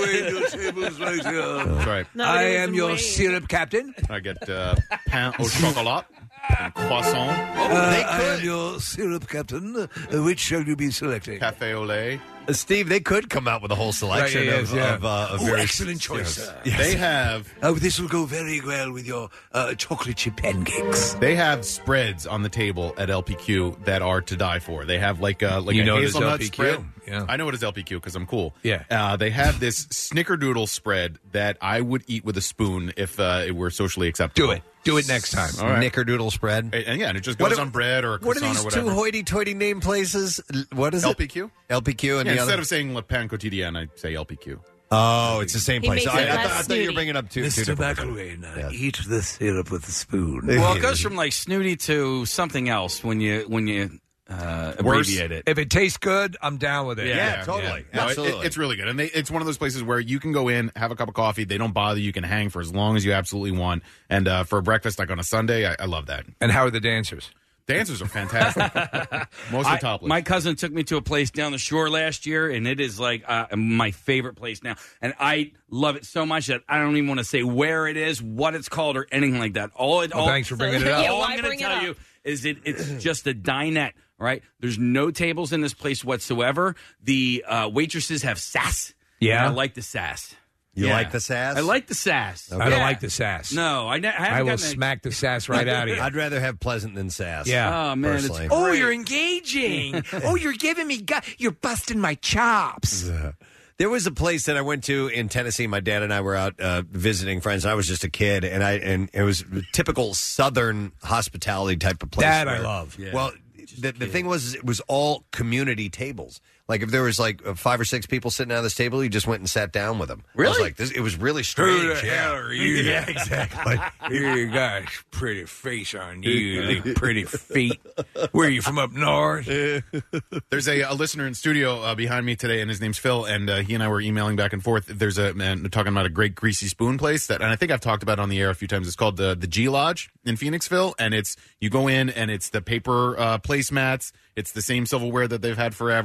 That's right. No, I it is am in your Wayne. syrup captain. I get uh, pain au chocolat and croissant, Uh, I am your syrup captain. Uh, which shall you be selecting? cafe au lait. Uh, Steve, they could come out with a whole selection Right, of, yes, yeah. of, uh, of Oh, various- excellent choice, yes. sir. Yes. They have Oh, this will go very well with your uh, chocolate chip pancakes. They have spreads on the table at L P Q that are to die for. They have like a like You a know it as hazelnut L P Q? spread. Yeah. I know it is L P Q because I'm cool. Yeah. Uh, they have this snickerdoodle spread that I would eat with a spoon if uh, it were socially acceptable. Do it. Do it next time. All right. Snickerdoodle spread. And, and yeah, and it just What goes are- on bread or a What are croissant these or two whatever. hoity-toity name places? L- What is L it? P Q? L P Q and Yeah, the instead other. of saying Le Pain Quotidien, I say L P Q. Oh, it's the same He place. makes I, it I, less thought, I thought you were snooty. bringing up two, two Mister different McElwain, uh, Yes. eat the syrup with a spoon. Well, it goes from like snooty to something else when you when you uh, Worse. abbreviate it. If it tastes good, I'm down with it. Yeah. Yeah, totally. No, it- Absolutely. it- it's really good. And they, it's one of those places where you can go in, have a cup of coffee. They don't bother. You can hang for as long as you absolutely want. And uh, for breakfast, like on a Sunday, I, I love that. And how are the dancers? Dancers are fantastic. Mostly I- topless. My cousin took me to a place down the shore last year, and it is like uh, my favorite place now. And I love it so much that I don't even want to say where it is, what it's called, or anything like that. All it, Well, all, thanks for bringing it up. Yeah, all why I'm going bring to it tell up? you is it it's just a dinette. Right? There's no tables in this place whatsoever. The uh, waitresses have sass. Yeah? And I like the sass. You Yeah. like the sass? I like the sass. I don't Yeah. like the sass. No, I, ne- I haven't I will gotten a- smack the sass right out of you. I'd rather have pleasant than sass. Yeah. Oh man, it's personally. Oh, great. you're engaging. Oh, you're giving me, gu- you're busting my chops. There was a place that I went to in Tennessee. My dad and I were out uh, visiting friends. And I was just a kid, and I and it was typical Southern hospitality type of place. That I where- love. Yeah. Well, the, the thing was, it was all community tables. Like if there was like uh, five or six people sitting at this table, you just went and sat down with them. I was Really? like, this, it was really strange. Who the yeah. hell are you? Yeah, exactly. You got a pretty face on you, the pretty feet. Where are you from, up north? There's a, a listener in studio uh, behind me today, and his name's Phil, and uh, he and I were emailing back and forth. There's a man talking about a great greasy spoon place that, and I think I've talked about it on the air a few times. It's called the the G Lodge in Phoenixville, and it's you go in and it's the paper uh, placemats. It's the same silverware that they've had forever. I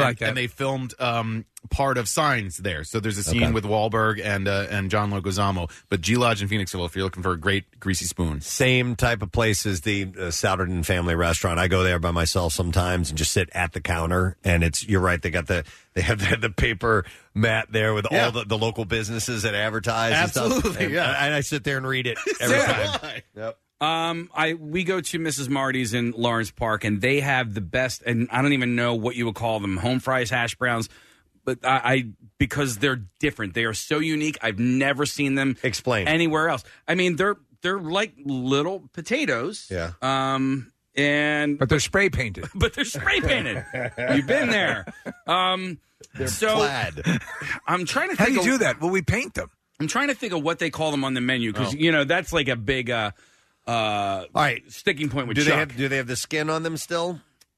like that. And they filmed um, part of Signs there. So there's a scene Okay. with Wahlberg and uh, and John Leguizamo. But G Lodge in Phoenixville, if you're looking for a great greasy spoon. Same type of place as the uh, Souderton family restaurant. I go there by myself sometimes and just sit at the counter. And it's you're right. They got the they have the, the paper mat there with Yeah. all the, the local businesses that advertise. And stuff. Absolutely, And, yeah. and I sit there and read it every So time. do I. Yep. Um, I we go to Missus Marty's in Lawrence Park, and they have the best. And I don't even know what you would call them: home fries, hash browns. But I, I because they're different. They are so unique. I've never seen them Explain. anywhere else. I mean, they're they're like little potatoes. Yeah. Um. And but they're spray painted. but they're spray painted. You've been there. Um. They're so plaid. I'm trying to How do think you of, do that? Well, we paint them. I'm trying to think of what they call them on the menu because Oh. you know that's like a big uh, uh, All right. sticking point with Do Chuck. they have do they have the skin on them still?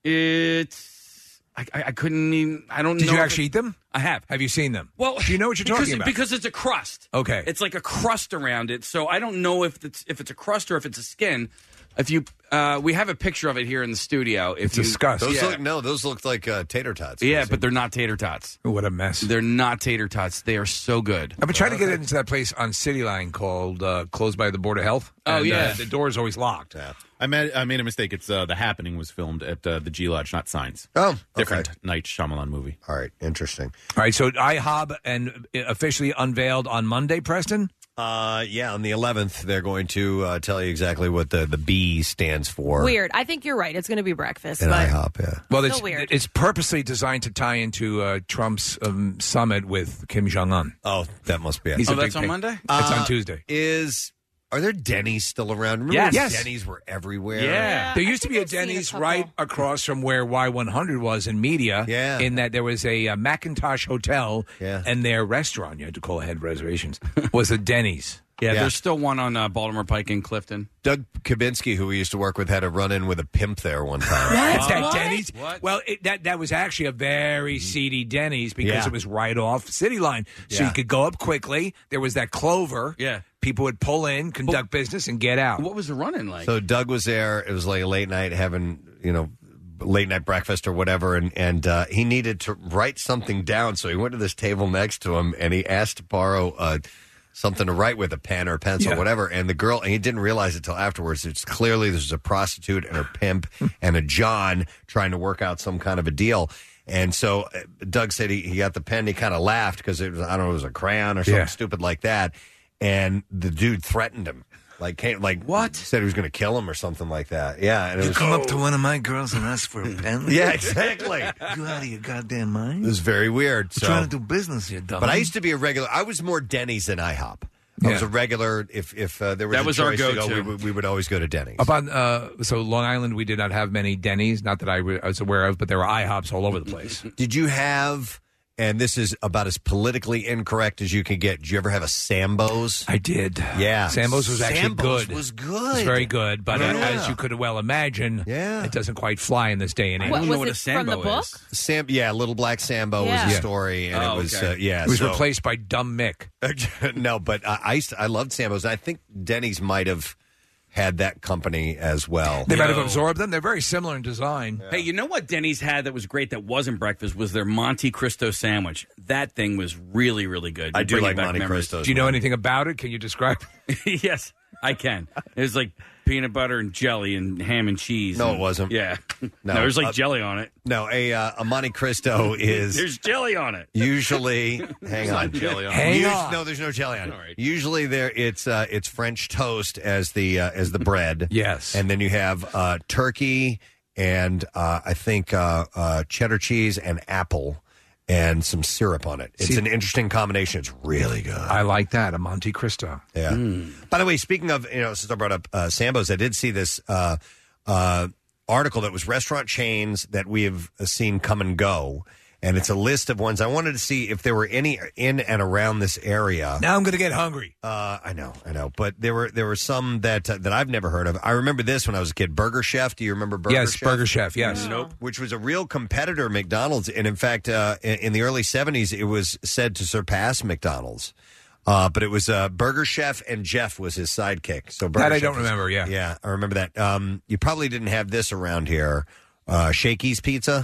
It's I, I, I couldn't even I don't Did know you if actually it- eat them? I have. Have you seen them? Well, do you know what you're because, talking about? Because it's a crust. Okay. It's like a crust around it, so I don't know if it's if it's a crust or if it's a skin. If you, uh, we have a picture of it here in the studio. If It's you, disgusting. Those Yeah. look no, those look like uh, tater tots. Yeah, but they're not tater tots. What a mess. They're not tater tots. They are so good. I've been trying to get into that place on City Line called uh, Closed by the Board of Health. Oh, and, yeah. Uh, the door's always locked. Yeah. I made I made a mistake. It's uh, The Happening was filmed at uh, the G Lodge, not Signs. Oh, okay. Different Night Shyamalan movie. All right, interesting. All right, so IHOB and uh, officially unveiled on Monday, Preston? Uh, yeah, on the eleventh, they're going to uh, tell you exactly what the, the B stands for. Weird. I think you're right. It's going to be breakfast. And but IHOP, yeah. Well, Still it's, weird. it's purposely designed to tie into uh, Trump's um, summit with Kim Jong Un. Oh, that must be it. He's Oh, a big that's on thing. Monday? It's Uh, on Tuesday. Is are there Denny's still around? Remember Yes. when Yes. Denny's were everywhere. Yeah. There used to be a I've seen a Denny's couple. right across from where Y one hundred was in Media. Yeah. In that there was a, uh Macintosh Hotel, Yeah. and their restaurant, you had to call ahead reservations, was a Denny's. Yeah, Yeah. there's still one on uh, Baltimore Pike in Clifton. Doug Kabinski, who we used to work with, had a run-in with a pimp there one time. That's that What? Denny's. What? Well, it, that that was actually a very seedy Denny's because Yeah. it was right off City Line, so Yeah. you could go up quickly. There was that Clover. Yeah. People would pull in, conduct business, and get out. What was the running like? So Doug was there. It was like a late night having, you know, late night breakfast or whatever, and and uh, he needed to write something down. So he went to this table next to him and he asked to borrow uh, something to write with, a pen or a pencil, Yeah. whatever. And the girl, and he didn't realize it till afterwards. It's clearly this was a prostitute and her pimp and a John trying to work out some kind of a deal. And so uh, Doug said he, he got the pen. He kind of laughed because it was, I don't know, it was a crayon or something Yeah. stupid like that. And the dude threatened him. Like, came, like What? Said he was going to kill him or something like that. Yeah, and it was up to one of my girls and ask for a pen? yeah, exactly. You out of your goddamn mind? It was very weird. So, do business here, dumb. but I used to be a regular. I was more Denny's than IHOP. I was Yeah. a regular. If if uh, there was That a was our choice to go, go-to. we, would- we would always go to Denny's. Up on uh, so Long Island, we did not have many Denny's, not that I, re- I was aware of, but there were IHOPs all over the place. Did you have? And this is about as politically incorrect as you can get. Did you ever have a Sambo's? I did. Yeah, Sambo's was actually Sambo's good. Was It good. was very good, but uh, Yeah. as you could well imagine, Yeah. it doesn't quite fly in this day and age. What, don't know was what it a from the Sambo book? is. Sam, yeah, Little Black Sambo Yeah. was a Yeah. story, and Oh, it was okay. uh, yeah. It was so- replaced by Dumb Mick. no, but uh, I used to, I loved Sambo's. I think Denny's might have had that company as well. They might have Yo. absorbed them. They're very similar in design. Hey, you know what Denny's had that was great that wasn't breakfast was their Monte Cristo sandwich. That thing was really, really good. I You do bring like back Monte memories. Cristos. Do you know anything about it? Can you describe? Yes, I can. It was like peanut butter and jelly and ham and cheese. No, and- it wasn't. Yeah. No, No, there's like uh, jelly on it. No, a uh, a Monte Cristo is There's jelly on it. usually. Hang on, jelly on it. Hang Us- on. No, there's no jelly on it. All right. Usually there, it's uh, it's French toast as the uh, as the bread. Yes. and then you have uh, turkey and uh, I think uh, uh, cheddar cheese and apple and some syrup on it. It's See- an interesting combination. It's really good. I like that, a Monte Cristo. Yeah. By the way, speaking of, you know, since I brought up uh, Sambo's, I did see this uh, uh, article that was restaurant chains that we have seen come and go. And it's a list of ones. I wanted to see if there were any in and around this area. Now I'm going to get hungry. Uh, I know, I know, but there were there were some that uh, that I've never heard of. I remember this when I was a kid. Burger Chef. Do you remember Burger Yes, Chef? Burger Chef, yes. Nope. Which was a real competitor, McDonald's, and in fact, uh, in, in the early seventies, it was said to surpass McDonald's. Uh, but it was uh, Burger Chef, and Jeff was his sidekick. So Burger That I Chef don't was- remember, yeah. yeah, I remember that. Um, you probably didn't have this around here. Uh, Shakey's Pizza.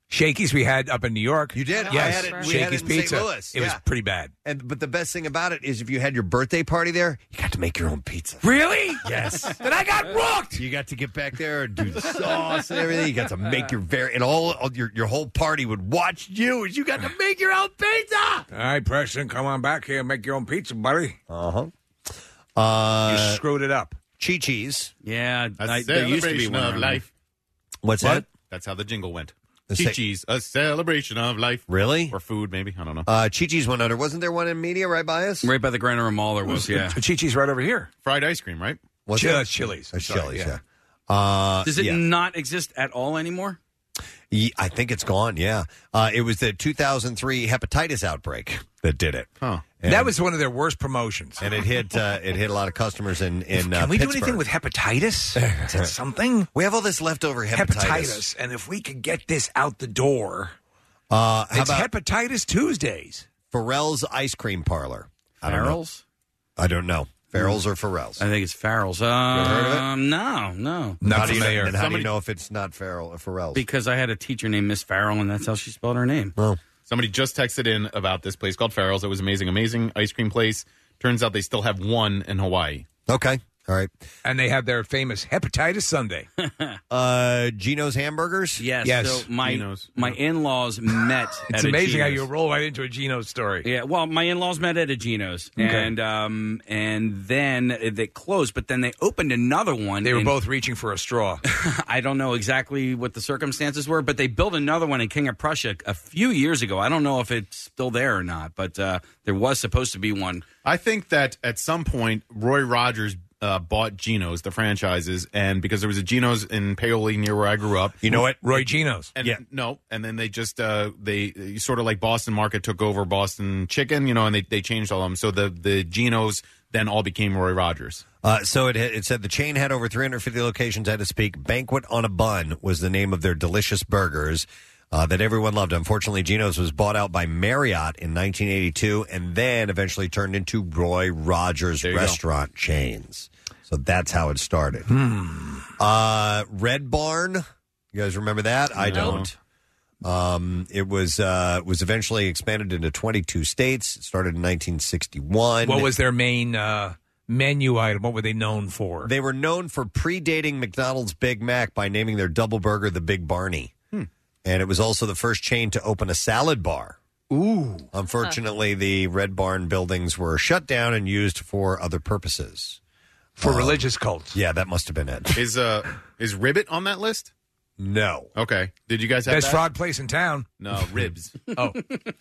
Shakey's we had up in New York. You did? Yes. I had it, we had Shakey's it in Saint Pizza. Louis. It was Yeah. pretty bad. And but the best thing about it is if you had your birthday party there, you got to make your own pizza. Really? Yes. Then I got rooked. You got to get back there and do the sauce and everything. You got to make your very and all, all your your whole party would watch you as you got to make your own pizza. All right, Preston, come on back here and make your own pizza, buddy. Uh-huh. Uh You screwed it up. Chi-Chi's. Yeah, A I, there used to be celebration one of around life. What's What? that? That's how the jingle went. The sa- Chi-Chi's, a celebration of life. Really? Or food, maybe. I don't know. Uh, Chi-Chi's went under. Wasn't there one in media right by us? Right by the Grand River Mall there was, yeah. Chi-Chi's right over here. Fried ice cream, right? What's Ch- that? Chili's. Uh, Sorry, Chili's, yeah. yeah. Uh, Does it yeah. not exist at all anymore? Ye- I think it's gone, yeah. Uh, it was the two thousand three hepatitis outbreak that did it. Huh. And, that was one of their worst promotions. and it hit uh, it hit a lot of customers in, in Can uh, we do Pittsburgh. anything with hepatitis? Is that something? We have all this leftover hepatitis. Hepatitis. And if we could get this out the door, Uh, how it's about Hepatitis Tuesdays. Farrell's Ice Cream Parlor? I don't know. Farrell's? I don't know. Farrell's or Farrell's? I think it's Farrell's. Um, ever heard of it? No, no. Not how do you know, familiar. then how do Somebody- you know if it's not Farrell or Farrell's? Because I had a teacher named Miss Farrell, and that's how she spelled her name. Well, Somebody just texted in about this place called Farrell's. It was amazing, amazing ice cream place. Turns out they still have one in Hawaii. okay. All right. And they have their famous Hepatitis Sunday. Uh, Gino's Hamburgers? Yes. Yes. So my Gino's. my in-laws met. It's at a amazing how Gino's. you roll right into a Gino story. Yeah, well, my in-laws met at a Gino's, Okay. and um, and then they closed, but then they opened another one. They were in- both reaching for a straw. I don't know exactly what the circumstances were, but they built another one in King of Prussia a few years ago. I don't know if it's still there or not, but uh, there was supposed to be one. I think that at some point, Roy Rogers uh, bought Gino's, the franchises, and because there was a Gino's in Paoli near where I grew up. You know what? Roy Gino's. And no, and then they just uh, they sort of like Boston Market took over Boston Chicken, you know, and they, they changed all of them. So the the Gino's then all became Roy Rogers. Uh, so it it said the chain had over three hundred fifty locations. Had to speak. Banquet on a Bun was the name of their delicious burgers uh, that everyone loved. Unfortunately, Gino's was bought out by Marriott in nineteen eighty-two and then eventually turned into Roy Rogers There you go. restaurant chains. So that's how it started. Hmm. Uh, Red Barn, you guys remember that? I don't. Um, it was uh, was eventually expanded into twenty-two states. It started in nineteen sixty-one. What was their main uh, menu item? What were they known for? They were known for predating McDonald's Big Mac by naming their double burger the Big Barney. Hmm. And it was also the first chain to open a salad bar. Ooh. Unfortunately, the Red Barn buildings were shut down and used for other purposes. For Um, religious cults. Yeah, that must have been it. Is uh is Ribbit on that list? No. Okay. Did you guys have Best that? frog place in town. No, ribs. Oh.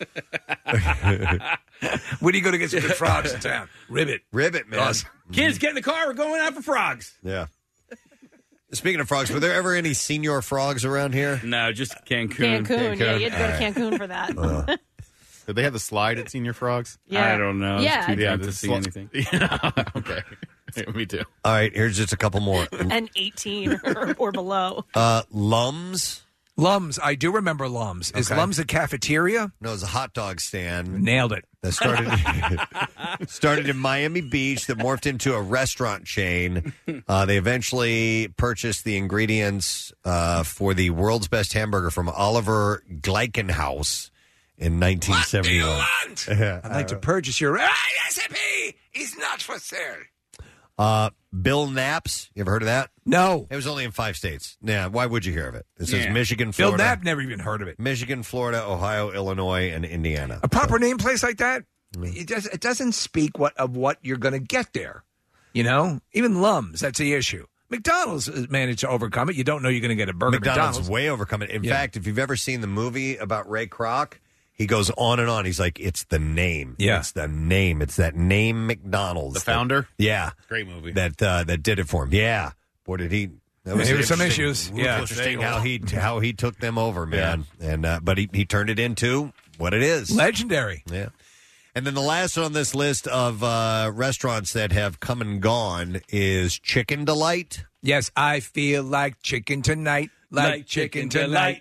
Where do you go to get some good frogs in town? Ribbit. Ribbit, man. Awesome. Kids, get in the car. We're going out for frogs. Yeah. Speaking of frogs, were there ever any senior frogs around here? No, just Cancun. Cancun. Yeah, you had to go All right. to Cancun for that. Uh, Did they have the slide at Senior Frogs? Yeah. I don't know. Yeah. It's too Yeah, drunk the to see sli- anything. Yeah, okay. Yeah, me too. all right, here's just a couple more. And eighteen or, or below. Uh, Lums. Lums. I do remember Lums. Is Okay. Lums a cafeteria? No, it was a hot dog stand. Nailed it. That started started in Miami Beach that morphed into a restaurant chain. Uh, they eventually purchased the ingredients uh, for the world's best hamburger from Oliver Gleichenhaus in nineteen seventy-one. I'd like to purchase your recipe. Is not for sale. Uh, Bill Knapp's. You ever heard of that? No. It was only in five states. Yeah, why would you hear of it? It says Yeah. Michigan, Bill Florida. Knapp, never even heard of it. Michigan, Florida, Ohio, Illinois, and Indiana. A proper name place like that, it, does, it doesn't speak what of what you're going to get there. You know? Even Lums, that's the issue. McDonald's has managed to overcome it. You don't know you're going to get a burger at McDonald's, McDonald's. way overcome it. In Yeah. fact, if you've ever seen the movie about Ray Kroc, he goes on and on. He's like, it's the name. Yeah. It's the name. It's that name McDonald's. The that- founder? yeah. Great movie. That uh, that did it for him. Yeah. Boy, did he. That There were some interesting- issues. Yeah. Interesting how he how he took them over, man. And uh, but he, he turned it into what it is. Legendary. Yeah. And then the last on this list of uh, restaurants that have come and gone is Chicken Delight. Yes, I feel like chicken tonight. Like, chicken, tonight.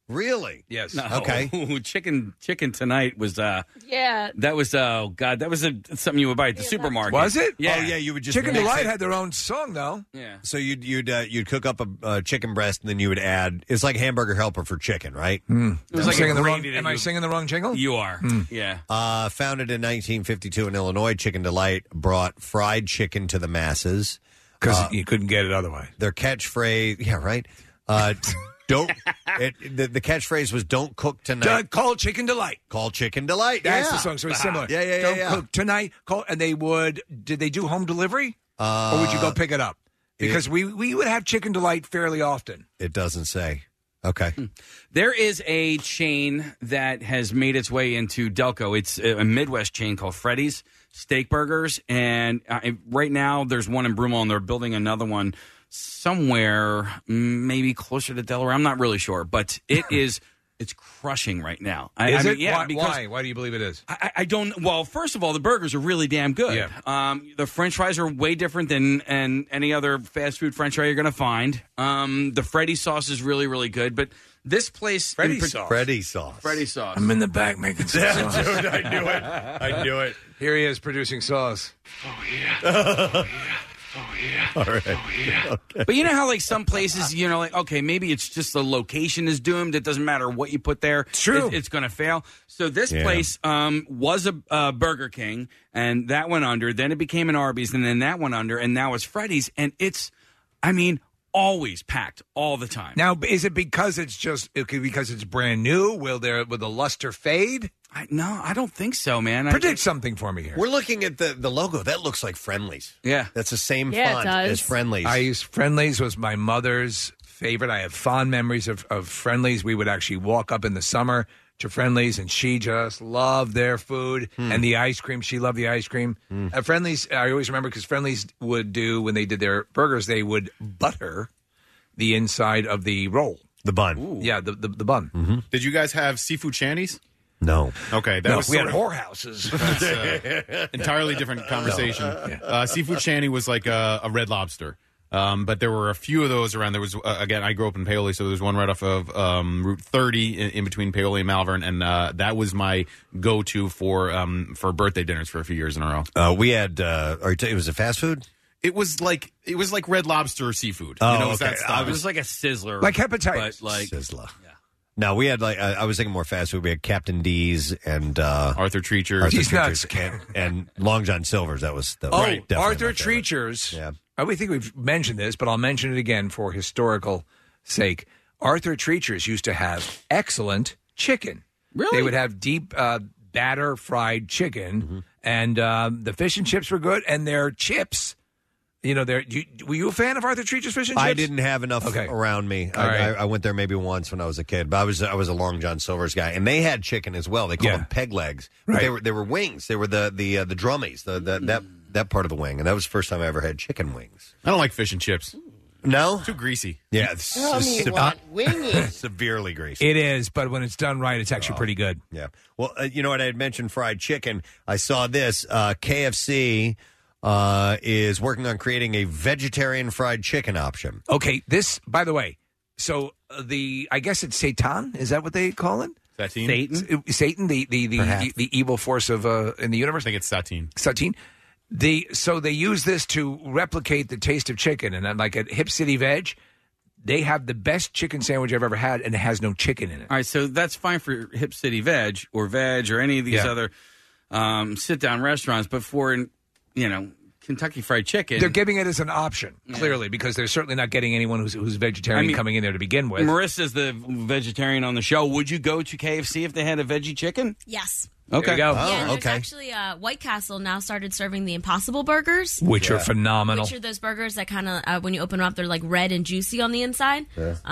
Really? Yes. No. Okay. chicken chicken tonight was uh Yeah. that was oh god, that was a something you would buy at the supermarket. Was it? Yeah. Oh, yeah, you would just Chicken mix Delight it. had their own song, though. Yeah. So you'd you'd uh, you'd cook up a uh, chicken breast, and then you would add. It's like hamburger helper for chicken, right? Mm. It was Am, like I singing a the wrong, gravy that am I you- singing the wrong jingle? You are. Hmm. Yeah. Uh, founded in nineteen fifty-two in Illinois, Chicken Delight brought fried chicken to the masses Because Uh, you couldn't get it otherwise. Their catchphrase, yeah, right. Uh, don't. It, the, the catchphrase was "Don't cook tonight." Done, call Chicken Delight. Call Chicken Delight. That's yeah. the song. So it's similar. Yeah, yeah, yeah. Don't yeah. cook tonight. Call, and they would. Did they do home delivery, Uh, or would you go pick it up? Because it- we we would have Chicken Delight fairly often. It doesn't say. Okay. There is a chain that has made its way into Delco. It's a Midwest chain called Freddy's Steak Burgers, and uh, right now there's one in Broomall, and they're building another one somewhere, mm, maybe closer to Delaware. I'm not really sure, but it is. It's crushing right now. I, Is I mean, it? Yeah, why, because why? Why do you believe it is? I, I don't. Well, first of all, the burgers are really damn good. Yeah. Um, the French fries are way different than and any other fast food French fry you're going to find. Um, the Freddy sauce is really, really good. But this place, Freddy in par- sauce. Freddy sauce. Freddy sauce. I'm in the back making some sauce. Dude, I knew it. I knew it. Here he is producing sauce. Oh, yeah. Oh, yeah. Oh, yeah. All right. Oh, yeah. Okay. But you know how, like, some places, you know, like, okay, maybe it's just the location is doomed. It doesn't matter what you put there. True. It, it's going to fail. So this Yeah. place um, was a uh, Burger King, and that went under. Then it became an Arby's, and then that went under, and now it's Freddy's. And it's, I mean, always packed all the time. Now, is it because it's just it could- because it's brand new? Will there will the luster fade? I, no, I don't think so, man. I- Predict something for me here. We're looking at the, the logo. That looks like Friendlies. Yeah. That's the same Yeah, it font does. as Friendlies. I used Friendlies was my mother's favorite. I have fond memories of, of Friendlies. We would actually walk up in the summer to Friendlies, and she just loved their food and the ice cream. She loved the ice cream. At Friendlies, I always remember because Friendlies would do when they did their burgers, they would butter the inside of the roll. The bun. Yeah, the the, the bun. Did you guys have seafood shanties? No. Okay, that No, was we had sort of- whorehouses. That's uh, entirely different conversation. Uh, seafood shanty was like a, a Red Lobster. Um, but there were a few of those around. There was, uh, again, I grew up in Paoli, so there's one right off of um, Route thirty in, in between Paoli and Malvern, and uh, that was my go-to for um, for birthday dinners for a few years in a row. Uh, we had, uh, are you t- it was a fast food? It was like it was like Red Lobster seafood. Oh, you know, it was okay. that style. It was like a sizzler. Like hepatitis. But like, Sizzler. No, we had like I I was thinking more fast food. We had Captain D's and uh, Arthur Treacher's. Arthur He's nuts. Treacher's and, and Long John Silver's. That was that was Oh, definitely Arthur my favorite. Treacher's. Yeah. I would think we've mentioned this, but I'll mention it again for historical sake. Arthur Treacher's used to have excellent chicken. Really? They would have deep uh, batter fried chicken, Mm-hmm. and um, the fish and chips were good, and their chips. You know, they're, you, were you a fan of Arthur Treacher's fish and chips? I didn't have enough Okay. around me. All I, right. I, I went there maybe once when I was a kid, but I was I was a Long John Silver's guy, and they had chicken as well. They called Yeah. them peg legs, but Right. they were they were wings. They were the the uh, the drummies, the, the that that part of the wing, and that was the first time I ever had chicken wings. I don't like fish and chips. No, Too greasy. yeah, it's, Tell it's me sev- what wingy. severely greasy. It is, but when it's done right, it's actually pretty good. Yeah. Well, uh, you know what? I had mentioned fried chicken. I saw this. Uh, K F C uh, is working on creating a vegetarian fried chicken option. Okay, this, by the way, so uh, the, I guess it's Satan, is that what they call it? Satine? Satan? S- Satan, the the the, Perhaps. the, the evil force of uh, in the universe. I think it's Satine. Satine. The so they use this to replicate the taste of chicken, and then like at Hip City Veg, they have the best chicken sandwich I've ever had, and it has no chicken in it. all right, so that's fine for Hip City Veg or Veg or any of these Yeah. other um, sit-down restaurants, but for, you know, Kentucky Fried Chicken. They're giving it as an option, clearly, because they're certainly not getting anyone who's, who's vegetarian I mean, coming in there to begin with. Marissa's the vegetarian on the show. Would you go to K F C if they had a veggie chicken? Yes. Okay. There you go. yeah, and Oh, there's okay. actually uh, White Castle now started serving the Impossible Burgers. Which are phenomenal. Which are those burgers that kind of, uh, when you open them up, they're like red and juicy on the inside.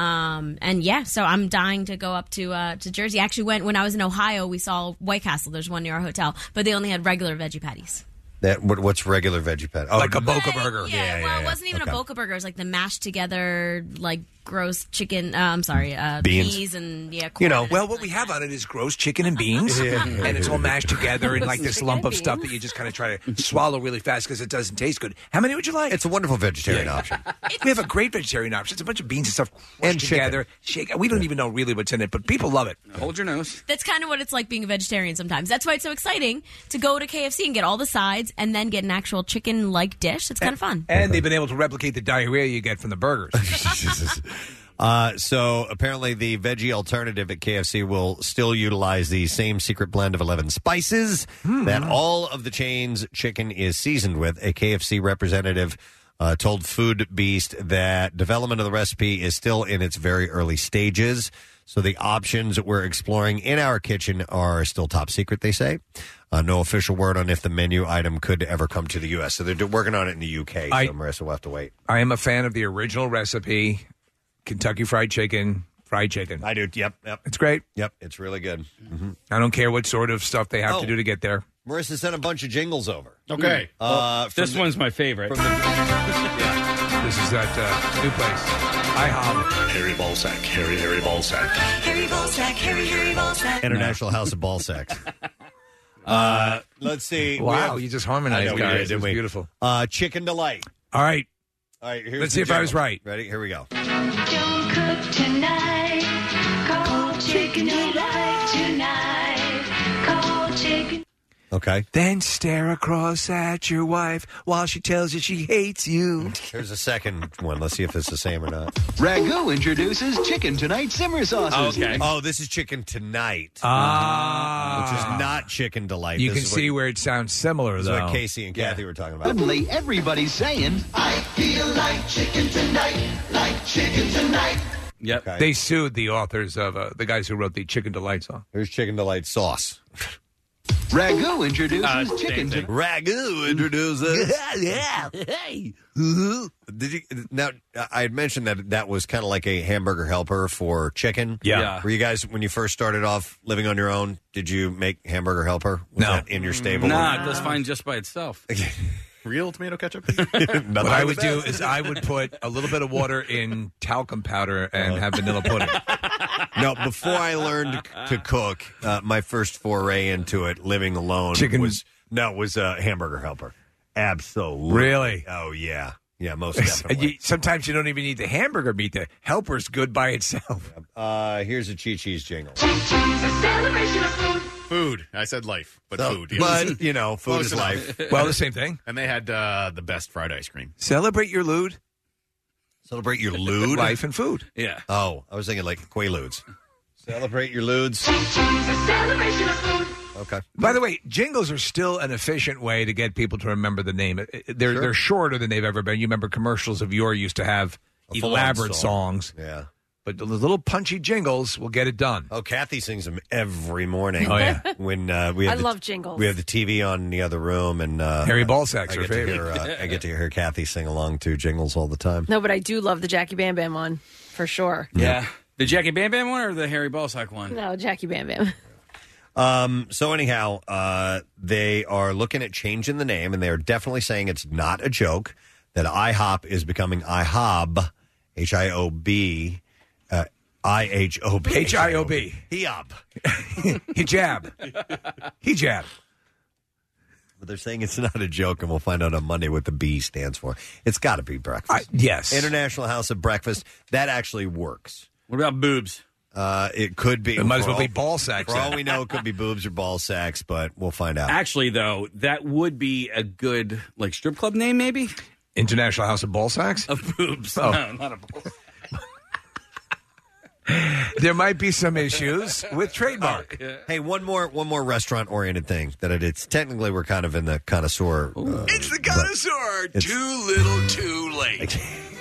Um, and yeah, so I'm dying to go up to uh, to Jersey. I actually went when I was in Ohio. We saw White Castle. There's one near our hotel, but they only had regular veggie patties. That what, what's regular veggie patty? Oh, Like a Boca burger. Yeah, well, it wasn't even Okay. a Boca burger. It was like the mashed together, like gross chicken. Uh, I'm sorry, uh, Beans. peas and yeah, You corn know, and well, what we have on it is gross chicken and beans, Yeah. and it's all mashed together in like this Chicken lump and of stuff beans. that you just kind of try to swallow really fast because it doesn't taste good. How many would you like? It's a wonderful vegetarian option. We have a great vegetarian option. It's a bunch of beans and stuff crushed together. Shake. We don't even know really what's in it, but people love it. Hold your nose. That's kind of what it's like being a vegetarian sometimes. That's why it's so exciting to go to K F C and get all the sides and then get an actual chicken-like dish. It's kind of fun. And they've been able to replicate the diarrhea you get from the burgers. Uh, so apparently the veggie alternative at K F C will still utilize the same secret blend of eleven spices that all of the chain's chicken is seasoned with. A K F C representative uh, told Food Beast that development of the recipe is still in its very early stages. So the options we're exploring in our kitchen are still top secret, they say. Uh, no official word on if the menu item could ever come to the U S. So they're do- working on it in the U K, so I- Marissa will have to wait. I am a fan of the original recipe, Kentucky Fried Chicken, fried chicken. I do. Yep, yep. It's great. Yep, it's really good. Mm-hmm. I don't care what sort of stuff they have Oh. to do to get there. Marissa sent a bunch of jingles over. Okay. Uh, from this the- one's my favorite. This is that uh, new place, IHOP. Harry Ballsack, Harry, Harry Ballsack. Harry Ballsack, Harry, Harry Ballsack. International House of Ball Sacks. Uh, let's see. Wow, We have- you just I harmonized, know we guys. did, It didn't was we? beautiful. Uh, Chicken Delight. All right. All right. Here's Let's the see if I was jingle. right. Ready? Here we go. Don't cook tonight. Call Chicken Delight tonight. Call Chicken. Okay. Then stare across at your wife while she tells you she hates you. Here's a second one. Let's see if it's the same or not. Ragu introduces Chicken Tonight Simmer Sauces. Oh, this is Chicken Tonight. Ah. Which is not Chicken Delight. You This can is see what, where it sounds similar, this is though. what Casey and Kathy were talking about. Suddenly, everybody's saying, I feel like chicken tonight, like chicken tonight. Yep. They sued the authors of uh, the guys who wrote the Chicken Delight song. Here's Chicken Delight sauce. Ragu introduces Uh, Chicken same Tonight. Ragu introduces. yeah. Hey. Did you now? I had mentioned that that was kind of like a hamburger helper for chicken. Yeah. Yeah. Were you guys when you first started off living on your own? Did you make hamburger helper? Was No. that in your stable. Nah, it does fine just by itself. Real tomato ketchup? What I would do is I would put a little bit of water in talcum powder and have vanilla pudding. No, before I learned to cook, uh, my first foray into it, living alone, Chicken- was no, was a hamburger helper. Absolutely. Really? Oh yeah, yeah, most definitely. You- sometimes you don't even need the hamburger meat. The helper's good by itself. Uh, here's a Chi Chi's jingle. Celebration of food. Food. I said life, but So- food. yes. But you know, food Close is enough. life. Well, the same thing. And they had uh, the best fried ice cream. Celebrate your lewd, Celebrate your lewd. life, and food. Yeah. Oh, I was thinking like Quaaludes. Celebrate your lewds. Celebration of food. Okay. By the way, jingles are still an efficient way to get people to remember the name. It- it- They're Sure. they're shorter than they've ever been. You remember commercials of yore used to have A full-on elaborate song. songs, Yeah. but the little punchy jingles will get it done. Oh, Kathy sings them every morning. Oh, yeah. When uh, we have I the, love jingles. We have the T V on in the other room, and uh, Harry Ballsack's I her get to favorite. hear, uh, I get to hear Kathy sing along to jingles all the time. No, but I do love the Jackie Bam Bam one for sure. Yeah. The Jackie Bam Bam one or the Harry Ballsack one? No, Jackie Bam Bam. Um, so anyhow, uh, they are looking at changing the name, and they are definitely saying it's not a joke that IHOP is becoming IHOB, H I O B, uh, I H O B, H I O B. Hijab. Hijab. Hijab. But they're saying it's not a joke, and we'll find out on Monday what the B stands for. It's got to be breakfast. I- yes. International House of Breakfast. That actually works. What about boobs? Uh, it could be. It might as for well be all- ball sacks. For all then. we know, it could be boobs or ball sacks, but we'll find out. Actually, though, that would be a good like strip club name, maybe. International House of Ball Sacks? Of boobs. Oh. No, not a ball. There might be some issues with trademark. Hey, one more one more restaurant oriented thing that it, it's technically we're kind of in the connoisseur. Uh, It's the connoisseur. it's- Too little, too late.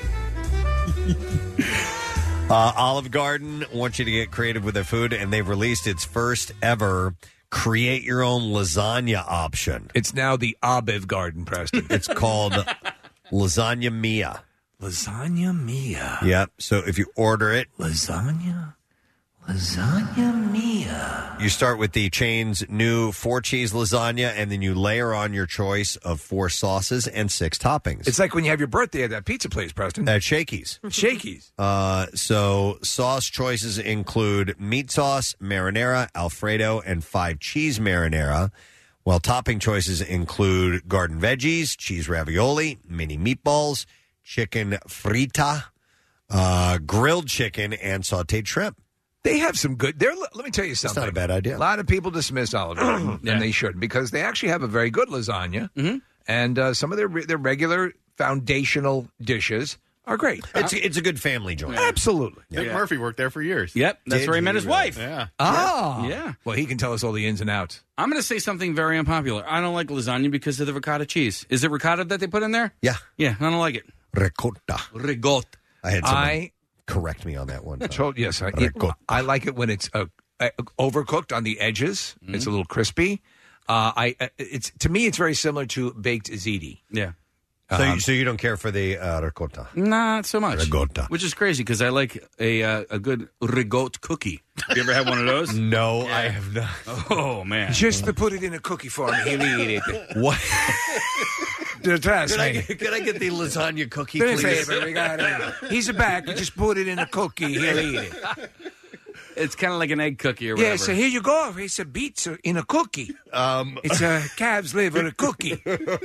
uh, Olive Garden wants you to get creative with their food, and they've released its first ever create your own lasagna option. It's now the Olive Garden, Preston. It's called Lasagna Mia. Lasagna Mia. Yep. So if you order it, Lasagna? Lasagna mia. You start with the chain's new four-cheese lasagna, and then you layer on your choice of four sauces and six toppings. It's like when you have your birthday at that pizza place, Preston. At Shakey's. Shakey's. Uh, so sauce choices include meat sauce, marinara, Alfredo, and five cheese marinara, while topping choices include garden veggies, cheese ravioli, mini meatballs, chicken frita, uh, grilled chicken, and sautéed shrimp. They have some good. They're, let me tell you something. not a bad idea. A lot of people dismiss Olive Garden, Yeah. and they shouldn't, because they actually have a very good lasagna, Mm-hmm. and uh, some of their their regular foundational dishes are great. It's it's a good family joint. Absolutely. Dick Yeah. Murphy worked there for years. Yep, that's Did where he met he his really? wife. Yeah. Oh. Yeah. Well, he can tell us all the ins and outs. I'm going to say something very unpopular. I don't like lasagna because of the ricotta cheese. Is it ricotta that they put in there? Yeah. Yeah, I don't like it. Ricotta. Ricotta. I had someone I- correct me on that one. Told, yes, I, Ricotta. I like it when it's uh, uh, overcooked on the edges. Mm-hmm. It's a little crispy. Uh, I uh, it's to me, it's very similar to baked ziti. Yeah. So, Um, you, so you don't care for the uh, ricotta? Not so much. Ricotta. Which is crazy because I like a uh, a good ricotta cookie. Have you ever had one of those? No, I have not. Oh, man. Just to put it in a cookie form, he'll eat it. What? Trust Could I, me. get- could I get the lasagna cookie, Do me a please? favor, we got it. He's a back. You just put it in a cookie. He'll eat it. It's kind of like an egg cookie or whatever. Yeah, so here you go. It's a pizza in a cookie. Um, It's a calf's liver cookie.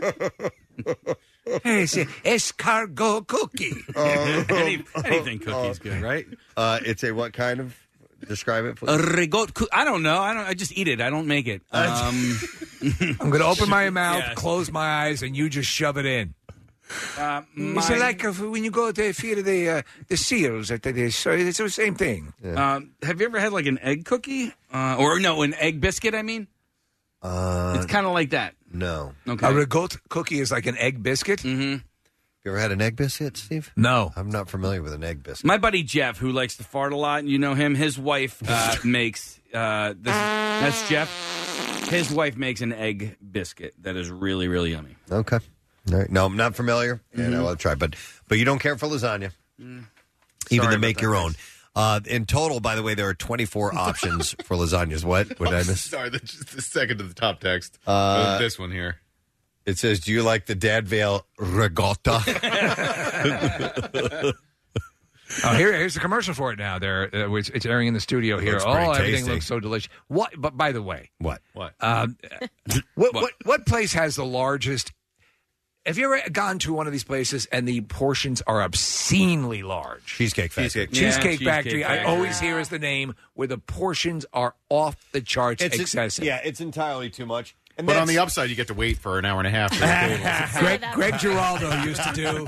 Hey, it's an escargot cookie. Any, anything cookie's good, right? Uh, it's a what kind of? Describe it, please. A ricotta cookie. I don't know. I don't. I just eat it. I don't make it. Um, I'm going to open my mouth, Yes. close my eyes, and you just shove it in. uh, It's my- like uh, when you go to feed the uh, the seals at the, so it's the same thing. Um, have you ever had like an egg cookie, uh, or no, an egg biscuit? I mean, Uh, it's kind of like that. no. Okay. A ricotta cookie is like an egg biscuit. Mm-hmm. You ever had an egg biscuit, Steve? No. I'm not familiar with an egg biscuit. My buddy Jeff, who likes to fart a lot, and you know him, his wife uh, makes uh, this. That's Jeff. His wife makes an egg biscuit that is really, really yummy. Okay. All right. No, I'm not familiar, and Mhm. I will try. But but you don't care for lasagna, Mm. even Sorry to make about your that, own. Uh, in total, by the way, there are twenty-four options for lasagnas. What? What did I Oh, miss? sorry, that's just the second to the top text. Uh, Uh, this one here. It says, "Do you like the Dad Vale ricotta?" Oh, here, here's the commercial for it now. There, uh, it's, it's airing in the studio here. Looks Oh, pretty everything tasty. looks so delicious. What? But by the way, What? What? um, what, what what place has the largest? Have you ever gone to one of these places and the portions are obscenely large? Cheesecake Factory. Yeah, Cheesecake Cheesecake Factory. I Factory. always hear is the name where the portions are off the charts, It's excessive. yeah, it's entirely too much. And But on that's- the upside, you get to wait for an hour and a half. For the table. Greg, Greg Giraldo used to do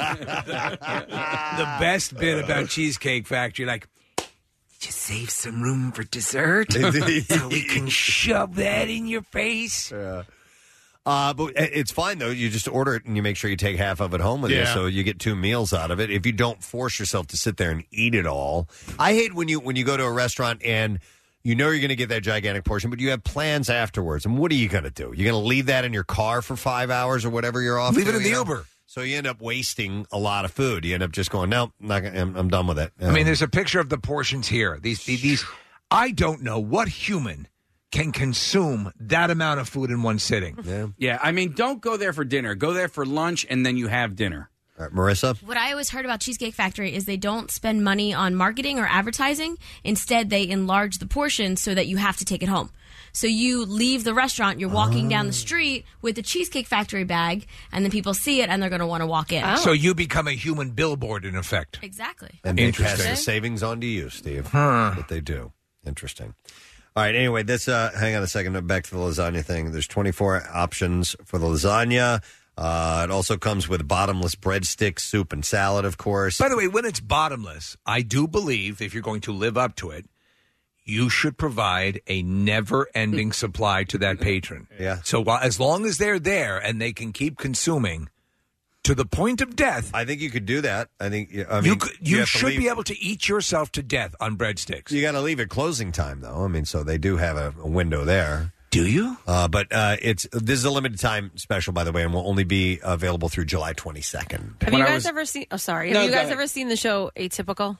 the best bit about Cheesecake Factory, like, just save some room for dessert so we can shove that in your face. Yeah. Uh, but it's fine though. You just order it and you make sure you take half of it home with you, Yeah. so you get two meals out of it. If you don't force yourself to sit there and eat it all, I hate when you when you go to a restaurant and you know you're going to get that gigantic portion, but you have plans afterwards. And what are you going to do? You're going to leave that in your car for five hours or whatever you're off. Leave it to, in the you know? Uber. So you end up wasting a lot of food. You end up just going, no, I'm, not gonna, I'm, I'm done with it. I mean, there's a picture of the portions here. These, these, these, I don't know what human can consume that amount of food in one sitting. Yeah. Yeah, I mean, don't go there for dinner. Go there for lunch, and then you have dinner. All right, Marissa? What I always heard about Cheesecake Factory is they don't spend money on marketing or advertising. Instead, they enlarge the portion so that you have to take it home. So you leave the restaurant, you're walking down the street with the Cheesecake Factory bag, and then people see it and they're going to want to walk in. So you become a human billboard, in effect. Exactly. And they pass Interesting. the savings on to you, Steve. Huh. But they do. Interesting. All right. Anyway, this. Uh, hang on a second. Back to the lasagna thing. There's twenty-four options for the lasagna. Uh, it also comes with bottomless breadstick, soup, and salad, of course. By the way, when it's bottomless, I do believe if you're going to live up to it, you should provide a never-ending supply to that patron. Yeah. So while, as long as they're there and they can keep consuming to the point of death, I think you could do that. I think. I mean, you could, you, have to should leave- be able to eat yourself to death on breadsticks. You got to leave at closing time, though. I mean, so they do have a, a window there. Do you? Uh, but uh, it's this is a limited time special, by the way, and will only be available through July twenty-second. Have When you I guys was- ever seen? Oh, sorry. No, Have you go guys ahead. ever seen the show Atypical?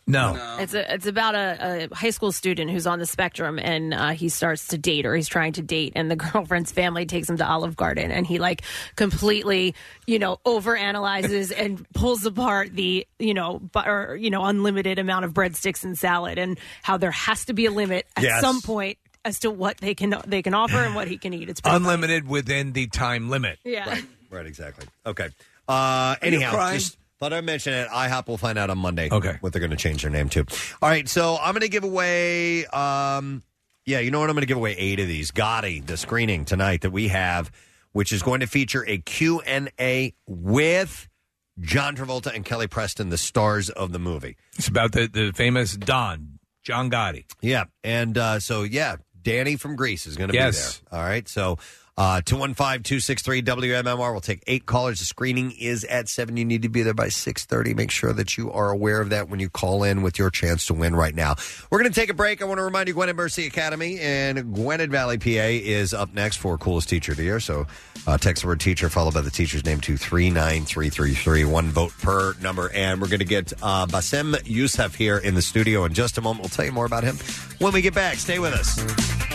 No. It's a, it's about a, a high school student who's on the spectrum, and uh, he starts to date, or he's trying to date, and the girlfriend's family takes him to Olive Garden, and he like completely, you know, overanalyzes and pulls apart the, you know, bu- or, you know, unlimited amount of breadsticks and salad, and how there has to be a limit at Yes. some point as to what they can they can offer and what he can eat. It's pretty Unlimited within the time limit. funny. Yeah. Right, right, exactly. Okay. Uh, Are you anyhow, crying? just thought I'd mention it. IHOP will find out on Monday. Okay. What they're going to change their name to. All right, so I'm going to give away. Um, yeah, you know what? I'm going to give away eight of these. Gotti, the screening tonight that we have, which is going to feature a Q and A with John Travolta and Kelly Preston, the stars of the movie. It's about the, the famous Don, John Gotti. Yeah, and uh, so yeah, Danny from Greece is going to Yes. be there. All right, so uh, two one five, two six three, W M M R. We'll take eight callers. The screening is at seven. You need to be there by six thirty. Make sure that you are aware of that when you call in with your chance to win right now. We're going to take a break. I want to remind you, Gwinnett Mercy Academy in Gwinnett Valley, P A is up next for Coolest Teacher of the Year. So uh, text the word teacher followed by the teacher's name to three nine three three three. One vote per number. And we're going to get uh, Bassem Youssef here in the studio in just a moment. We'll tell you more about him when we get back. Stay with us.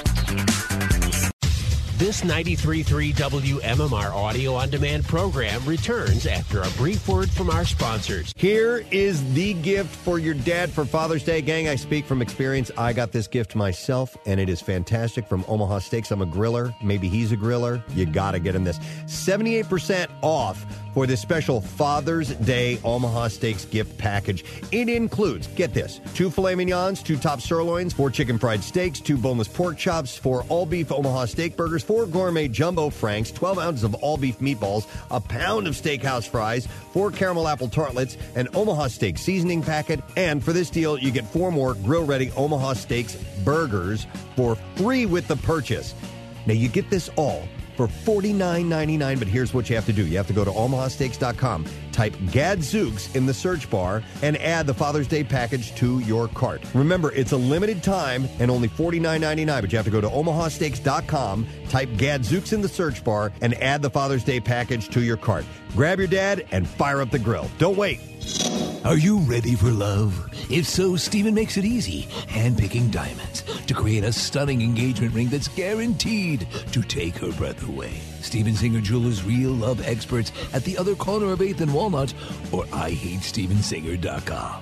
This ninety-three point three W M M R audio on demand program returns after a brief word from our sponsors. Here is the gift for your dad for Father's Day. Gang, I speak from experience. I got this gift myself, and it is fantastic from Omaha Steaks. I'm a griller. Maybe he's a griller. You got to get him this. seventy-eight percent off for this special Father's Day Omaha Steaks gift package. It includes, get this, two filet mignons, two top sirloins, four chicken fried steaks, two boneless pork chops, four all-beef Omaha steak burgers, four gourmet jumbo franks, twelve ounces of all-beef meatballs, a pound of steakhouse fries, four caramel apple tartlets, an Omaha steak seasoning packet, and for this deal, you get four more grill-ready Omaha Steaks burgers for free with the purchase. Now, you get this all for forty-nine ninety-nine, but here's what you have to do. You have to go to omaha steaks dot com, type Gadzooks in the search bar, and add the Father's Day package to your cart. Remember, it's a limited time and only forty-nine ninety-nine, but you have to go to omaha steaks dot com, type Gadzooks in the search bar, and add the Father's Day package to your cart. Grab your dad and fire up the grill. Don't wait. Are you ready for love? If so, Steven makes it easy, handpicking diamonds to create a stunning engagement ring that's guaranteed to take her breath away. Steven Singer Jewelers' real love experts at the other corner of eighth and Walnut, or I hate steven singer dot com.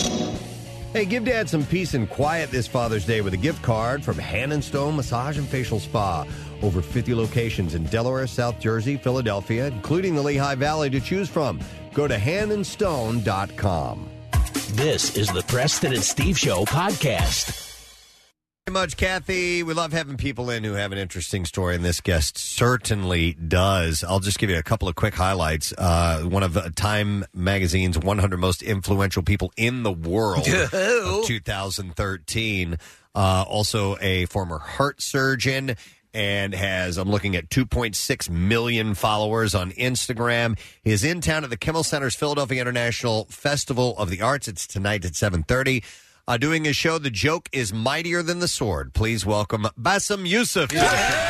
Hey, give Dad some peace and quiet this Father's Day with a gift card from Hand and Stone Massage and Facial Spa. Over fifty locations in Delaware, South Jersey, Philadelphia, including the Lehigh Valley to choose from. Go to hand and stone dot com. This is the Preston and Steve Show podcast. Very much, Kathy. We love having people in who have an interesting story, and this guest certainly does. I'll just give you a couple of quick highlights. Uh, one of uh, Time Magazine's one hundred most influential people in the world of two thousand thirteen. Uh, also a former heart surgeon, and has, I'm looking at two point six million followers on Instagram. He is in town at the Kimmel Center's Philadelphia International Festival of the Arts. It's tonight at seven thirty. Uh, doing his show, The Joke is Mightier Than the Sword. Please welcome Bassem Youssef. to the show.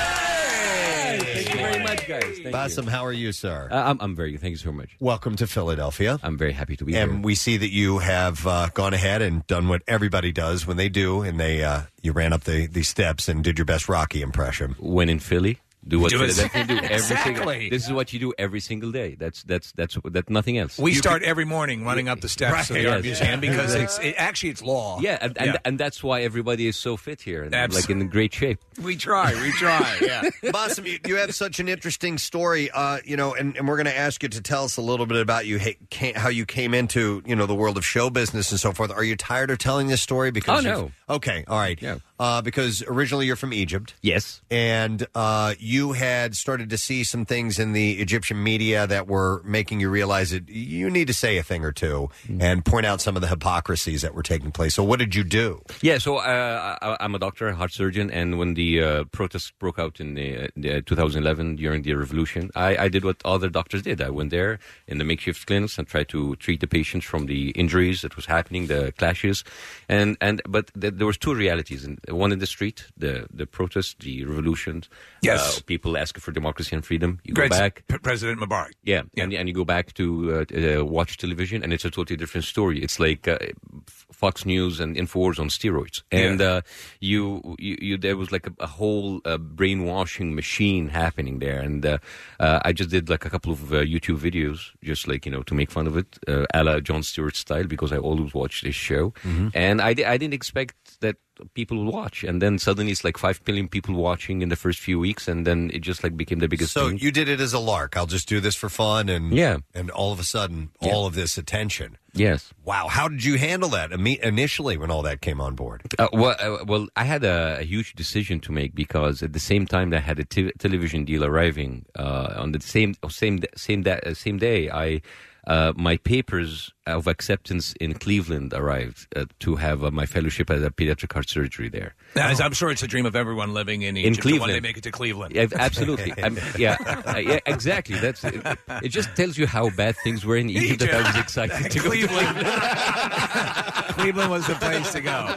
Thank you very much, guys. Thank Bassem, you. how are you, sir? Uh, I'm, I'm very good. Thank you so much. Welcome to Philadelphia. I'm very happy to be and here. we see that you have uh, gone ahead and done what everybody does when they do, and they uh, you ran up the, the steps and did your best Rocky impression. When in Philly, do what Do it. Philadelphia do every Exactly. single. This is what you do every single day. That's that's that's that. Nothing else. We You start can- every morning running up the steps of the Yes. art museum because it's it, actually it's law. Yeah, and, and Yeah. and that's why everybody is so fit here and Abs- like in great shape. We try, we try. Yeah. Bassem, you, you have such an interesting story, uh, you know, and, and we're going to ask you to tell us a little bit about you, hey, came, how you came into, you know, the world of show business and so forth. Are you tired of telling this story? Because Oh, you've- no. Okay, all right. Yeah. Uh, because originally you're from Egypt. Yes. And uh, you had started to see some things in the Egyptian media that were making you realize that you need to say a thing or two Mm-hmm. and point out some of the hypocrisies that were taking place. So what did you do? Yeah, so uh, I, I'm a doctor, a heart surgeon, and when the uh, protests broke out in the, the two thousand eleven during the revolution, I, I did what other doctors did. I went there in the makeshift clinics and tried to treat the patients from the injuries that was happening, the clashes, and and but th- there was two realities. And one in the street, the the protests, the revolutions. Yes. uh, people asking for democracy and freedom. You Pres- go back. P- President Mubarak. Yeah, And, and you go back to uh, uh, watch television, and it's a totally different story. It's like uh, f- Fox News and Infowars on steroids, and uh, you, you, you, there was like a, a whole uh, brainwashing machine happening there, and uh, uh, I just did like a couple of uh, YouTube videos, just like you know to make fun of it, uh, a la Jon Stewart style, because I always watch this show, Mm-hmm. and I, di- I didn't expect that people would watch, and then suddenly it's like five million people watching in the first few weeks, and then it just like became the biggest So thing. you did it as a lark. I'll just do this for fun, and Yeah. and all of a sudden, Yeah. all of this attention. Yes. Wow. How did you handle that imme- initially when all that came on board? Uh, well, uh, well, I had a, a huge decision to make because at the same time that I had a t- television deal arriving uh, on the same same same da- uh, same day, I uh, my papers of acceptance in Cleveland arrived uh, to have uh, my fellowship as a pediatric heart surgery there. As I'm sure it's a dream of everyone living in In Egypt to one Cleveland. day make it to Cleveland. Yeah, absolutely. I'm, yeah, uh, yeah, exactly. That's it, it. Just tells you how bad things were in Egypt, that I was excited to go to Cleveland. Cleveland was the place to go.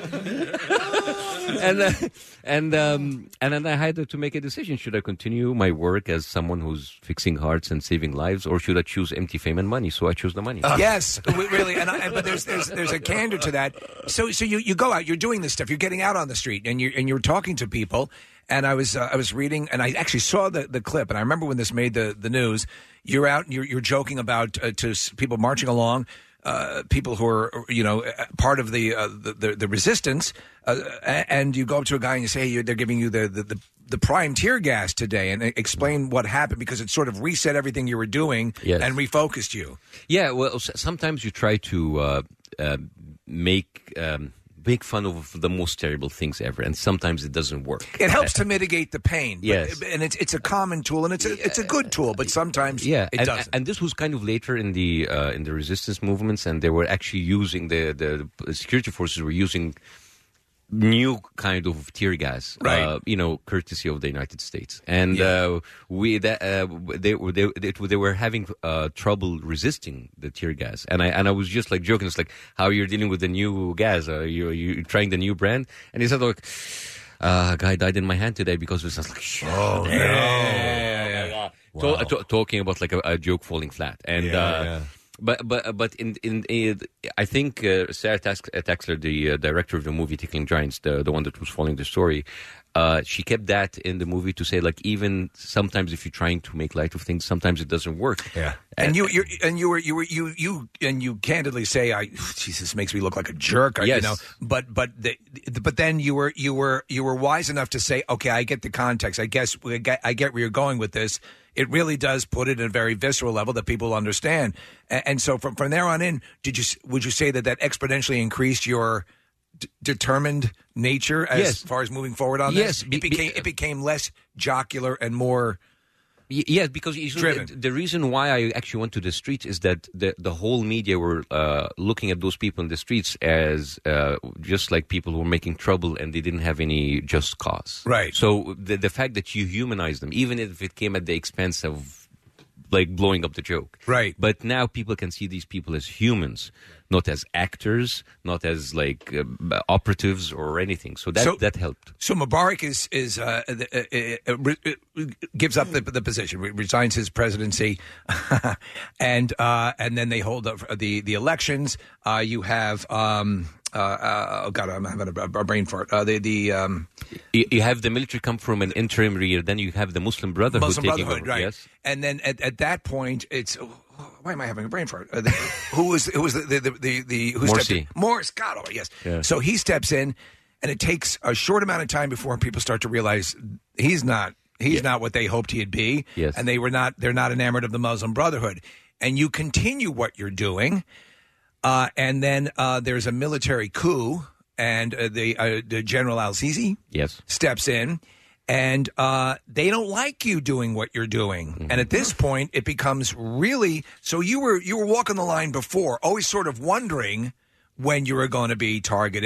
and uh, and um, and then I had to make a decision: should I continue my work as someone who's fixing hearts and saving lives, or should I choose empty fame and money? So I chose the money. Yes, we- really. And I, but there's there's there's a candor to that. So so you, you go out, you're doing this stuff, you're getting out on the street, and you and you're talking to people. And I was uh, I was reading, and I actually saw the, the clip, and I remember when this made the, the news. You're out, and you're you're joking about uh, to s- people marching along. Uh, people who are, you know, uh, part of the uh, the, the, the resistance, uh, and you go up to a guy and you say, hey, you're, they're giving you the, the, the, the prime tear gas today, and explain what happened, because it sort of reset everything you were doing Yes. and refocused you. Yeah, well, s- sometimes you try to uh, uh, make um, make fun of the most terrible things ever, and sometimes it doesn't work. It helps to mitigate the pain. but- Yes. and it's it's a common tool, and it's a it's a good tool, but sometimes Yeah, it and, doesn't. and this was kind of later in the uh, in the resistance movements, and they were actually using the the security forces were using new kind of tear gas, Right. uh, you know, courtesy of the United States, and uh, we that uh, they were they, they, they were having uh, trouble resisting the tear gas, and I and I was just like joking, it's like how you're dealing with the new gas, uh, you you trying the new brand, and he said like. Uh, a guy died in my hand today because it was just like, shit. Oh, no. Yeah. To- to- talking about like a, a joke falling flat, and Yeah, uh, yeah. but but but in in, in I think uh, Sarah Tax- Taxler, the uh, director of the movie Tickling Giants, the the one that was following the story, uh, she kept that in the movie to say like even sometimes if you're trying to make light of things, sometimes it doesn't work. Yeah. And you, you, and you were, you were, you, you, and you candidly say, "I, Jesus, makes me look like a jerk." I- Yes. You know, but, but, the, but then you were, you were, you were wise enough to say, "Okay, I get the context. I guess I get, I get where you're going with this. It really does put it at a very visceral level that people understand." And, and so, from from there on in, did you, would you say that that exponentially increased your d- determined nature as Yes. far as moving forward on Yes, this? be- It became, it became less jocular and more. Y- Yes, because you see, Driven. the, the reason why I actually went to the streets is that the the whole media were uh, looking at those people in the streets as uh, just like people who were making trouble and they didn't have any just cause. Right. So the the fact that you humanize them, even if it came at the expense of like blowing up the joke. Right. But now people can see these people as humans, not as actors, not as like uh, operatives or anything. So that So- that helped. So Mubarak is is uh, uh, uh, uh, re- uh, gives up the, the position, re- resigns his presidency, and uh, and then they hold up the the elections. Uh, you have um, uh, uh, oh god, I'm having a, a brain fart. Uh, the the um, You, you have the military come from an interim year, then you have the Muslim Brotherhood Muslim taking Brotherhood, over. right? Yes. And then at, at that point, it's why am I having a brain fart? Uh, the, who was who was the the the, the, the who stepped Morsi. in? Morris God, oh, yes. Yeah. So he steps in, and it takes a short amount of time before people start to realize he's not he's not what they hoped he'd be. Yes. And they were not they're not enamored of the Muslim Brotherhood. And you continue what you're doing, uh, and then uh, there's a military coup, and uh, the uh, the General Al-Sisi Yes. steps in, and uh, they don't like you doing what you're doing. Mm-hmm. And at this point, it becomes really so. You were you were walking the line before, always sort of wondering when you were going to be targeted.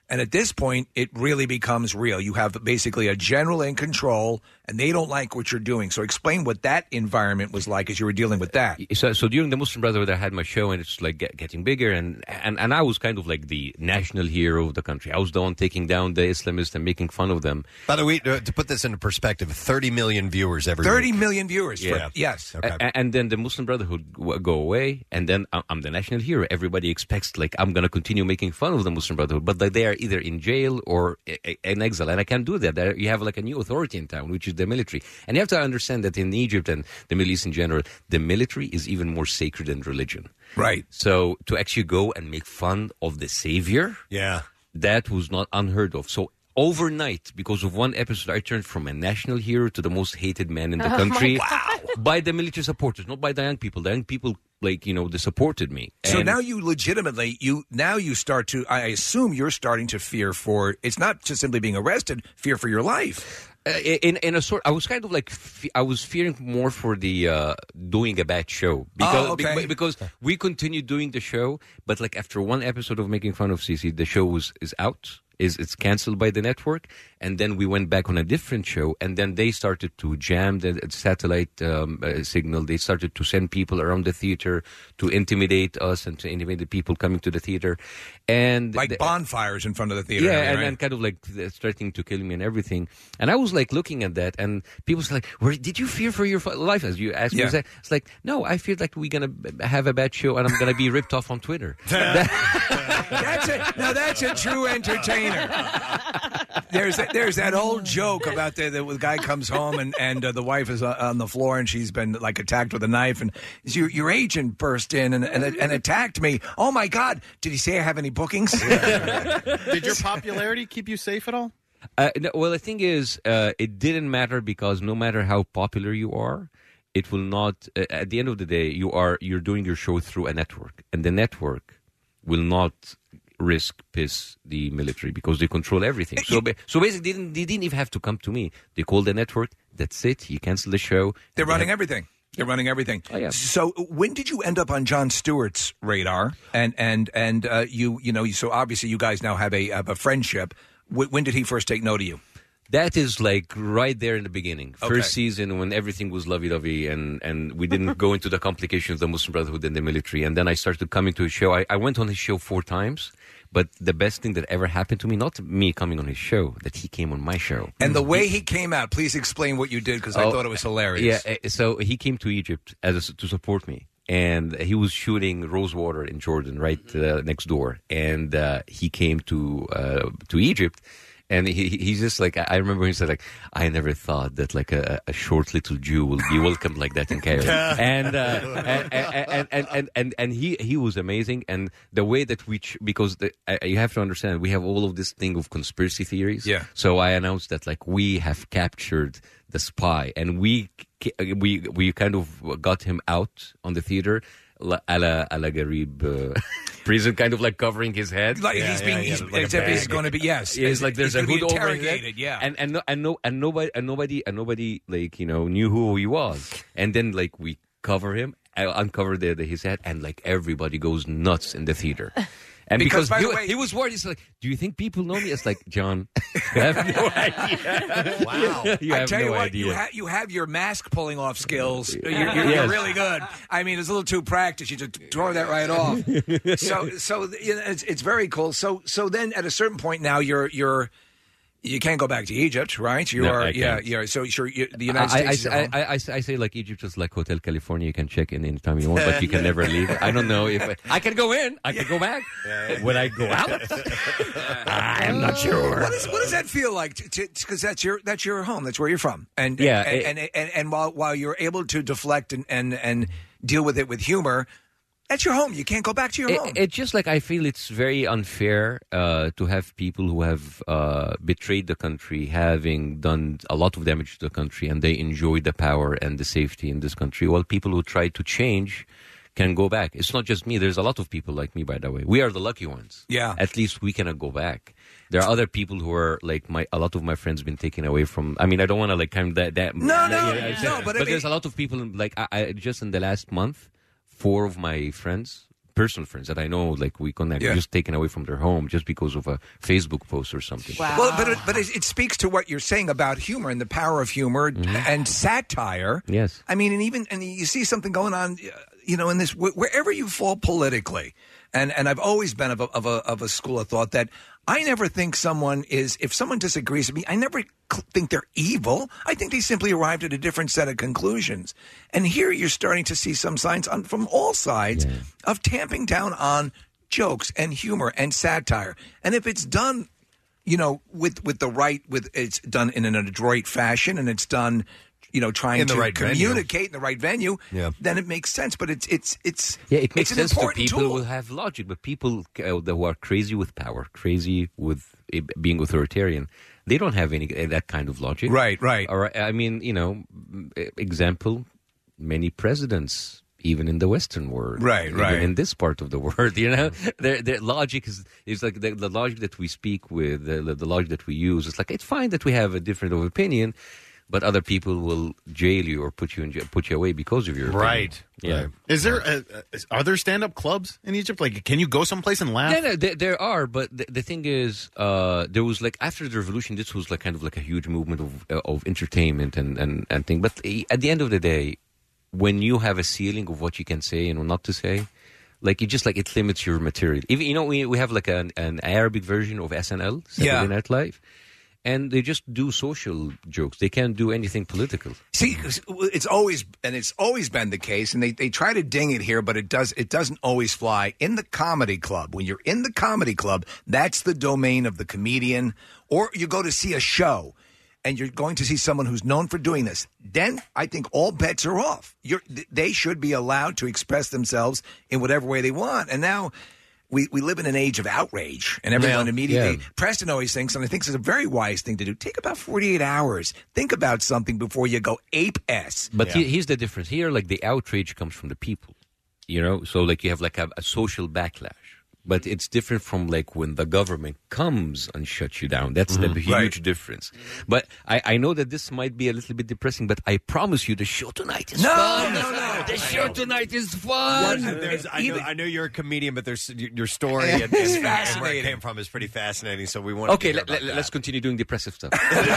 And at this point, it really becomes real. You have basically a general in control, and they don't like what you're doing. So explain what that environment was like as you were dealing with that. So, so during the Muslim Brotherhood, I had my show, and it's like get, getting bigger, and, and and I was kind of like the national hero of the country. I was the one taking down the Islamists and making fun of them. By the way, uh, to put this into perspective, thirty million viewers every thirty week. million viewers. For, Yeah. Yes. A- a- and then the Muslim Brotherhood w- go away, and then I'm, I'm the national hero. Everybody expects like I'm going to continue making fun of the Muslim Brotherhood, but like, they are either in jail or i- i- in exile, and I can't do that. There, you have like a new authority in town, which is the military, and you have to understand that in Egypt and the Middle East in general, the military is even more sacred than religion. Right. So to actually go and make fun of the savior, yeah, that was not unheard of. So overnight, because of one episode, I turned from a national hero to the most hated man in the Oh, my country God. by the military supporters, not by the young people. The young people, like, you know, they supported me. So And- now you legitimately, you now you start to, I assume you're starting to fear for, it's not just simply being arrested, fear for your life. Uh, in in a sort, I was kind of like fe- I was fearing more for the uh, doing a bad show because Oh, okay. be- because we continued doing the show, but like after one episode of making fun of Cece, the show was is out. Is it's canceled by the network, and then we went back on a different show, and then they started to jam the satellite um, uh, signal. They started to send people around the theater to intimidate us and to intimidate the people coming to the theater, and Like the- bonfires in front of the theater. yeah, I mean, and right? then kind of like th- threatening to kill me and everything. And I was like looking at that, and people was like, "Where did you fear for your f- life?" As you asked me, Yeah. it's like, "No, I feared like we're gonna b- have a bad show, and I'm gonna be ripped off on Twitter." That's a, now that's a true entertainer. There's there's that old joke about the, the, the guy comes home and and uh, the wife is uh, on the floor and she's been like attacked with a knife and your your agent burst in and, and and attacked me. Oh my God! Did he say I have any bookings? Did your popularity keep you safe at all? Uh, no, well, the thing is, uh, it didn't matter because no matter how popular you are, it will not. Uh, at the end of the day, you are you're doing your show through a network, and the network will not risk piss the military because they control everything. So, ba- so basically, they didn't, they didn't even have to come to me. They called the network. That's it. You cancel the show. They're They running have- everything. They're running everything. Oh, yeah. So when did you end up on Jon Stewart's radar? And and and uh, you you know so obviously you guys now have a have a friendship. Wh- when did he first take note of you? That is like right there in the beginning. First Okay. season when everything was lovey-dovey and, and we didn't go into the complications of the Muslim Brotherhood and the military. And then I started coming to his show. I, I went on his show four times. But the best thing that ever happened to me, not me coming on his show, that he came on my show. And the way he came out, please explain what you did because I Oh, thought it was hilarious. Yeah, uh, so he came to Egypt as a, to support me. And he was shooting Rosewater in Jordan, right uh, next door. And uh, he came to uh, to Egypt. And he, he- he's just like, I I remember he said, like, I never thought that like a, a short little Jew will be welcomed like that in Cairo. and, uh, and, and, and, and, and, and he, he was amazing. And the way that we, ch- because the, uh, you have to understand, we have all of this thing of conspiracy theories. Yeah. So I announced that like we have captured the spy and we, we, we kind of got him out on the theater. la- a la, a la Garib uh, prison, kind of like covering his head. Like he's being, he's, as if he's going to be, yes. Yeah, it's like there's he's a gonna be hood over his head. interrogated, yeah. And and no, and no and nobody and nobody and nobody like you know knew who he was. And then like we cover him, I uncover the, the his head, and like everybody goes nuts in the theater. And Because, because, by he, the way- he was worried, he's like, "Do you think people know me?" It's like, John, you have no idea. Wow. you I have tell no you what, idea. you, ha- you have your mask pulling off skills. You're, you're, Yes. you're really good. I mean, it's a little too practiced. You just tore that right off. so, so you know, it's, it's very cool. So, so then at a certain point now, you're you're you can't go back to Egypt, right? You No, are, I yeah, can't. yeah. So, sure, you, the United I, I, States. is your I, home. I, I, I say like Egypt is like Hotel California. You can check in anytime you want, but you can never leave. I don't know if I, I can go in. I can go back. Would I go out? I'm not sure. What, is, what does that feel like? Because that's your that's your home. That's where you're from. And Yeah, and, it- and, and, and, and while while you're able to deflect and, and, and deal with it with humor, that's your home. You can't go back to your It, home. it's just like I feel it's very unfair uh, to have people who have uh, betrayed the country, having done a lot of damage to the country, and they enjoy the power and the safety in this country, while people who try to change can go back. It's not just me. There's a lot of people like me, by the way. We are the lucky ones. Yeah. At least we cannot go back. There are other people who are like my. A lot of my friends been taken away from. I mean, I don't want to like kind of that. that No, no, yeah, no, but I mean- there's a lot of people like I, I just in the last month. Four of my friends personal friends that I know, like we connect, Yeah. just taken away from their home just because of a Facebook post or something. Well, but it, but it, it speaks to what you're saying about humor and the power of humor and satire. Yes. I mean, and even and you see something going on, uh, you know, in this wh- wherever you fall politically, and and I've always been of a, of a of a school of thought that I never think someone is if someone disagrees with me, I never cl- think they're evil. I think they simply arrived at a different set of conclusions. And here you're starting to see some signs on from all sides of tamping down on jokes and humor and satire. And if it's done, you know, with with the right, with it's done in an adroit fashion, and it's done, you know, trying In the to right venue. communicate in the right venue, Yeah. then it makes sense. But it's it's it's Yeah, it makes it's an sense to important people tool. who have logic, but people uh, who are crazy with power, crazy with uh, being authoritarian, they don't have any uh, that kind of logic. Right, right. Or I mean, you know, m- example, many presidents, even in the Western world, Right, even right. in this part of the world, you know, their their logic is is like the, the logic that we speak with, the, the logic that we use. It's like it's fine that we have a different of opinion. But other people will jail you or put you in jail, put you away because of your opinion. Right. Yeah. Right. Is there a, a- are there stand up clubs in Egypt? Like, can you go someplace and laugh? No, no, there, there are, but the, the thing is, uh, there was like after the revolution, this was like kind of like a huge movement of uh, of entertainment and and and thing. But at the end of the day, when you have a ceiling of what you can say and not to say, like it just like it limits your material. Even you know, we we have like an, an Arabic version of S N L, Saturday Yeah. Night Live. And they just do social jokes. They can't do anything political. See, it's always and it's always been the case, and they, they try to ding it here, but it does it doesn't always fly. In the comedy club, when you're in the comedy club, that's the domain of the comedian. Or you go to see a show, and you're going to see someone who's known for doing this. Then I think all bets are off. You're, they should be allowed to express themselves in whatever way they want. And now. We, we live in an age of outrage, and everyone Yeah. immediately. Yeah. Preston always thinks, and I think it's a very wise thing to do. Take about forty-eight hours. Think about something before you go ape s. But he, here's the difference. Here, like the outrage comes from the people, you know. So like you have like a, a social backlash. But it's different from like when the government comes and shuts you down. That's the huge Right. difference. But I, I know that this might be a little bit depressing, but I promise you the show tonight is No, fun. no, no. The show tonight is fun. There's, I, know, I know you're a comedian, but there's your story and, and, It's and where it fascinating. came from is pretty fascinating. So we want Okay, to let, let, let's continue doing depressive stuff.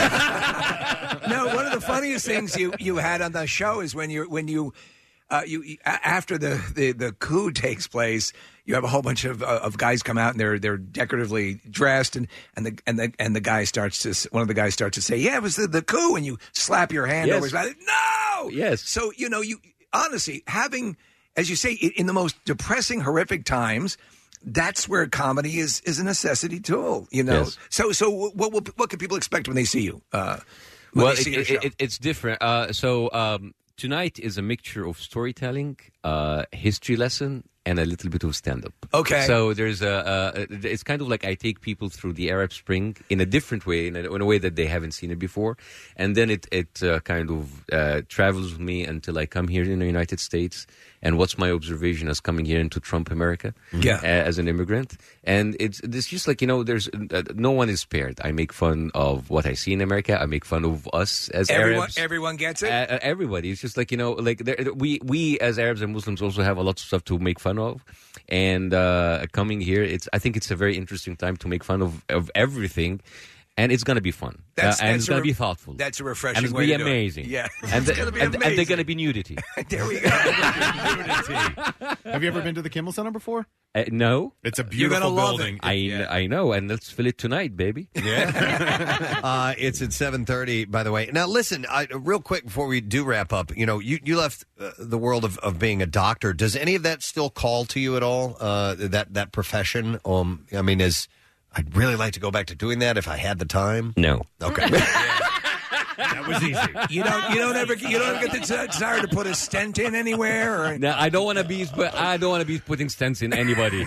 No, one of the funniest things you, you had on the show is when you when you uh, you you- a- after the, the, the coup takes place, you have a whole bunch of uh, of guys come out and they're they're decoratively dressed and and the and the and the guy starts to s- one of the guys starts to say, yeah, it was the, the coup, and you slap your hand Yes. over his mouth. No, Yes. So you know you honestly having, as you say, i- in the most depressing, horrific times. That's where comedy is, is a necessity tool, you know. Yes. So, so what what what can people expect when they see you? Uh, when Well, they see it, your it, show? it, it's different. Uh, so um, tonight is a mixture of storytelling, uh, history lesson, and a little bit of stand-up. Okay. So there's a, a it's kind of like I take people through the Arab Spring in a different way, in a, in a way that they haven't seen it before, and then it it uh, kind of uh, travels with me until I come here in the United States. And what's my observation as coming here into Trump America, Yeah. uh, as an immigrant? And it's it's just like you know, there's uh, no one is spared. I make fun of what I see in America. I make fun of us as everyone Arabs. everyone gets it. Uh, uh, everybody. It's just like you know, like there, we we as Arabs and Muslims also have a lot of stuff to make fun of, and uh, coming here, it's I think it's a very interesting time to make fun of of everything, and it's gonna be fun. That's- uh, and that's it's a gonna re- be thoughtful. that's a refreshing and it's way gonna to be do it. amazing. Yeah. and, It's the- gonna be and, and amazing. they're gonna be nudity. There we go. Have you ever been to the Kimmel Center before? Uh, no, It's a You're gonna beautiful love building. I I know, and let's fill it tonight, baby. Yeah. uh, it's at seven thirty, by the way. Now, listen, I, real quick before we do wrap up, you know, you, you left uh, the world of, of being a doctor. Does any of that still call to you at all, uh, that, that profession? Um, I mean, is I'd really like to go back to doing that if I had the time. No. Okay. That was easy. You don't. You don't ever. You don't ever get the de- desire to put a stent in anywhere. Or... No, I don't want to be. But I don't want to be putting stents in anybody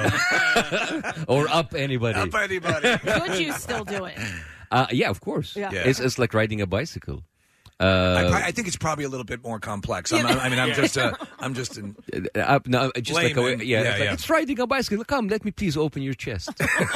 or up anybody. Up anybody. Could you still do it? Uh, yeah, of course. Yeah. Yeah. It's, it's like riding a bicycle. I, Uh, pro- I think it's probably a little bit more complex. I'm, I mean, I'm just, uh, I'm just an uh, no, just like a, layman. yeah, Yeah, it's, like, yeah. it's riding a bicycle. Come, let me please open your chest.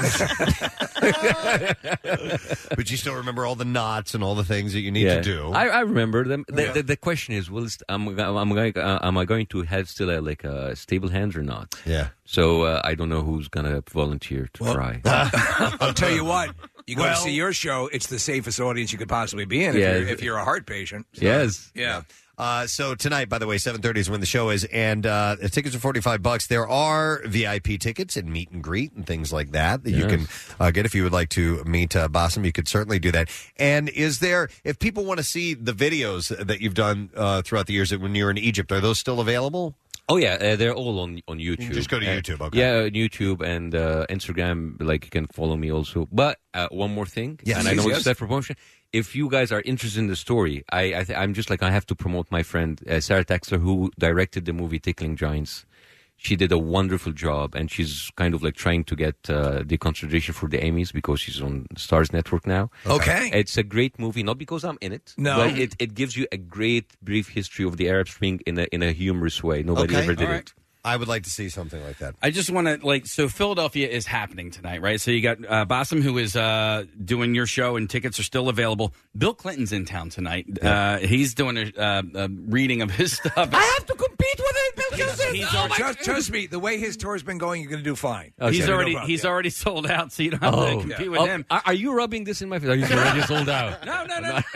But you still remember all the knots and all the things that you need Yeah. to do. I, I remember them. The, Yeah. the, the question is, will st- am, am, going, uh, am I going to have still a, like a stable hand or not? Yeah. So uh, I don't know who's going to volunteer to try. I'll tell you what. You go Well- to see your show, it's the safest audience you could possibly be in if, Yeah. you're, if you're a heart patient. So, Yes. Yeah. Uh, so tonight, by the way, seven thirty is when the show is, and uh, the tickets are forty-five bucks. There are V I P tickets and meet and greet and things like that that you Yes. can uh, get if you would like to meet uh, Bassem. You could certainly do that. And is there, if people want to see the videos that you've done uh, throughout the years that when you were in Egypt, are those still available? Oh yeah, uh, they're all on on YouTube. Just go to Uh, YouTube, okay. Yeah, on YouTube and uh, Instagram. Like you can follow me also. But uh, one more thing, Yes. and I Yes, know yes. it's that for promotion. If you guys are interested in the story, I, I th- I'm just like I have to promote my friend uh, Sarah Taxler, who directed the movie Tickling Giants. She did a wonderful job, and she's kind of like trying to get uh, the consideration for the Emmys because she's on Stars Network now. Okay. It's a great movie, not because I'm in it, No. but it, it gives you a great brief history of the Arab Spring in a in a humorous way. Nobody Okay. ever did All right. it. I would like to see something like that. I just want to like so Philadelphia is happening tonight, right? So you got uh, Bassem who is uh, doing your show, and tickets are still available. Bill Clinton's in town tonight. Uh, he's doing a, uh, a reading of his stuff. I have to compete with it, Bill Clinton. he's oh already- my trust, trust me, the way his tour's been going, you're going to do fine. Okay. He's No already problem. he's Yeah. already sold out, so you don't have to compete with Oh, him. Are, are you rubbing this in my face? Are you already sold out? No, no, no.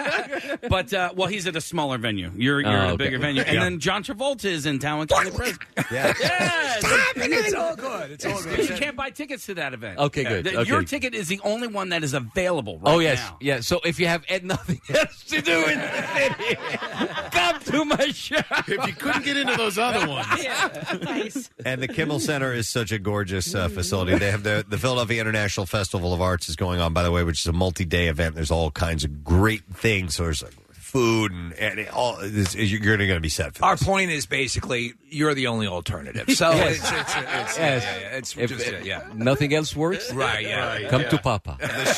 But uh, well, he's at a smaller venue. You're you're Oh, at a okay. bigger venue, and Yeah. then John Travolta is in town with Kelly Preston. Yeah. Yeah, It's all good. It's all you good. can't buy tickets to that event. Okay, good. The- Okay. Your ticket is the only one that is available right Oh yes, now. yeah. So if you have had nothing else to do in the city, come to my show. If you couldn't get into those other ones. Nice. And the Kimmel Center is such a gorgeous uh, facility. They have the, the Philadelphia International Festival of Arts is going on, by the way, which is a multi-day event. There's all kinds of great things. So there's like food and, and it all. It's, you're going to be set for Our this. point is basically you're the only alternative. So Yes. it's, it's, it's, Yes. yeah, yeah, yeah, it's If, just, uh, uh, yeah. Nothing else works. Right, yeah. Come to Papa.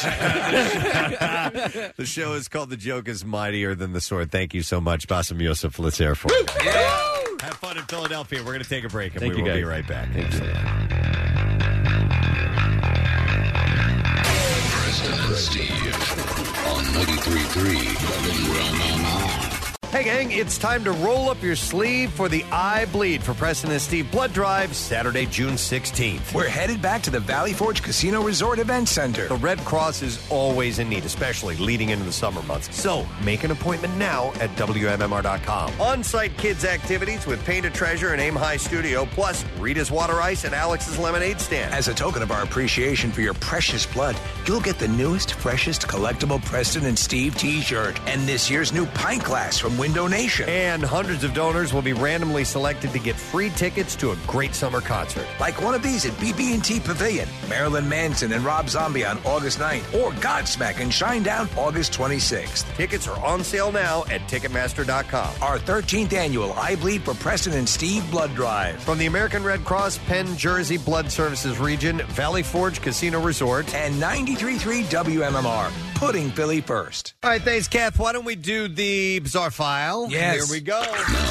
The show is called The Joke is Mightier Than the Sword. Thank you so much, Bassem Youssef. Let's hear it for you. Have fun in Philadelphia. We're going to take a break, and Thank we you, will be guys. right back. Thanks. Preston and Steve on ninety-three point three W M M R. Hey, gang, it's time to roll up your sleeve for the Eye Bleed for Preston and Steve Blood Drive, Saturday, June sixteenth. We're headed back to the Valley Forge Casino Resort Event Center. The Red Cross is always in need, especially leading into the summer months. So make an appointment now at W M M R dot com. On-site kids activities with Paint a Treasure and Aim High Studio, plus Rita's Water Ice and Alex's Lemonade Stand. As a token of our appreciation for your precious blood, you'll get the newest, freshest collectible Preston and Steve t-shirt and this year's new pint glass from Window Nation. And hundreds of donors will be randomly selected to get free tickets to a great summer concert. Like one of these at B B and T Pavilion, Marilyn Manson and Rob Zombie on August ninth, or Godsmack and Shinedown August twenty-sixth. Tickets are on sale now at Ticketmaster dot com. Our thirteenth annual I Bleed for Preston and Steve Blood Drive. From the American Red Cross, Penn, Jersey Blood Services Region, Valley Forge Casino Resort. And ninety-three point three W M M R, putting Philly first. All right, thanks, Kath. Why don't we do the Bizarre File? Yes. Here we go.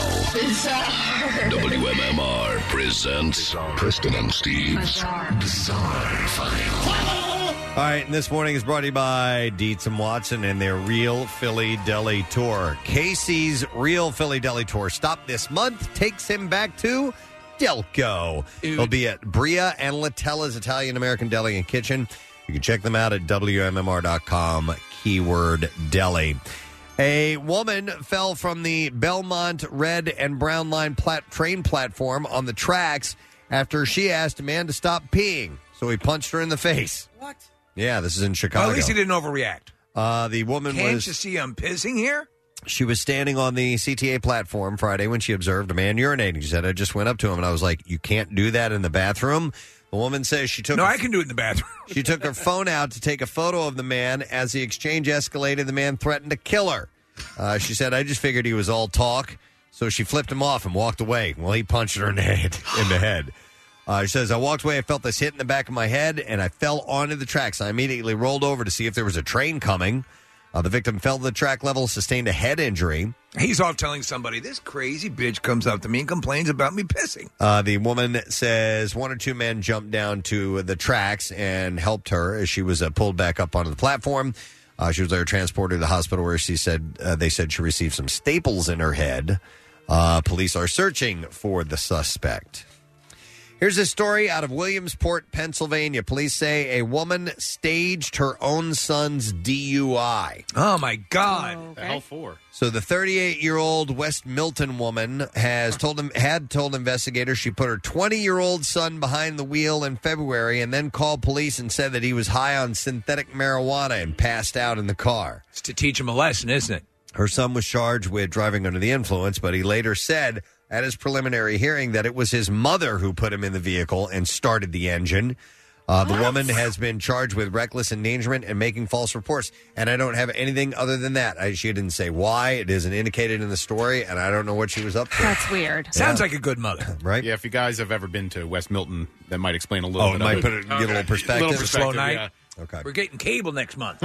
W M M R presents Preston and Steve's Bizarre File. All right, and this morning is brought to you by Dietz and Watson and their Real Philly Deli Tour. Casey's Real Philly Deli Tour. Stop this month, takes him back to Delco. He'll be at Bria and Latella's Italian American Deli and Kitchen. You can check them out at W M M R dot com, keyword deli. A woman fell from the Belmont Red and Brown Line plat- train platform on the tracks after she asked a man to stop peeing. So he punched her in the face. What? Yeah, this is in Chicago. Well, at least he didn't overreact. Uh, the woman Can't was you see I'm pissing here? she was standing on the C T A platform Friday when she observed a man urinating. She said, I just went up to him and I was like, you can't do that in the bathroom. The woman says she took No, her, I can do it in the bathroom. she took her phone out to take a photo of the man. As the exchange escalated, the man threatened to kill her. Uh, she said, I just figured he was all talk. So she flipped him off and walked away. Well, he punched her in the head. In the head. Uh, she says, I walked away. I felt this hit in the back of my head, and I fell onto the tracks. I immediately rolled over to see if there was a train coming. Uh, the victim fell to the track level, sustained a head injury. He's off telling somebody, this crazy bitch comes up to me and complains about me pissing. Uh, the woman says one or two men jumped down to the tracks and helped her as she was uh, pulled back up onto the platform. Uh, she was later transported to the hospital where she said uh, they said she received some staples in her head. Uh, police are searching for the suspect. Here's a story out of Williamsport, Pennsylvania. Police say a woman staged her own son's D U I. Oh, my God. What the hell for? So the thirty-eight-year-old West Milton woman has told him had told investigators she put her twenty-year-old son behind the wheel in February and then called police and said that he was high on synthetic marijuana and passed out in the car. It's to teach him a lesson, isn't it? Her son was charged with driving under the influence, but he later said at his preliminary hearing that it was his mother who put him in the vehicle and started the engine. Uh, the woman has been charged with reckless endangerment and making false reports. And I don't have anything other than that. I, she didn't say why. It isn't indicated in the story, and I don't know what she was up to. That's weird. Sounds like a good mother. Right? Yeah, if you guys have ever been to West Milton, that might explain a little Oh, bit it might of put it, give a little perspective. Little perspective, Slow night. yeah. Okay. We're getting cable next month.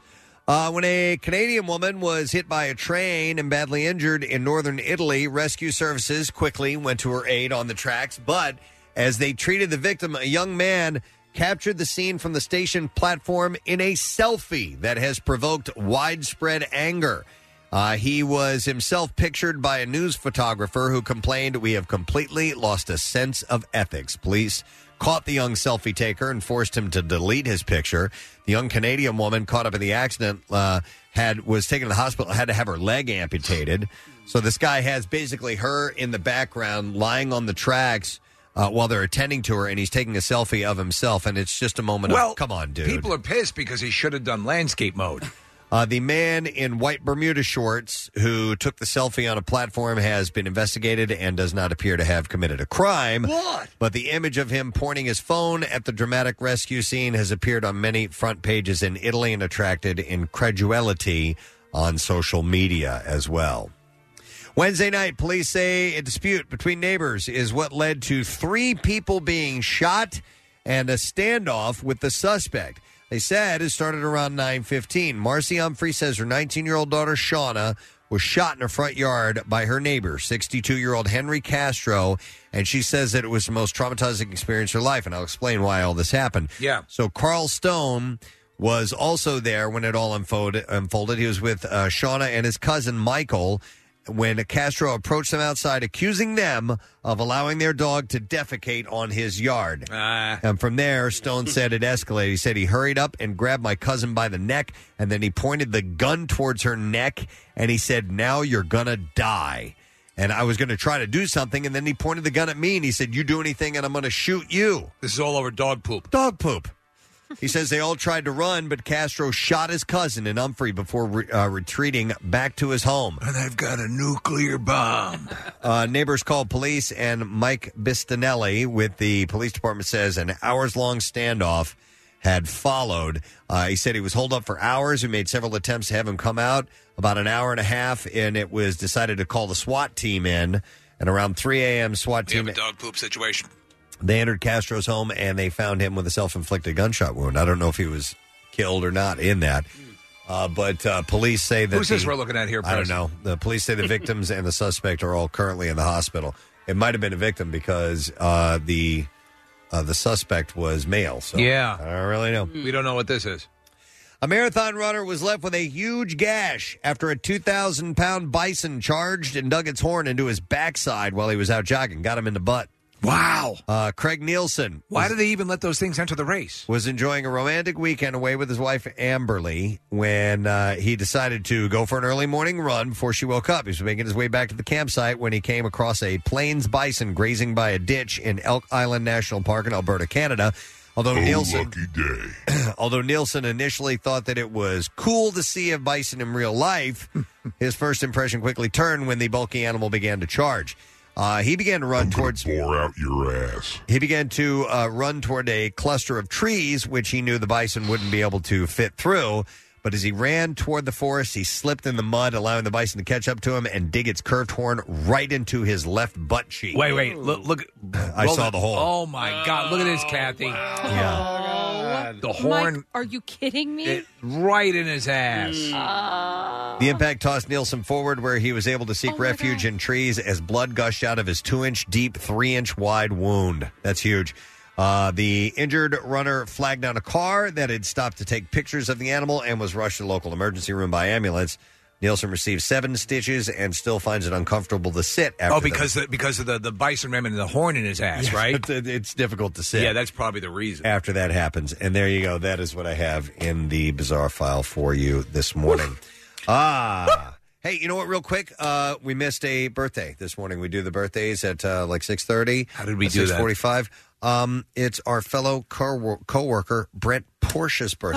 Uh, when a Canadian woman was hit by a train and badly injured in northern Italy, rescue services quickly went to her aid on the tracks. But as they treated the victim, a young man captured the scene from the station platform in a selfie that has provoked widespread anger. Uh, he was himself pictured by a news photographer who complained, "We have completely lost a sense of ethics." Police caught the young selfie taker and forced him to delete his picture. The young Canadian woman caught up in the accident uh, had was taken to the hospital, had to have her leg amputated. So this guy has basically her in the background lying on the tracks uh, while they're attending to her, and he's taking a selfie of himself, and it's just a moment well, of, come on, dude. People are pissed because he should have done landscape mode. Uh, the man in white Bermuda shorts who took the selfie on a platform has been investigated and does not appear to have committed a crime. What? But the image of him pointing his phone at the dramatic rescue scene has appeared on many front pages in Italy and attracted incredulity on social media as well. Wednesday night, police say a dispute between neighbors is what led to three people being shot and a standoff with the suspect. They said it started around nine fifteen. Marcy Humphrey says her nineteen-year-old daughter, Shauna, was shot in her front yard by her neighbor, sixty-two-year-old Henry Castro, and she says that it was the most traumatizing experience of her life, and I'll explain why all this happened. Yeah. So Carl Stone was also there when it all unfolded. unfolded. He was with uh, Shauna and his cousin, Michael, when Castro approached them outside, accusing them of allowing their dog to defecate on his yard. Uh, and from there, Stone said it escalated. He said he hurried up and grabbed my cousin by the neck, and then he pointed the gun towards her neck, and he said, "Now you're going to die." And I was going to try to do something, and then he pointed the gun at me, and he said, "You do anything, and I'm going to shoot you." This is all over dog poop. Dog poop. He says they all tried to run, but Castro shot his cousin in Humphrey before re- uh, retreating back to his home. And I've got a nuclear bomb. Uh, neighbors called police, and Mike Bistinelli with the police department says an hours-long standoff had followed. Uh, he said he was holed up for hours. We made several attempts to have him come out, about an hour and a half, and it was decided to call the SWAT team in. And around three a.m., SWAT We team... have a dog poop situation. They entered Castro's home, and they found him with a self-inflicted gunshot wound. I don't know if he was killed or not in that. Uh, but uh, police say that... Who's this the- we're looking at here, I don't Preston? know. The police say the victims and the suspect are all currently in the hospital. It might have been a victim because uh, the uh, the suspect was male. So Yeah. I don't really know. We don't know what this is. A marathon runner was left with a huge gash after a two thousand pound bison charged and dug its horn into his backside while he was out jogging. Got him in the butt. Wow. Uh, Craig Nielsen. Why was- do they even let those things enter the race? was enjoying a romantic weekend away with his wife, Amberly, when uh, he decided to go for an early morning run before she woke up. He was making his way back to the campsite when he came across a plains bison grazing by a ditch in Elk Island National Park in Alberta, Canada. Although Nielsen, although Nielsen initially thought that it was cool to see a bison in real life, his first impression quickly turned when the bulky animal began to charge. Uh, he began to run towards. Pour out your ass. He began to uh, run toward a cluster of trees, which he knew the bison wouldn't be able to fit through. But as he ran toward the forest, he slipped in the mud, allowing the bison to catch up to him and dig its curved horn right into his left butt cheek. Wait, wait. Look. look I roll saw it. the hole. Oh, my God. Look at this, Kathy. Yeah. God. The horn- Mike, are you kidding me? It, right in his ass. Uh, The impact tossed Nielsen forward, where he was able to seek Oh, my refuge in trees as blood gushed out of his two-inch deep, three-inch wide wound. That's huge. Uh, the injured runner flagged down a car that had stopped to take pictures of the animal and was rushed to the local emergency room by ambulance. Nielsen received seven stitches and still finds it uncomfortable to sit. After Oh, because the, because of the, the bison rim and the horn in his ass, Yes, right? It's, it's difficult to sit. Yeah, that's probably the reason. After that happens. And there you go. That is what I have in the bizarre file for you this morning. ah. Hey, you know what, real quick? Uh, we missed a birthday this morning. We do the birthdays at uh, like six thirty. How did we do that? six forty-five. Um, it's our fellow co- co-worker, Brent Porsche's birthday.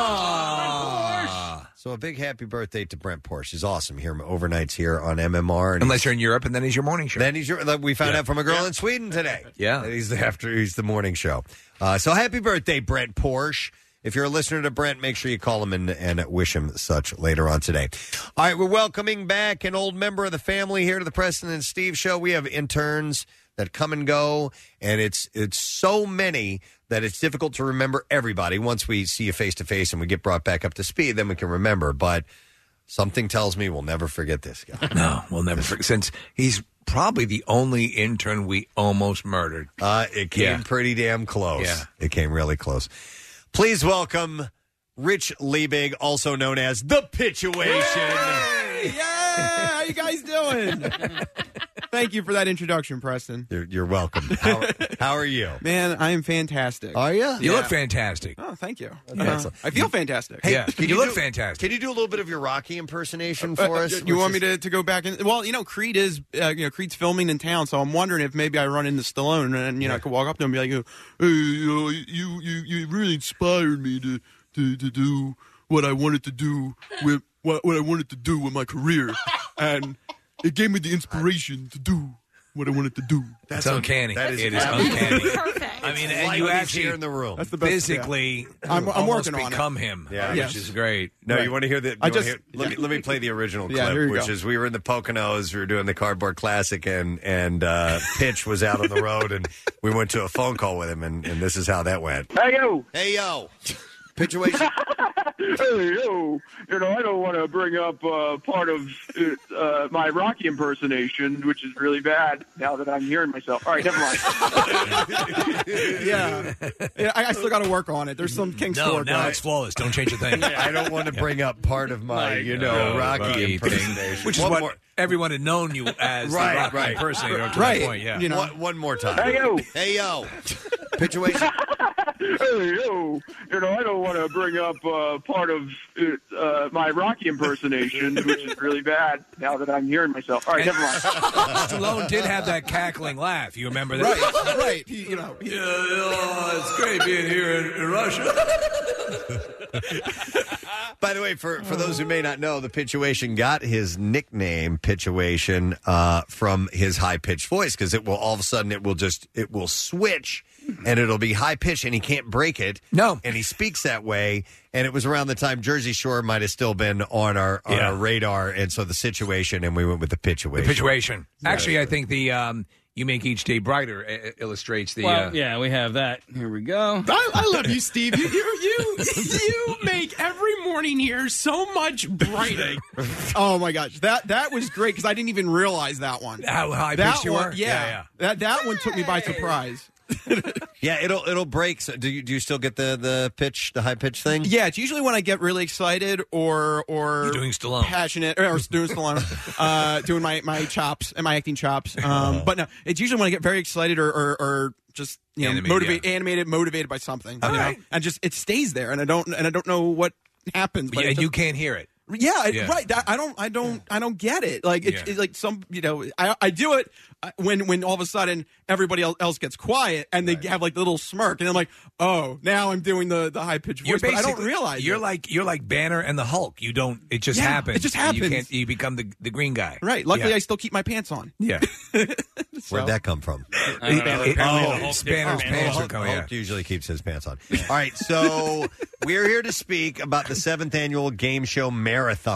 Oh. So a big happy birthday to Brent Porsche. He's awesome here, overnights here on M M R. And Unless you're in Europe, and then he's your morning show. Then he's your, like we found Yeah. out from a girl Yeah. in Sweden today. Yeah. That he's the, after he's the morning show. Uh, so happy birthday, Brent Porsche. If you're a listener to Brent, make sure you call him and, and wish him such later on today. All right, we're welcoming back an old member of the family here to the Preston and Steve Show. We have interns that come and go, and it's it's so many that it's difficult to remember everybody. Once we see you face to face and we get brought back up to speed, then we can remember. But something tells me we'll never forget this guy. No, we'll never forget. Since he's probably the only intern we almost murdered. Uh, it came Yeah. pretty damn close. Yeah. It came really close. Please welcome Rich Liebig, also known as The Pitchuation. Yeah, how you guys doing? Thank you for that introduction, Preston. You're, you're welcome. How, how are you? Man, I am fantastic. Are you? You look fantastic. Oh, thank you. Yeah. Uh, I feel fantastic. Hey, Yeah. can You look do- fantastic. Can you do a little bit of your Rocky impersonation Uh, for uh, us? you want me to, to go back in? Well, you know, Creed is, uh, you know, Creed's filming in town, so I'm wondering if maybe I run into Stallone and, you know, I could walk up to him and be like, hey, you, know, you, you, you really inspired me to, to, to do what I wanted to do with, what, what I wanted to do with my career. And it gave me the inspiration to do what I wanted to do. That's uncanny. that is it is absolutely uncanny. I mean, and you actually here in the room. That's the best. physically I'm- I'm almost working on it. become him, Yeah. which Yes. is great. No, Right. you want to hear the? you I wanna just- hear- let me let me play the original Yeah, clip, here you which go. is we were in the Poconos, we were doing the Cardboard Classic, and and uh, Pitch was out on the road, and we went to a phone call with him, and, and this is how that went. Hey, yo. Hey yo, Pitchuation. Hey, yo. You know, I don't want to bring up uh, part of uh, my Rocky impersonation, which is really bad now that I'm hearing myself. All right, never mind. Yeah. yeah I, I still got to work on it. There's some kinks to No, work now out. it's flawless. Don't change a thing. I don't want to bring up part of my, you know, No, Rocky Rocky impersonation, Which is One what more- everyone had known you as Right, the Rocky right. impersonator up to Right. that point. Yeah. You know. One, one more time. Hey, yo. Hey yo, Pitchuation. Hey, yo. You know, I don't want to bring up uh, part of uh, my Rocky impersonation, which is really bad now that I'm hearing myself. All right, never mind. Stallone did have that cackling laugh. You remember that? Right, right. He, you know, he- Yeah, oh, it's great being here in, in Russia. By the way, for, for those who may not know, the Pitchuation got his nickname Pitchuation uh, from his high pitched voice, because it will all of a sudden it will just it will switch and it'll be high pitched and he can't break it. No, and he speaks that way. And it was around the time Jersey Shore might have still been on our on Yeah. our radar, and so the situation, and we went with the Pitchuation. The Pitchuation. Actually, I think the um, "You Make Each Day Brighter" uh, illustrates the. Well, uh, yeah, we have that. Here we go. I, I love you, Steve. You, you, you, you make every morning here so much brighter. Oh my gosh, that that was great because I didn't even realize that one. How high that pitched you one, were? Yeah, Yeah, yeah. That that one took me by surprise. Yeah, it'll it'll break. So do you do you still get the, the pitch, the high pitch thing? Yeah, it's usually when I get really excited or or You're doing Stallone. passionate, or, or doing Stallone, uh, doing my, my chops and my acting chops. Um, but no, it's usually when I get very excited or or, or just you know Animated, motivated, yeah. animated, motivated by something. All you know? right. And just it stays there, and I don't and I don't know what happens. But yeah, it and just- you can't hear it. Yeah, it- Yeah. right. That, I don't, I don't, I don't get it. Like, it's Yeah. it's like some, you know, I, I do it uh, when, when all of a sudden everybody el- else gets quiet and they have like the little smirk, and I'm like, oh, now I'm doing the, the high pitched You're voice, but I don't basically- realize You're it. like you're like Banner and the Hulk. You don't. It just Yeah, happens. it just You happens. can't. You become the the green guy. Right. Luckily, Yeah. I still keep my pants on. Yeah. Where'd that come from? I don't know. It- Apparently it- oh, the Hulk Spanner's did- pants Hulk, are coming. Yeah. Hulk usually keeps his pants on. All right, so we're here to speak about the seventh annual game show marathon.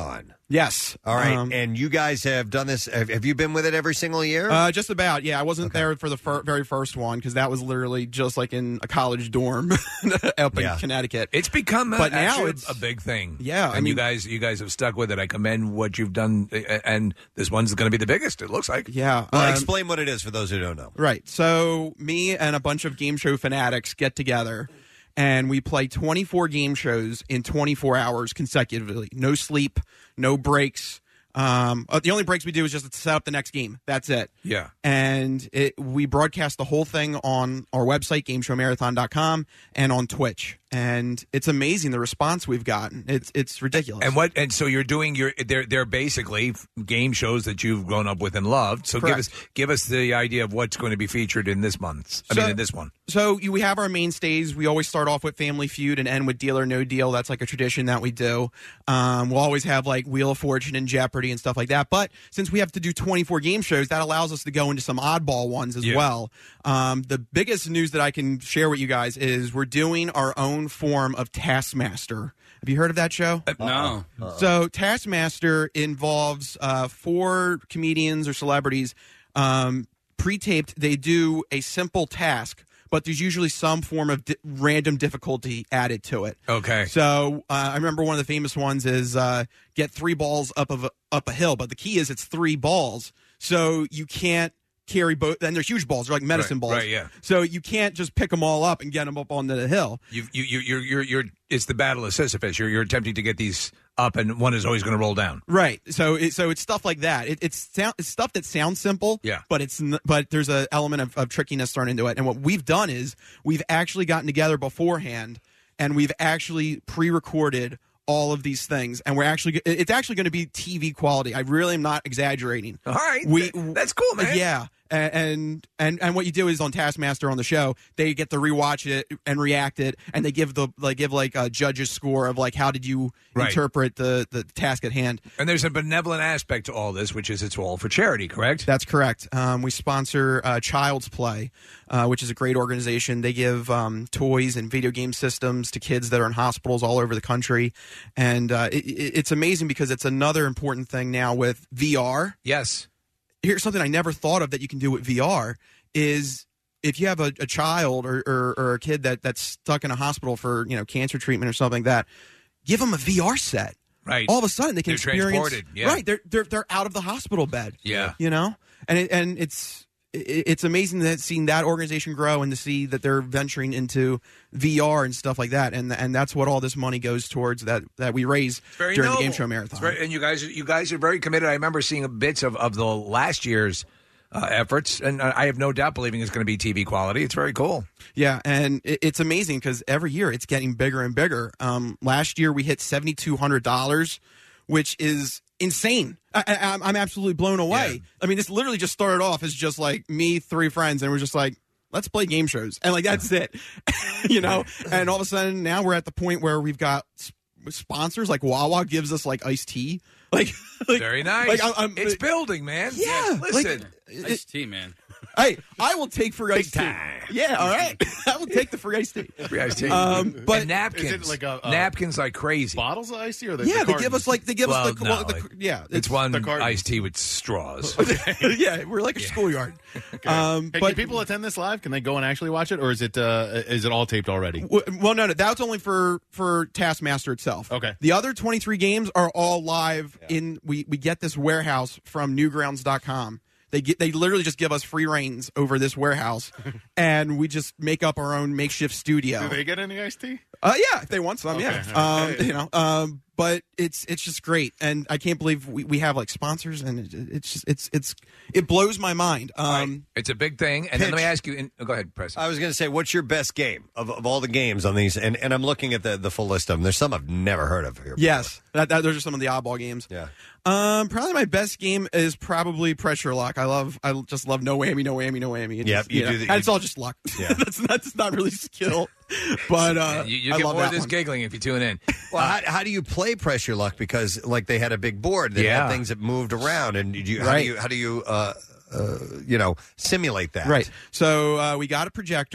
Yes. All right. Um, and you guys have done this. Have, have you been with it every single year? Uh, just about, yeah. I wasn't there for the fir- very first one because that was literally just like in a college dorm up Yeah. in Connecticut. It's become, uh, but now actually it's a big thing. Yeah, and I mean, you guys, you guys have stuck with it. I commend what you've done, uh, and this one's going to be the biggest. It looks like. Yeah. Well, um, explain what it is for those who don't know. Right. So me and a bunch of game show fanatics get together and we play twenty-four game shows in twenty-four hours consecutively. No sleep, no breaks. Um, uh, the only breaks we do is just to set up the next game. That's it. Yeah. And it, we broadcast the whole thing on our website, game show marathon dot com, and on Twitch. And it's amazing the response we've gotten. It's it's ridiculous. And what? And so you're doing your they're they're basically game shows that you've grown up with and loved. So Correct. give us give us the idea of what's going to be featured in this month's. I So- mean, in this one. So you, we have our mainstays. We always start off with Family Feud and end with Deal or No Deal. That's like a tradition that we do. Um, we'll always have like Wheel of Fortune and Jeopardy and stuff like that. But since we have to do twenty-four game shows, that allows us to go into some oddball ones as Yeah. well. Um, the biggest news that I can share with you guys is we're doing our own form of Taskmaster. Have you heard of that show? No. So Taskmaster involves uh, four comedians or celebrities um, pre-taped. They do a simple task, but there's usually some form of di- random difficulty added to it. Okay. So uh, I remember one of the famous ones is uh, get three balls up of a, up a hill, but the key is it's three balls, so you can't carry both. And they're huge balls; they're like medicine Right, balls. right, yeah. So you can't just pick them all up and get them up onto the hill. You you you you're you're, you're it's the battle of Sisyphus. You're you're attempting to get these up, and one is always going to roll down. Right. So it, so it's stuff like that. It, it's, sound, it's stuff that sounds simple. Yeah. But it's n- but there's an element of, of trickiness thrown into it. And what we've done is we've actually gotten together beforehand, and we've actually pre-recorded all of these things, and we're actually it's actually going to be T V quality. I really am not exaggerating. All right. We that's cool, man. Yeah. And and and what you do is on Taskmaster on the show, they get to rewatch it and react it, and they give the like give like a judge's score of like how did you Right. interpret the the task at hand. And there's a benevolent aspect to all this, which is it's all for charity, correct? That's correct. Um, we sponsor uh, Child's Play, uh, which is a great organization. They give um, toys and video game systems to kids that are in hospitals all over the country, and uh, it, it, it's amazing because it's another important thing now with V R. Yes. Here's something I never thought of that you can do with V R is if you have a, a child or, or, or a kid that, that's stuck in a hospital for you know cancer treatment or something like that, give them a V R set. Right. All of a sudden they can They're experience. transported, yeah. Right. They're they're they're out of the hospital bed. Yeah. You know, and it, and it's it, it's amazing that seeing that organization grow and to see that they're venturing into V R and stuff like that, and and that's what all this money goes towards that that we raise Very during noble. the game show marathon. It's very- and you guys, you guys are very committed. I remember seeing bits of, of the last year's uh, efforts, and I have no doubt believing it's going to be T V quality. It's very cool. Yeah, and it, it's amazing because every year it's getting bigger and bigger. Um, last year we hit seventy two hundred dollars, which is insane. I, I, I'm- I'm absolutely blown away. I mean, this literally just started off as just like me, three friends, and we're just like, let's play game shows, and like that's it, you know. And all of a sudden now we're at the point where we've got s- sponsors like Wawa gives us like iced tea, like, like Very nice. Like, I'm, I'm- it's building, man. Yeah, Listen. like, Iced tea, man. Hey, I will take free iced tea. Yeah, all right. I will take the free iced tea. Free iced tea. Um, but And napkins. Is it like a- a- napkins like crazy. Bottles of iced tea, or the, yeah, the they give us like they give Well, us the, no, well, the like, yeah. It's, one the cartons. iced tea with straws. yeah, we're like a schoolyard. Um, Hey, but can people attend this live? Can they go and actually watch it, or is it uh, is it all taped already? w- well, no, no, that's only for for Taskmaster itself. Okay. The other twenty-three games are all live in. We we get this warehouse from newgrounds dot com. They get they literally just give us free reigns over this warehouse, and we just make up our own makeshift studio. Do they get any iced tea? Uh, yeah, if they want some, Okay, yeah. all Um, right. you know, um, but it's it's just great, and I can't believe we, we have like sponsors, and it, it's just it's it's it blows my mind. Um, It's a big thing. And then let me ask you. And, oh, go ahead, Preston. I was going to say, what's your best game of, of all the games on these? And, and I'm looking at the, the full list of them. There's some I've never heard of here. Yes, that, that, those are some of the oddball games. Yeah. Um, probably my best game is probably Pressure Lock. I love, I just love no whammy, no whammy, no whammy. It Yep, just, you know, do the- and it's all just luck. Yeah. that's that's not really skill, but uh, you you I get love more of that this one. giggling if you tune in. Well, how, how do you play Pressure Luck? Because like they had a big board that Yeah. had things that moved around, and you, how Right. do you how do you uh, uh, you know simulate that? Right. So uh, we got a projector,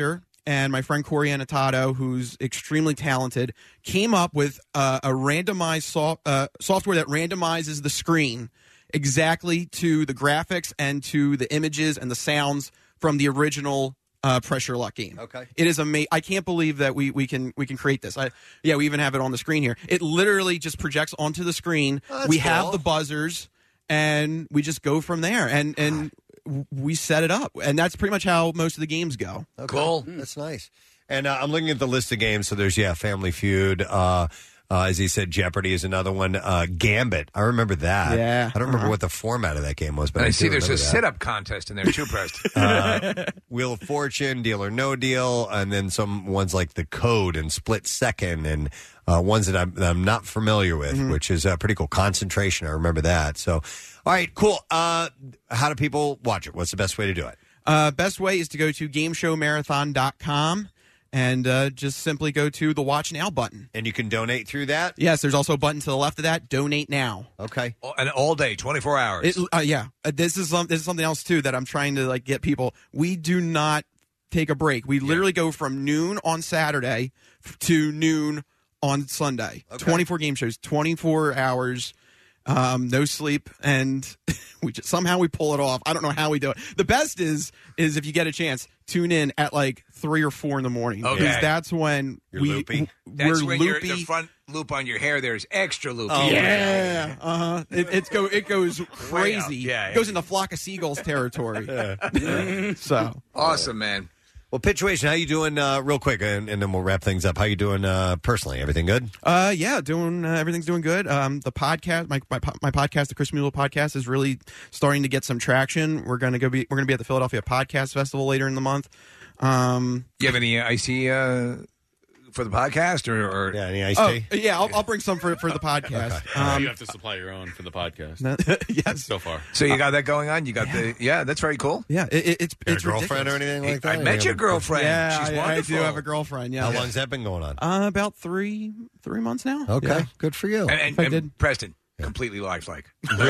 and my friend Corey Annotato, who's extremely talented, came up with uh, a randomized so- uh, software that randomizes the screen exactly to the graphics and to the images and the sounds from the original uh, Pressure Luck game. Okay. It is amazing. I can't believe that we, we can we can create this. I, yeah, we even have it on the screen here. It literally just projects onto the screen. Oh, that's we cool. have the buzzers, and we just go from there. And and we set it up, and that's pretty much how most of the games go. Okay. Cool. That's nice. And uh, I'm looking at the list of games. So there's, yeah, Family Feud. Uh, uh, as he said, Jeopardy is another one. Uh, Gambit. I remember that. Yeah. I don't remember Uh-huh. what the format of that game was, but And I I see do there's a remember that. sit-up contest in there, too, Preston. Uh, Wheel of Fortune, Deal or No Deal, and then some ones like The Code and Split Second, and uh, ones that I'm, that I'm not familiar with, Mm-hmm. which is uh, pretty cool. Concentration, I remember that. So, all right, cool. Uh, how do people watch it? What's the best way to do it? Uh, best way is to go to game show marathon dot com and uh, just simply go to the Watch Now button. And you can donate through that? Yes, there's also a button to the left of that, Donate Now. Okay. And all day, twenty-four hours. It, uh, yeah, Uh, this is some, this is something else too that I'm trying to like get people. We do not take a break. We literally go from noon on Saturday f- to noon on Sunday. twenty-four game shows, twenty-four hours, um, no sleep, and we just, somehow we pull it off. I don't know how we do it. The best is is if you get a chance, tune in at like three or four in the morning Okay. because that's when You're we loopy. w- That's we're when loopy. You're, the front loop on your hair there is extra loopy. Oh, yeah, uh huh. It, it's go. It goes crazy. Yeah, It goes into flock of seagulls territory. So Awesome, man. Well, Pitchuation, how you doing uh, real quick, and, and then we'll wrap things up. How you doing uh, personally? Everything good? Uh, yeah, doing uh, everything's doing good. Um, the podcast, my, my my podcast, the Chris Mule podcast, is really starting to get some traction. We're gonna go be we're gonna be at the Philadelphia Podcast Festival later in the month. Um, you have any icy uh, for the podcast, or, or yeah, any iced oh, yeah, I'll, I'll bring some for for the podcast. Um, you have to supply your own for the podcast. yes, so far. So you got that going on? You got the yeah, that's very cool. Yeah, it, it, it's Your it's girlfriend or ridiculous. anything like that? I met your girlfriend. Yeah, She's I, I wonderful. do have a girlfriend. Yeah, How long's that been going on? Uh, about three three months now. Okay, Yeah. good for you. And, and, I and did. Preston, completely lifelike.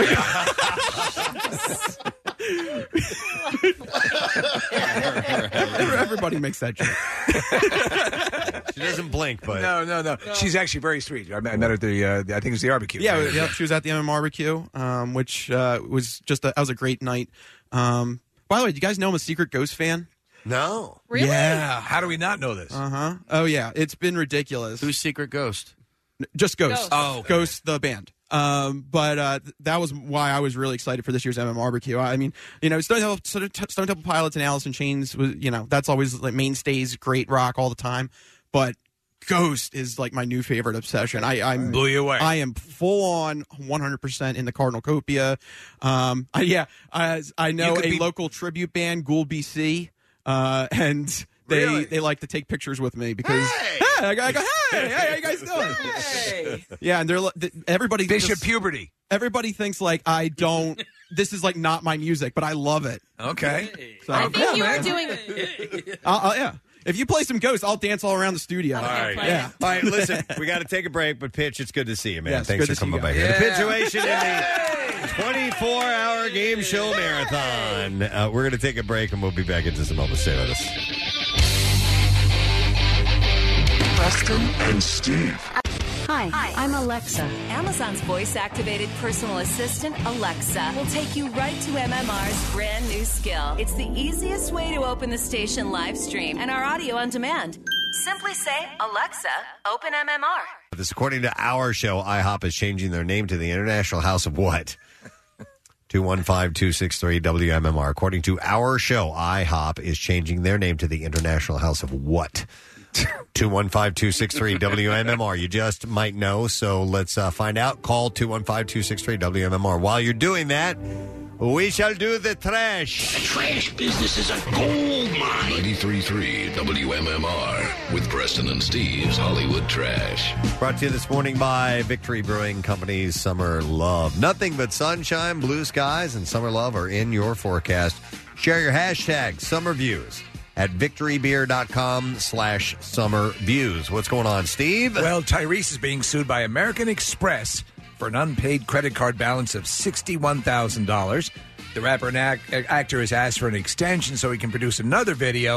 Everybody makes that joke. She doesn't blink, but No, no, no, She's actually very sweet. I met, I met her at the, uh, I think it was the barbecue. Yeah, right? yeah, she was at the M M barbecue, um, which uh, was just a, that was a great night. Um, by the way, do you guys know I'm a secret Ghost fan? no. Really? Yeah. How do we not know this? Uh huh. Oh yeah, it's been ridiculous. Who's Secret Ghost? Just Ghost. Ghost. Oh, okay. Ghost the band. Um, but uh, th- that was why I was really excited for this year's M M barbecue. I mean, you know, Stone Temple, Stone Stone Temple Pilots and Alice in Chains was, you know, that's always like mainstays, great rock all the time. But Ghost is like my new favorite obsession. I, I'm Blew you away. I am full on one hundred percent in the Cardinal Copia. Um, I, yeah, I, I know You a could be- local tribute band, Ghoul B C, uh, and they Really? they like to take pictures with me because hey, I go, I go hey, hey, how you guys doing? Hey. Yeah, and they're li- th- everybody Bishop just- puberty. everybody thinks like I don't. This is like not my music, but I love it. Okay. So, I think yeah, you man. were doing. I'll, I'll- yeah. If you play some Ghost, I'll dance all around the studio. All right. Yeah. All right, listen, we got to take a break, but Pitch, it's good to see you, man. Yes, Thanks good for to see coming you by guys. here. Yeah. The Pitchuation in the twenty-four hour game show marathon. Uh, we're going to take a break, and we'll be back in just a moment. Stay with us. Preston and Steve. Hi, I'm Alexa. Amazon's voice-activated personal assistant, Alexa, will take you right to M M R's brand new skill. It's the easiest way to open the station live stream and our audio on demand. Simply say, Alexa, open M M R. This, according to our show, IHOP is changing their name to the International House of what? two one five, two six three, W M M R. According to our show, IHOP is changing their name to the International House of what? two one five, two six three, W M M R. You just might know, so let's uh, find out. Call two one five, two six three, W M M R. While you're doing that, we shall do the trash. The trash business is a gold mine. ninety-three point three W M M R with Preston and Steve's Hollywood Trash. Brought to you this morning by Victory Brewing Company's Summer Love. Nothing but sunshine, blue skies, and summer love are in your forecast. Share your hashtag, Summer Views, at victorybeer.com slash summer views. What's going on, Steve? Well, Tyrese is being sued by American Express for an unpaid credit card balance of sixty-one thousand dollars. The rapper and act- actor has asked for an extension so he can produce another video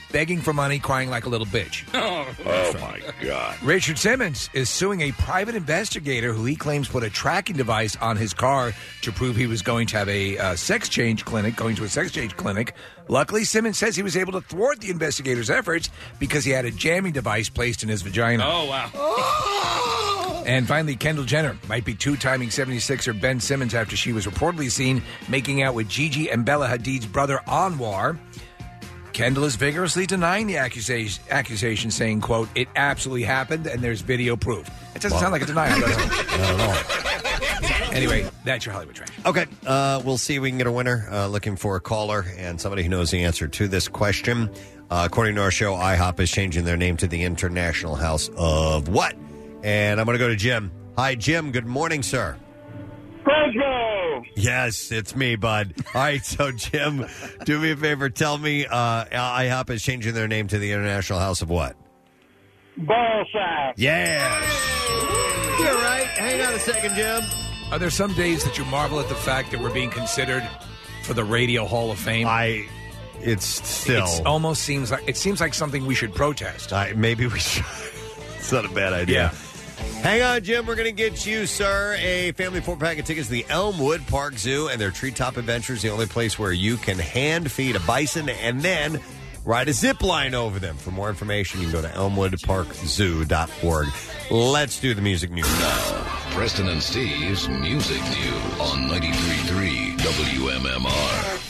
begging for money, crying like a little bitch. Oh, oh my God. Richard Simmons is suing a private investigator who he claims put a tracking device on his car to prove he was going to have a uh, sex change clinic, going to a sex change clinic. Luckily, Simmons says he was able to thwart the investigator's efforts because he had a jamming device placed in his vagina. Oh, wow. And finally, Kendall Jenner might be two-timing seventy-sixer Ben Simmons after she was reportedly seen making out with Gigi and Bella Hadid's brother Anwar. Kendall is vigorously denying the accusation, accusation, saying, quote, it absolutely happened and there's video proof. It doesn't Well, sound like a denial, does it? Not at all. Anyway, that's your Hollywood Trash. Okay, uh, we'll see if we can get a winner. Uh, looking for a caller and somebody who knows the answer to this question. Uh, according to our show, IHOP is changing their name to the International House of what? And I'm going to go to Jim. Hi, Jim. Good morning, sir. Fresno! Yes, it's me, bud. All right, so Jim, do me a favor. Tell me, uh, IHOP is changing their name to the International House of what? Ball sack. Yes. You're right. Hang on a second, Jim. Are there some days that you marvel at the fact that we're being considered for the Radio Hall of Fame? I. It's still. It almost seems like it seems like something we should protest. I, maybe we should. It's not a bad idea. Hang on, Jim. We're going to get you, sir, a family four-pack of tickets to the Elmwood Park Zoo and their Treetop Adventures, the only place where you can hand feed a bison and then ride a zip line over them. For more information, you can go to elmwood park zoo dot org. Let's do the music news. Now, Preston and Steve's Music News on ninety-three point three W M M R.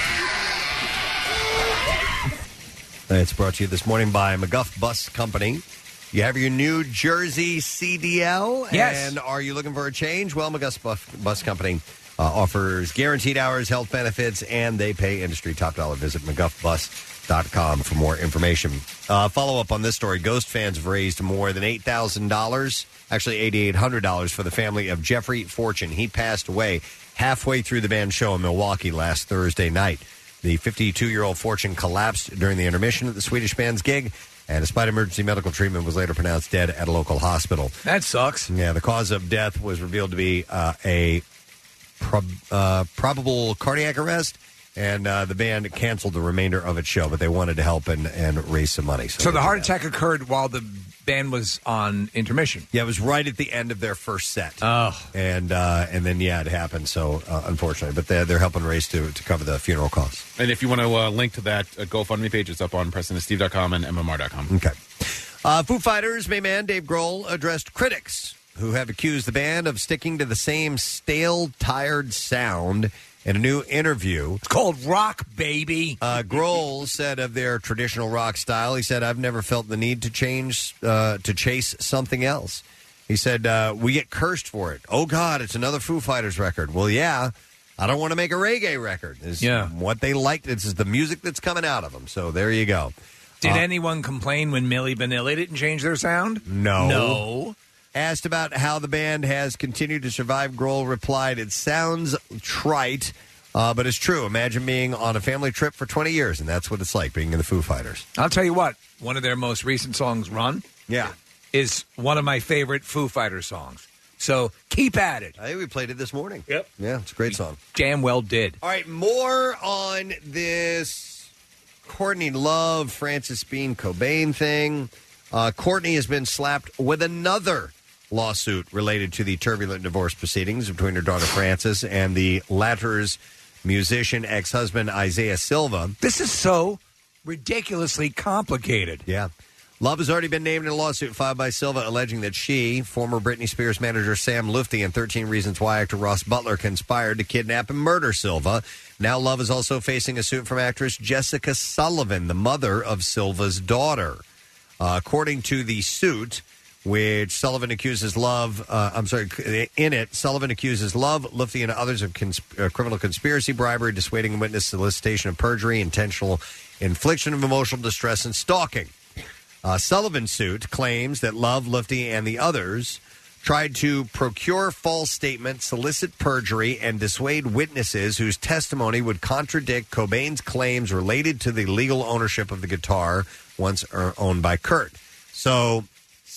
It's brought to you this morning by McGuff Bus Company. You have your New Jersey C D L? Yes. And are you looking for a change? Well, McGuff Bus, Bus Company uh, offers guaranteed hours, health benefits, and they pay industry top dollar. Visit mcguff bus dot com for more information. Uh, follow up on this story. Ghost fans have raised more than eight thousand dollars, actually eight thousand eight hundred dollars for the family of Jeffrey Fortune. He passed away halfway through the band's show in Milwaukee last Thursday night. The fifty-two-year-old Fortune collapsed during the intermission of the Swedish band's gig, and despite emergency medical treatment, was later pronounced dead at a local hospital. That sucks. Yeah, the cause of death was revealed to be uh, a prob- uh, probable cardiac arrest, and uh, the band canceled the remainder of its show, but they wanted to help and, and raise some money. So the heart attack occurred while the band was on intermission. Yeah, it was right at the end of their first set. Oh. And uh, and then, yeah, it happened, so uh, unfortunately. But they're, they're helping raise to, to cover the funeral costs. And if you want to uh, link to that uh, GoFundMe page, it's up on preston and steve dot com and m m r dot com. Okay. Uh, Foo Fighters main man Dave Grohl addressed critics who have accused the band of sticking to the same stale, tired sound in a new interview. It's called rock, baby. Uh, Grohl said of their traditional rock style, he said, I've never felt the need to change, uh, to chase something else. He said, uh, we get cursed for it. Oh, God, it's another Foo Fighters record. Well, yeah, I don't want to make a reggae record. It's Yeah. what they like. This is the music that's coming out of them. So there you go. Did Uh, anyone complain when Milli Vanilli didn't change their sound? No. No. Asked about how the band has continued to survive, Grohl replied, it sounds trite, uh, but it's true. Imagine being on a family trip for twenty years, and that's what it's like being in the Foo Fighters. I'll tell you what, one of their most recent songs, Run, yeah, is one of my favorite Foo Fighters songs. So keep at it. I think we played it this morning. Yep. Yeah, it's a great song. Damn well did. All right, more on this Courtney Love, Francis Bean Cobain thing. Uh, Courtney has been slapped with another lawsuit related to the turbulent divorce proceedings between her daughter Frances and the latter's musician ex-husband Isaiah Silva. This is so ridiculously complicated. Yeah. Love has already been named in a lawsuit filed by Silva alleging that she, former Britney Spears manager Sam Lutfi, and thirteen Reasons Why actor Ross Butler conspired to kidnap and murder Silva. Now Love is also facing a suit from actress Jessica Sullivan, the mother of Silva's daughter. Uh, according to the suit, which Sullivan accuses Love, uh, I'm sorry, in it, Sullivan accuses Love, Lutfi, and others of cons- uh, criminal conspiracy, bribery, dissuading a witness, solicitation of perjury, intentional infliction of emotional distress, and stalking. Uh, Sullivan's suit claims that Love, Lutfi, and the others tried to procure false statements, solicit perjury, and dissuade witnesses whose testimony would contradict Cobain's claims related to the legal ownership of the guitar once owned by Kurt. So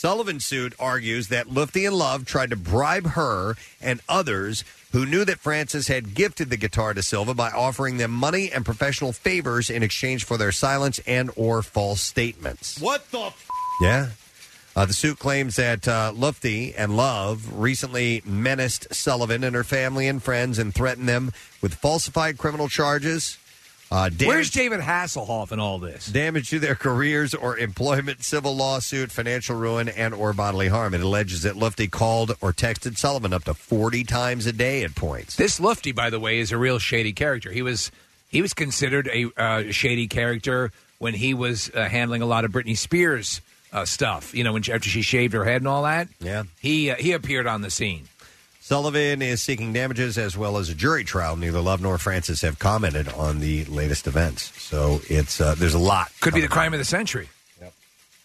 Sullivan's suit argues that Lufty and Love tried to bribe her and others who knew that Francis had gifted the guitar to Silva by offering them money and professional favors in exchange for their silence and or false statements. What the f- Yeah. Uh, the suit claims that uh, Lufty and Love recently menaced Sullivan and her family and friends and threatened them with falsified criminal charges. Uh, damage, Where's David Hasselhoff in all this? Damage to their careers or employment, civil lawsuit, financial ruin, and or bodily harm. It alleges that Lufty called or texted Sullivan up to forty times a day at points. This Lufty, by the way, is a real shady character. He was he was considered a uh, shady character when he was uh, handling a lot of Britney Spears uh, stuff. You know, when she, after she shaved her head and all that. Yeah, he uh, he appeared on the scene. Sullivan is seeking damages as well as a jury trial. Neither Love nor Francis have commented on the latest events. So it's uh, there's a lot. Could be the crime of the century. Yep.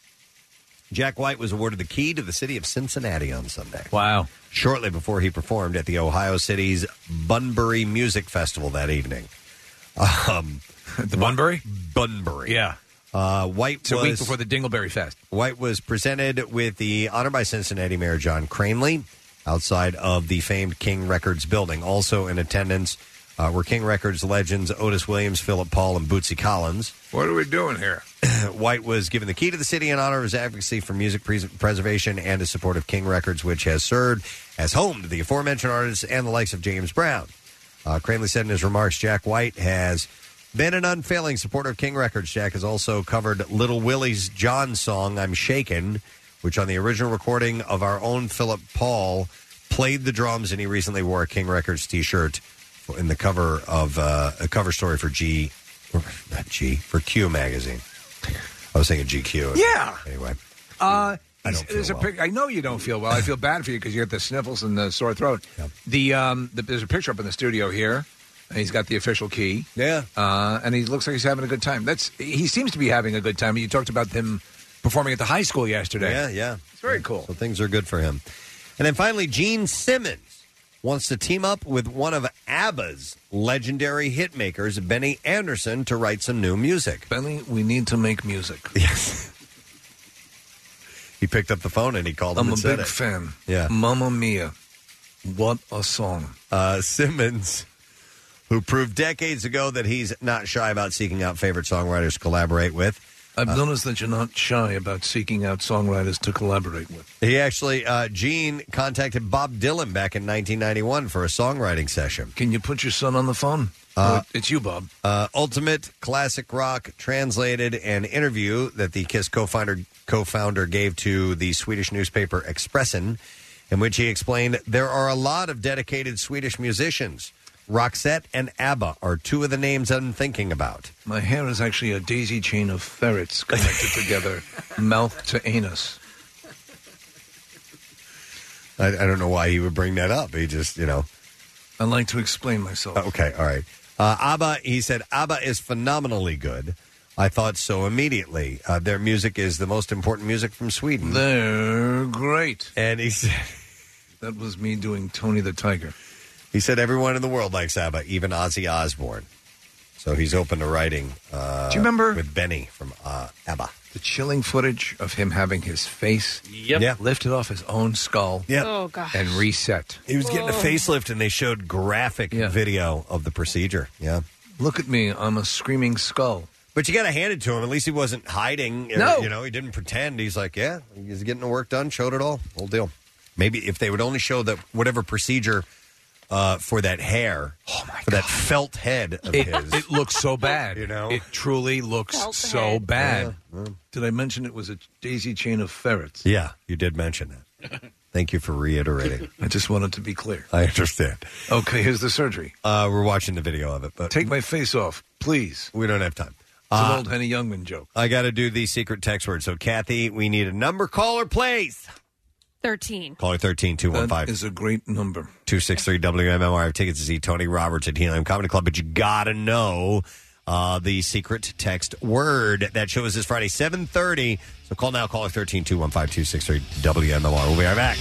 Jack White was awarded the key to the city of Cincinnati on Sunday. Wow. Shortly before he performed at the Ohio City's Bunbury Music Festival that evening. Um, the Bunbury? Bunbury. Yeah. Uh, White It's a was, week before the Dingleberry Fest. White was presented with the honor by Cincinnati Mayor John Cranley outside of the famed King Records building. Also in attendance uh, were King Records legends Otis Williams, Philip Paul, and Bootsy Collins. What are we doing here? White was given the key to the city in honor of his advocacy for music pres- preservation and his support of King Records, which has served as home to the aforementioned artists and the likes of James Brown. Uh, Cranley said in his remarks, Jack White has been an unfailing supporter of King Records. Jack has also covered Little Willie's John song, I'm Shakin', which on the original recording of our own Philip Paul played the drums, and he recently wore a King Records T-shirt in the cover of uh, a cover story for G, not G, for Q magazine. I was thinking G Q. Yeah. Anyway. Uh, I don't there's feel a well. pic- I know you don't feel well. I feel bad for you because you get the sniffles and the sore throat. The, um, the There's a picture up in the studio here. And he's got the official key. Yeah. Uh, and he looks like he's having a good time. That's He seems to be having a good time. You talked about him performing at the high school yesterday. Yeah, yeah. It's very cool. So things are good for him. And then finally, Gene Simmons wants to team up with one of ABBA's legendary hitmakers, Benny Andersson, to write some new music. Benny, we need to make music. Yes. He picked up the phone and he called him I'm and a said big it. fan. Yeah. Mamma Mia. What a song. Uh, Simmons, who proved decades ago that he's not shy about seeking out favorite songwriters to collaborate with. I've Uh, noticed that you're not shy about seeking out songwriters to collaborate with. He actually, uh, Gene contacted Bob Dylan back in nineteen ninety-one for a songwriting session. Can you put your son on the phone? Uh, Oh, it's you, Bob. Uh, Ultimate Classic Rock translated an interview that the KISS co-founder, co-founder gave to the Swedish newspaper Expressen, in which he explained there are a lot of dedicated Swedish musicians. Roxette and ABBA are two of the names I'm thinking about. My hair is actually a daisy chain of ferrets connected together, mouth to anus. I, I don't know why he would bring that up. He just, you know. I like to explain myself. Okay, all right. Uh, ABBA, he said, ABBA is phenomenally good. I thought so immediately. Uh, their music is the most important music from Sweden. They're great. And he said... That was me doing Tony the Tiger. He said everyone in the world likes ABBA, even Ozzy Osbourne. So he's open to writing uh, Do you remember- with Benny from uh, ABBA. The chilling footage of him having his face Yep. Yeah. lifted off his own skull Yep. Oh, gosh. and reset. He was getting a facelift, and they showed graphic Yeah. video of the procedure. Yeah. Look at me, I'm a screaming skull. But you got to hand it to him. At least he wasn't hiding. or, No. You know, he didn't pretend. He's like, yeah, he's getting the work done, showed it all. Whole deal. Maybe if they would only show that whatever procedure uh, for that hair, oh my for that felt head of It, his. it looks so bad. You know? It truly looks Felt so head. bad. Yeah, yeah. Did I mention it was a daisy chain of ferrets? Yeah, you did mention that. Thank you for reiterating. I just wanted to be clear. I understand. Okay, here's the surgery. Uh, we're watching the video of it, but Take my face off, please. we don't have time. It's Uh, an old Henny Youngman joke. I got to do the secret text word. So, Kathy, we need a number caller, please. thirteen. Caller thirteen two one That five is a great number. two six three W M M R. I have tickets to see Tony Roberts at Helium Comedy Club, but you got to know uh, the secret text word. That show is this Friday, seven thirty. So call now, caller thirteen two one five two six three W M M R. We'll be right back.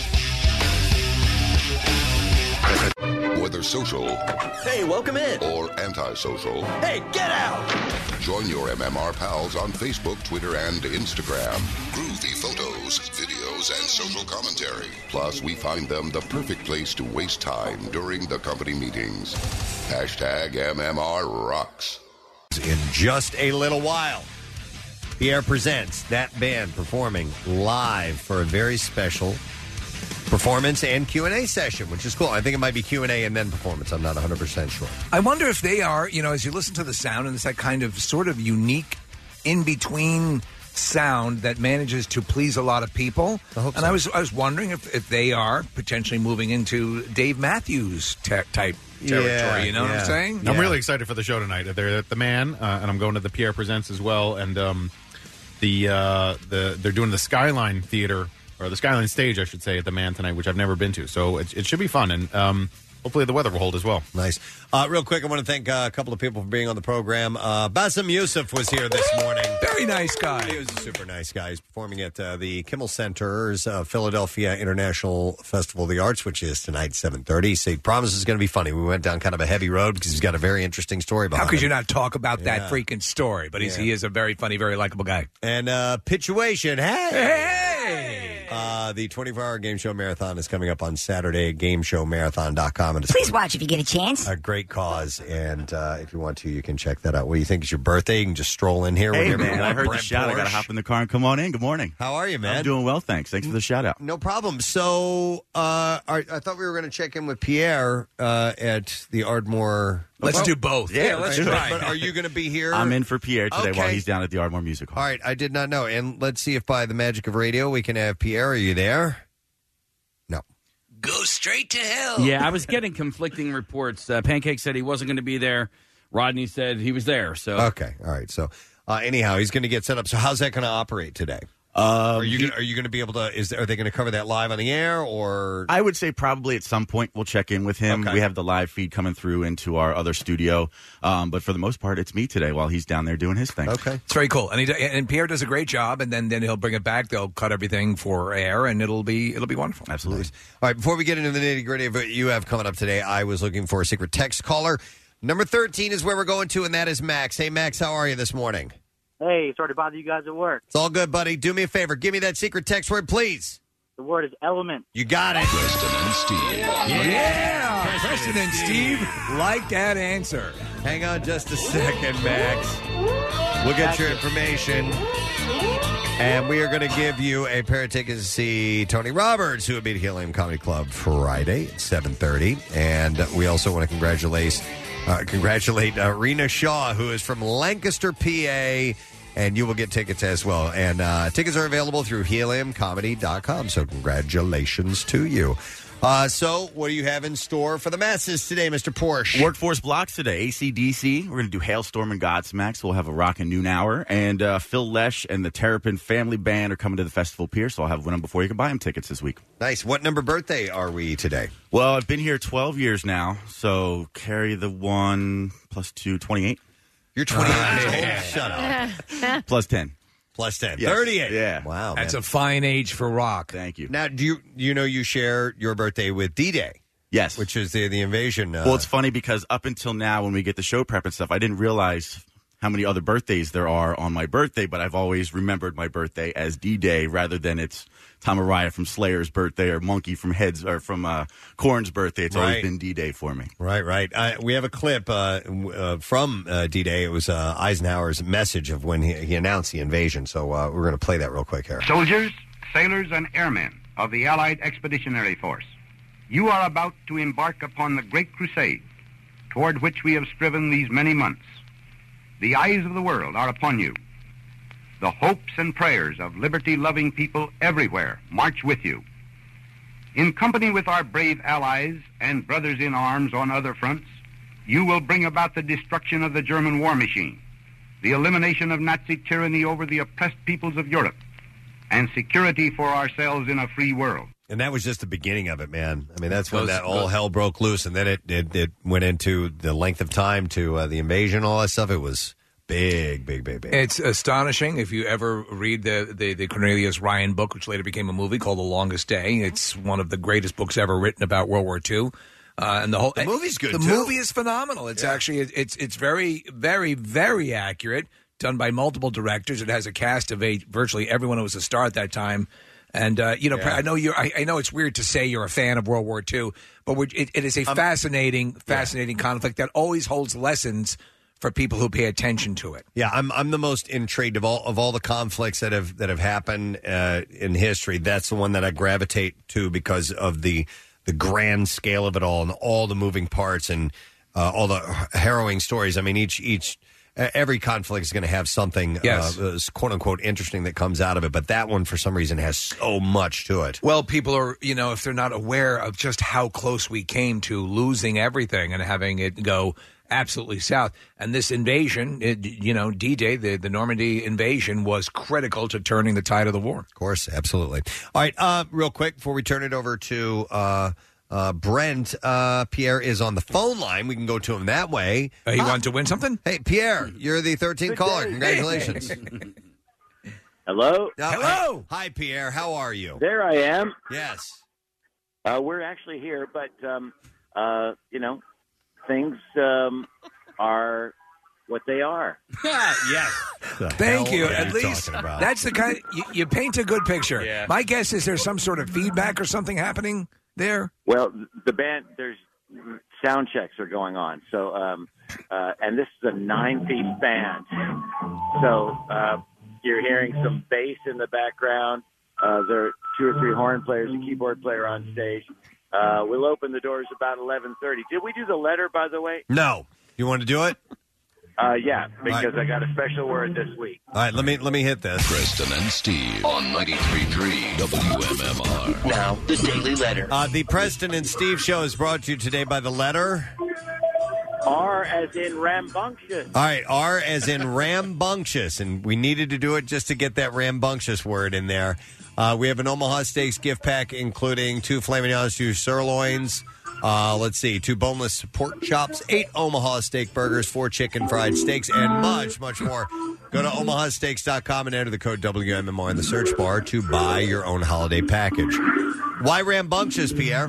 Whether social Hey, welcome in. or antisocial, Hey, get out. join your M M R pals on Facebook, Twitter, and Instagram. Groovy photos, videos, news and social commentary. Plus, we find them the perfect place to waste time during the company meetings. Hashtag M M R rocks. In just a little while, Pierre presents that band performing live for a very special performance and Q and A session, which is cool. I think it might be Q and A and then performance. I'm not one hundred percent sure. I wonder if they are, you know, as you listen to the sound, and it's that kind of sort of unique in-between sound that manages to please a lot of people. I hope and so. I was I was wondering if, if they are potentially moving into Dave Matthews te- type territory. Yeah, you know what yeah. I'm saying? I'm really excited for the show tonight. They're at the Man, uh, and I'm going to the Pierre Presents as well. And um, the uh, the they're doing the Skyline Theater, or the Skyline Stage, I should say, at the Man tonight, which I've never been to. So it, it should be fun, and um, hopefully the weather will hold as well. Nice. Uh, real quick, I want to thank uh, a couple of people for being on the program. Uh, Bassem Youssef was here this morning. Very nice guy. He was a super nice guy. He's performing at uh, the Kimmel Center's uh, Philadelphia International Festival of the Arts, which is tonight, seven thirty. So he promises it's going to be funny. We went down kind of a heavy road because he's got a very interesting story behind How could him. you not talk about Yeah. that freaking story? But he's, Yeah. he is a very funny, very likable guy. And uh, Pituation, hey! Hey! Uh, the twenty-four hour Game Show Marathon is coming up on Saturday at game show marathon dot com. And it's Please watch if you get a chance. a great cause. And uh, if you want to, you can check that out. What do you think? It's your birthday? You can just stroll in here. Hey, whenever you man, I want. heard the Brent shout. I got to Porsche. hop in the car and come on in. Good morning. How are you, man? I'm doing well, thanks. Thanks for the shout out. No problem. So uh, I, I thought we were going to check in with Pierre uh, at the Ardmore. Let's do both. Yeah, let's do it. But are you going to be here? I'm in for Pierre today Okay. while he's down at the Ardmore Music Hall. All right. I did not know. And let's see if by the magic of radio we can have Pierre. Are you there? No. Go straight to hell. Yeah, I was getting conflicting reports. Uh, Pancake said he wasn't going to be there. Rodney said he was there. So Okay. All right. So uh, anyhow, he's going to get set up. So how's that going to operate today? Um, are you gonna, are you going to be able to? Is are they going to cover that live on the air or? I would say probably at some point we'll check in with him. Okay. We have the live feed coming through into our other studio. Um, but for the most part, it's me today while he's down there doing his thing. Okay. It's very cool, and he and Pierre does a great job. And then, then he'll bring it back. They'll cut everything for air, and it'll be it'll be wonderful. Absolutely. All right, before we get into the nitty gritty of what you have coming up today, I was looking for a secret text caller. Number thirteen is where we're going to, and that is Max. Hey, Max, how are you this morning? Hey, sorry to bother you guys at work. It's all good, buddy. Do me a favor. Give me that secret text word, please. The word is element. You got it. Preston and Steve. Yeah, Preston and Steve like that answer. Hang on just a second, Max. We'll get your information. And we are going to give you a pair of tickets to see Tony Roberts, who will be at Helium Comedy Club Friday at seven thirty. And we also want to congratulate uh, congratulate uh, Rena Shaw, who is from Lancaster, P A, and you will get tickets as well. And uh, tickets are available through helium comedy dot com, so congratulations to you. Uh, so, what do you have in store for the masses today, Mister Porsche? Workforce blocks today. A C D C. We're going to do Hailstorm and Godsmack. So we'll have a rockin' noon hour. And uh, Phil Lesh and the Terrapin Family Band are coming to the Festival Pier. So I'll have one before you can buy them tickets this week. Nice. What number birthday are we today? Well, I've been here twelve years now. So carry the one plus two, twenty-eight. You're twenty-eight years old? Shut up. Plus ten. Plus ten. Yes. thirty-eight. Yeah. Wow. That's man. a fine age for rock. Thank you. Now, do you you know you share your birthday with D-Day? Yes. Which is the, the invasion. Uh, Well, it's funny because up until now, when we get the show prep and stuff, I didn't realize how many other birthdays there are on my birthday, but I've always remembered my birthday as D-Day rather than it's Tom Araya from Slayer's birthday or Monkey from Heads or from uh, Korn's birthday. It's Right. always been D-Day for me. Right, right. Uh, we have a clip uh, w- uh, from uh, D-Day. It was uh, Eisenhower's message of when he, he announced the invasion. So uh, we're going to play that real quick here. Soldiers, sailors, and airmen of the Allied Expeditionary Force, you are about to embark upon the great crusade toward which we have striven these many months. The eyes of the world are upon you. The hopes and prayers of liberty-loving people everywhere march with you. In company with our brave allies and brothers in arms on other fronts, you will bring about the destruction of the German war machine, the elimination of Nazi tyranny over the oppressed peoples of Europe, and security for ourselves in a free world. And that was just the beginning of it, man. I mean, that's when Those- that all those- hell broke loose, and then it it, it went into the length of time to uh, the invasion, all that stuff. It was big, big, big, big. It's astonishing if you ever read the, the, the Cornelius Ryan book, which later became a movie called The Longest Day. It's one of the greatest books ever written about World War Two. Uh, and the whole The movie's good, The too. movie is phenomenal. It's actually it's it's very very very accurate. Done by multiple directors. It has a cast of eight, virtually everyone who was a star at that time. And uh, you know, Yeah. I know you're. I, I know it's weird to say you're a fan of World War Two, but we're, it, it is a fascinating, fascinating conflict that always holds lessons for people who pay attention to it. Yeah, I'm I'm the most intrigued of all of all the conflicts that have that have happened uh, in history. That's the one that I gravitate to because of the the grand scale of it all and all the moving parts and uh, all the harrowing stories. I mean, each each every conflict is going to have something Yes. uh, quote unquote interesting that comes out of it. But that one, for some reason, has so much to it. Well, people are, you know, if they're not aware of just how close we came to losing everything and having it go absolutely south. And this invasion, it, you know, D-Day, the, the Normandy invasion, was critical to turning the tide of the war. Of course, absolutely. All right, uh, real quick, before we turn it over to uh, uh, Brent, uh, Pierre is on the phone line. We can go to him that way. Uh, he wanted to win something? Hey, Pierre, you're the thirteenth caller. Congratulations. Hello? Uh, Hello. Hi, Pierre. How are you? There I am. Yes. Uh, we're actually here, but, um, uh, you know, things um, are what they are. yes. Thank hell you. are At you least talking about? that's the kind. You, you paint a good picture. Yeah. My guess is there's some sort of feedback or something happening there. Well, the band, there's sound checks are going on. So, um, uh, and this is a nine-piece band. So uh, you're hearing some bass in the background. Uh, there are two or three horn players, a keyboard player on stage. Uh, we'll open the doors about eleven thirty. Did we do the letter, by the way? No. You want to do it? Uh, yeah, because All right. I got a special word this week. All right, let me let me hit this. Preston and Steve on ninety-three point three W M M R. Now, the Daily Letter. Uh, the Preston and Steve show is brought to you today by the letter R as in rambunctious. All right, R as in rambunctious, and we needed to do it just to get that rambunctious word in there. Uh, we have an Omaha Steaks gift pack, including two Flaming Honest, two sirloins. Uh, let's see, two boneless pork chops, eight Omaha Steak burgers, four chicken fried steaks, and much, much more. Go to omaha steaks dot com and enter the code W M M R in the search bar to buy your own holiday package. Why rambunctious, Pierre?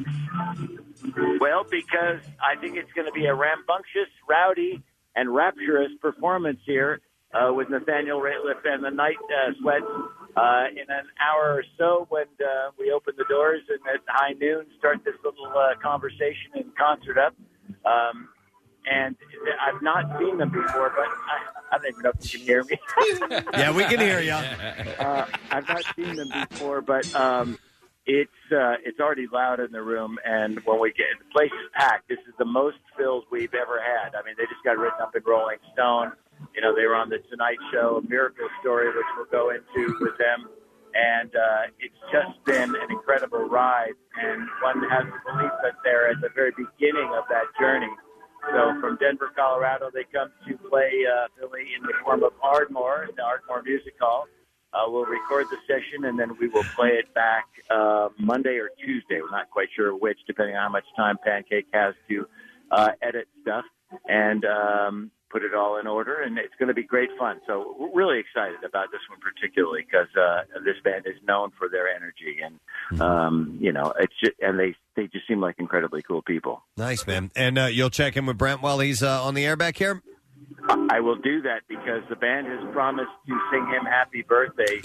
Well, because I think it's going to be a rambunctious, rowdy, and rapturous performance here uh, with Nathaniel Rateliff and the Night uh, Sweats uh, in an hour or so when uh, we open the doors and at high noon start this little uh, conversation and concert up. Um, and I've not seen them before, but I, I don't even know if you can hear me. Yeah, we can hear you. Uh, I've not seen them before, but um, it's uh, it's already loud in the room. And when we get the place is packed, this is the most filled we've ever had. I mean, they just got written up in Rolling Stone. You know, they were on the Tonight Show, a Miracle Story, which we'll go into with them. And uh, it's just been an incredible ride. And one has to believe that they're at the very beginning of that journey. So from Denver, Colorado, they come to play uh, Philly in the form of Ardmore, the Ardmore Music Hall. Uh, we'll record the session, and then we will play it back uh, Monday or Tuesday. We're not quite sure which, depending on how much time Pancake has to uh, edit stuff and um, put it all in order. And it's going to be great fun. So we're really excited about this one particularly because uh, this band is known for their energy. And, um, you know, it's just, and they, they just seem like incredibly cool people. Nice, man. And uh, you'll check in with Brent while he's uh, on the air back here? I will do that because the band has promised to sing him happy birthday.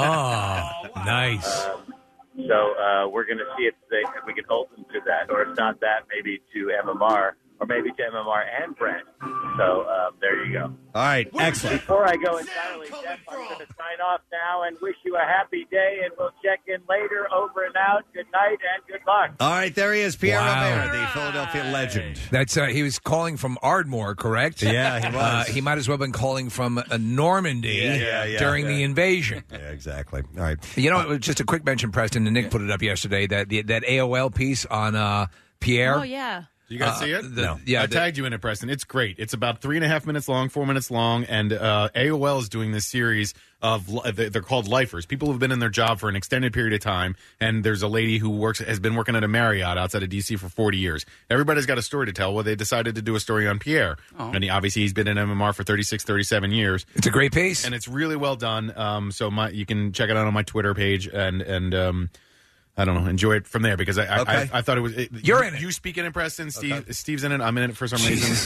Oh, nice. Um, so uh, we're going to see if, they, if we can hold them to that, or if not that, maybe to M M R, or maybe to M M R and Brent. So um, there you go. All right, excellent. Before I go entirely deaf, I'm going to sign off now and wish you a happy day, and we'll check in later. Over and out. Good night and good luck. All right, there he is, Pierre Wow. Romero, the Philadelphia legend. That's uh, he was calling from Ardmore, correct? Yeah, he was. Uh, he might as well have been calling from uh, Normandy Yeah, yeah, yeah, during yeah. the invasion. Yeah, exactly. All right. You know, just a quick mention, Preston, and Nick put it up yesterday, that the, that A O L piece on uh, Pierre. Oh, yeah. You guys Uh, see it? the- No. yeah, I the- tagged you in it, Preston. It's great. It's about three and a half minutes long, four minutes long, and uh, A O L is doing this series of li- they're called lifers. People who've been in their job for an extended period of time, and there's a lady who works has been working at a Marriott outside of D C for forty years. Everybody's got a story to tell. Well, they decided to do a story on Pierre, Oh. and he, obviously he's been in M M R for thirty-six, thirty-seven years. It's a great piece, and it's really well done. Um, so my you can check it out on my Twitter page, and and. Um, I don't know. Enjoy it from there because I I, Okay. I, I thought it was. It, You're you, in it. You speak in it, Preston. Steve, Okay. Steve's in it. I'm in it for some reason.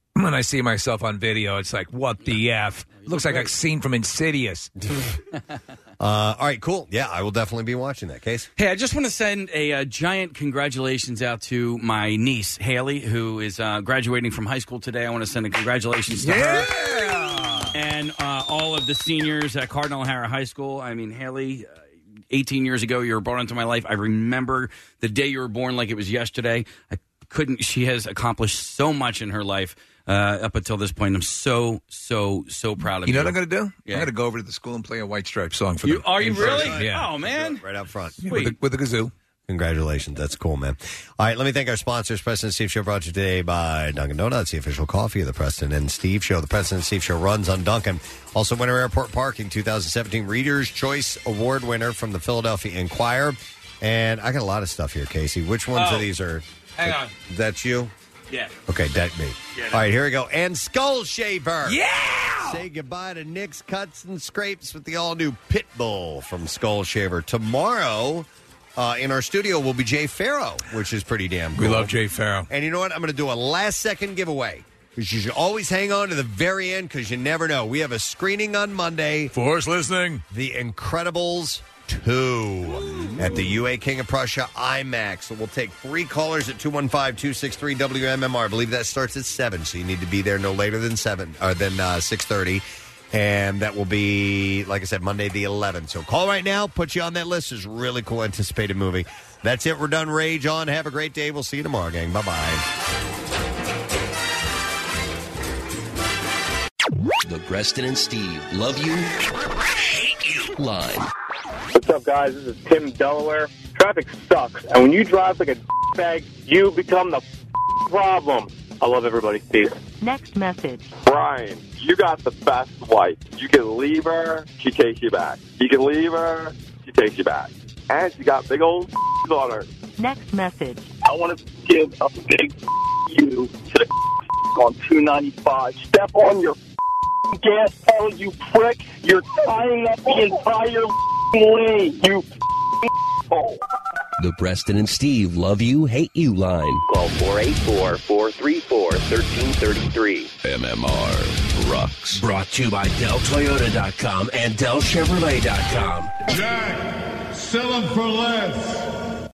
When I see myself on video, it's like, what the F? It looks like a scene from Insidious. Uh, all right, cool. Yeah, I will definitely be watching that, Case. Hey, I just want to send a, uh giant congratulations out to my niece, Haley, who is uh, graduating from high school today. I want to send a congratulations to Yeah! her and uh, all of the seniors at Cardinal O'Hara High School. I mean, Haley, uh, eighteen years ago, you were born into my life. I remember the day you were born like it was yesterday. I couldn't. She has accomplished so much in her life uh, up until this point. I'm so, so, so proud of you. You know what I'm going to do? Yeah. I'm going to go over to the school and play a White Stripes song for You- them. are you In really? person. Yeah. Oh, man. Right out front. With the, with the kazoo. Congratulations. That's cool, man. All right, let me thank our sponsors. Preston and Steve Show brought to you today by Dunkin' Donuts, the official coffee of the Preston and Steve Show. The Preston and Steve Show runs on Dunkin'. Also, Winter Airport Parking, twenty seventeen Reader's Choice Award winner from the Philadelphia Inquirer. And I got a lot of stuff here, Casey. Which ones Oh, of these are... hang on. That's you? Yeah. Okay, that me. Yeah, All right, here we go. And Skull Shaver. Yeah! Say goodbye to Nick's Cuts and Scrapes with the all-new Pitbull from Skull Shaver. Tomorrow, uh, in our studio, will be Jay Farrow, which is pretty damn cool. We love Jay Farrow. And you know what? I'm going to do a last-second giveaway. Because you should always hang on to the very end because you never know. We have a screening on Monday. For us listening. The Incredibles two at the U A King of Prussia IMAX. So we'll take three callers at two one five, two six three, W M M R. I believe that starts at seven, so you need to be there no later than seven or than uh, six thirty. And that will be, like I said, Monday the eleventh. So call right now, put you on that list. It's a really cool anticipated movie. That's it. We're done. Rage on. Have a great day. We'll see you tomorrow, gang. Bye-bye. The Preston and Steve Love You, Hate You line. What's up, guys? This is Tim, Delaware. Traffic sucks, and when you drive like a bag, you become the problem. I love everybody. Peace. Next message. Brian, you got the best wife. You can leave her, she takes you back. You can leave her, she takes you back. And she got big old on her. Next message. I want to give a big you to the on two ninety-five. Step on your gas pedal, you prick. You're tying up the entire lane, you hole. The Preston and Steve Love You, Hate You line. Call four eight four, four three four, one three three three. M M R rocks. Brought to you by Del Toyota dot com and Del Chevrolet dot com. Jack, sell them for less.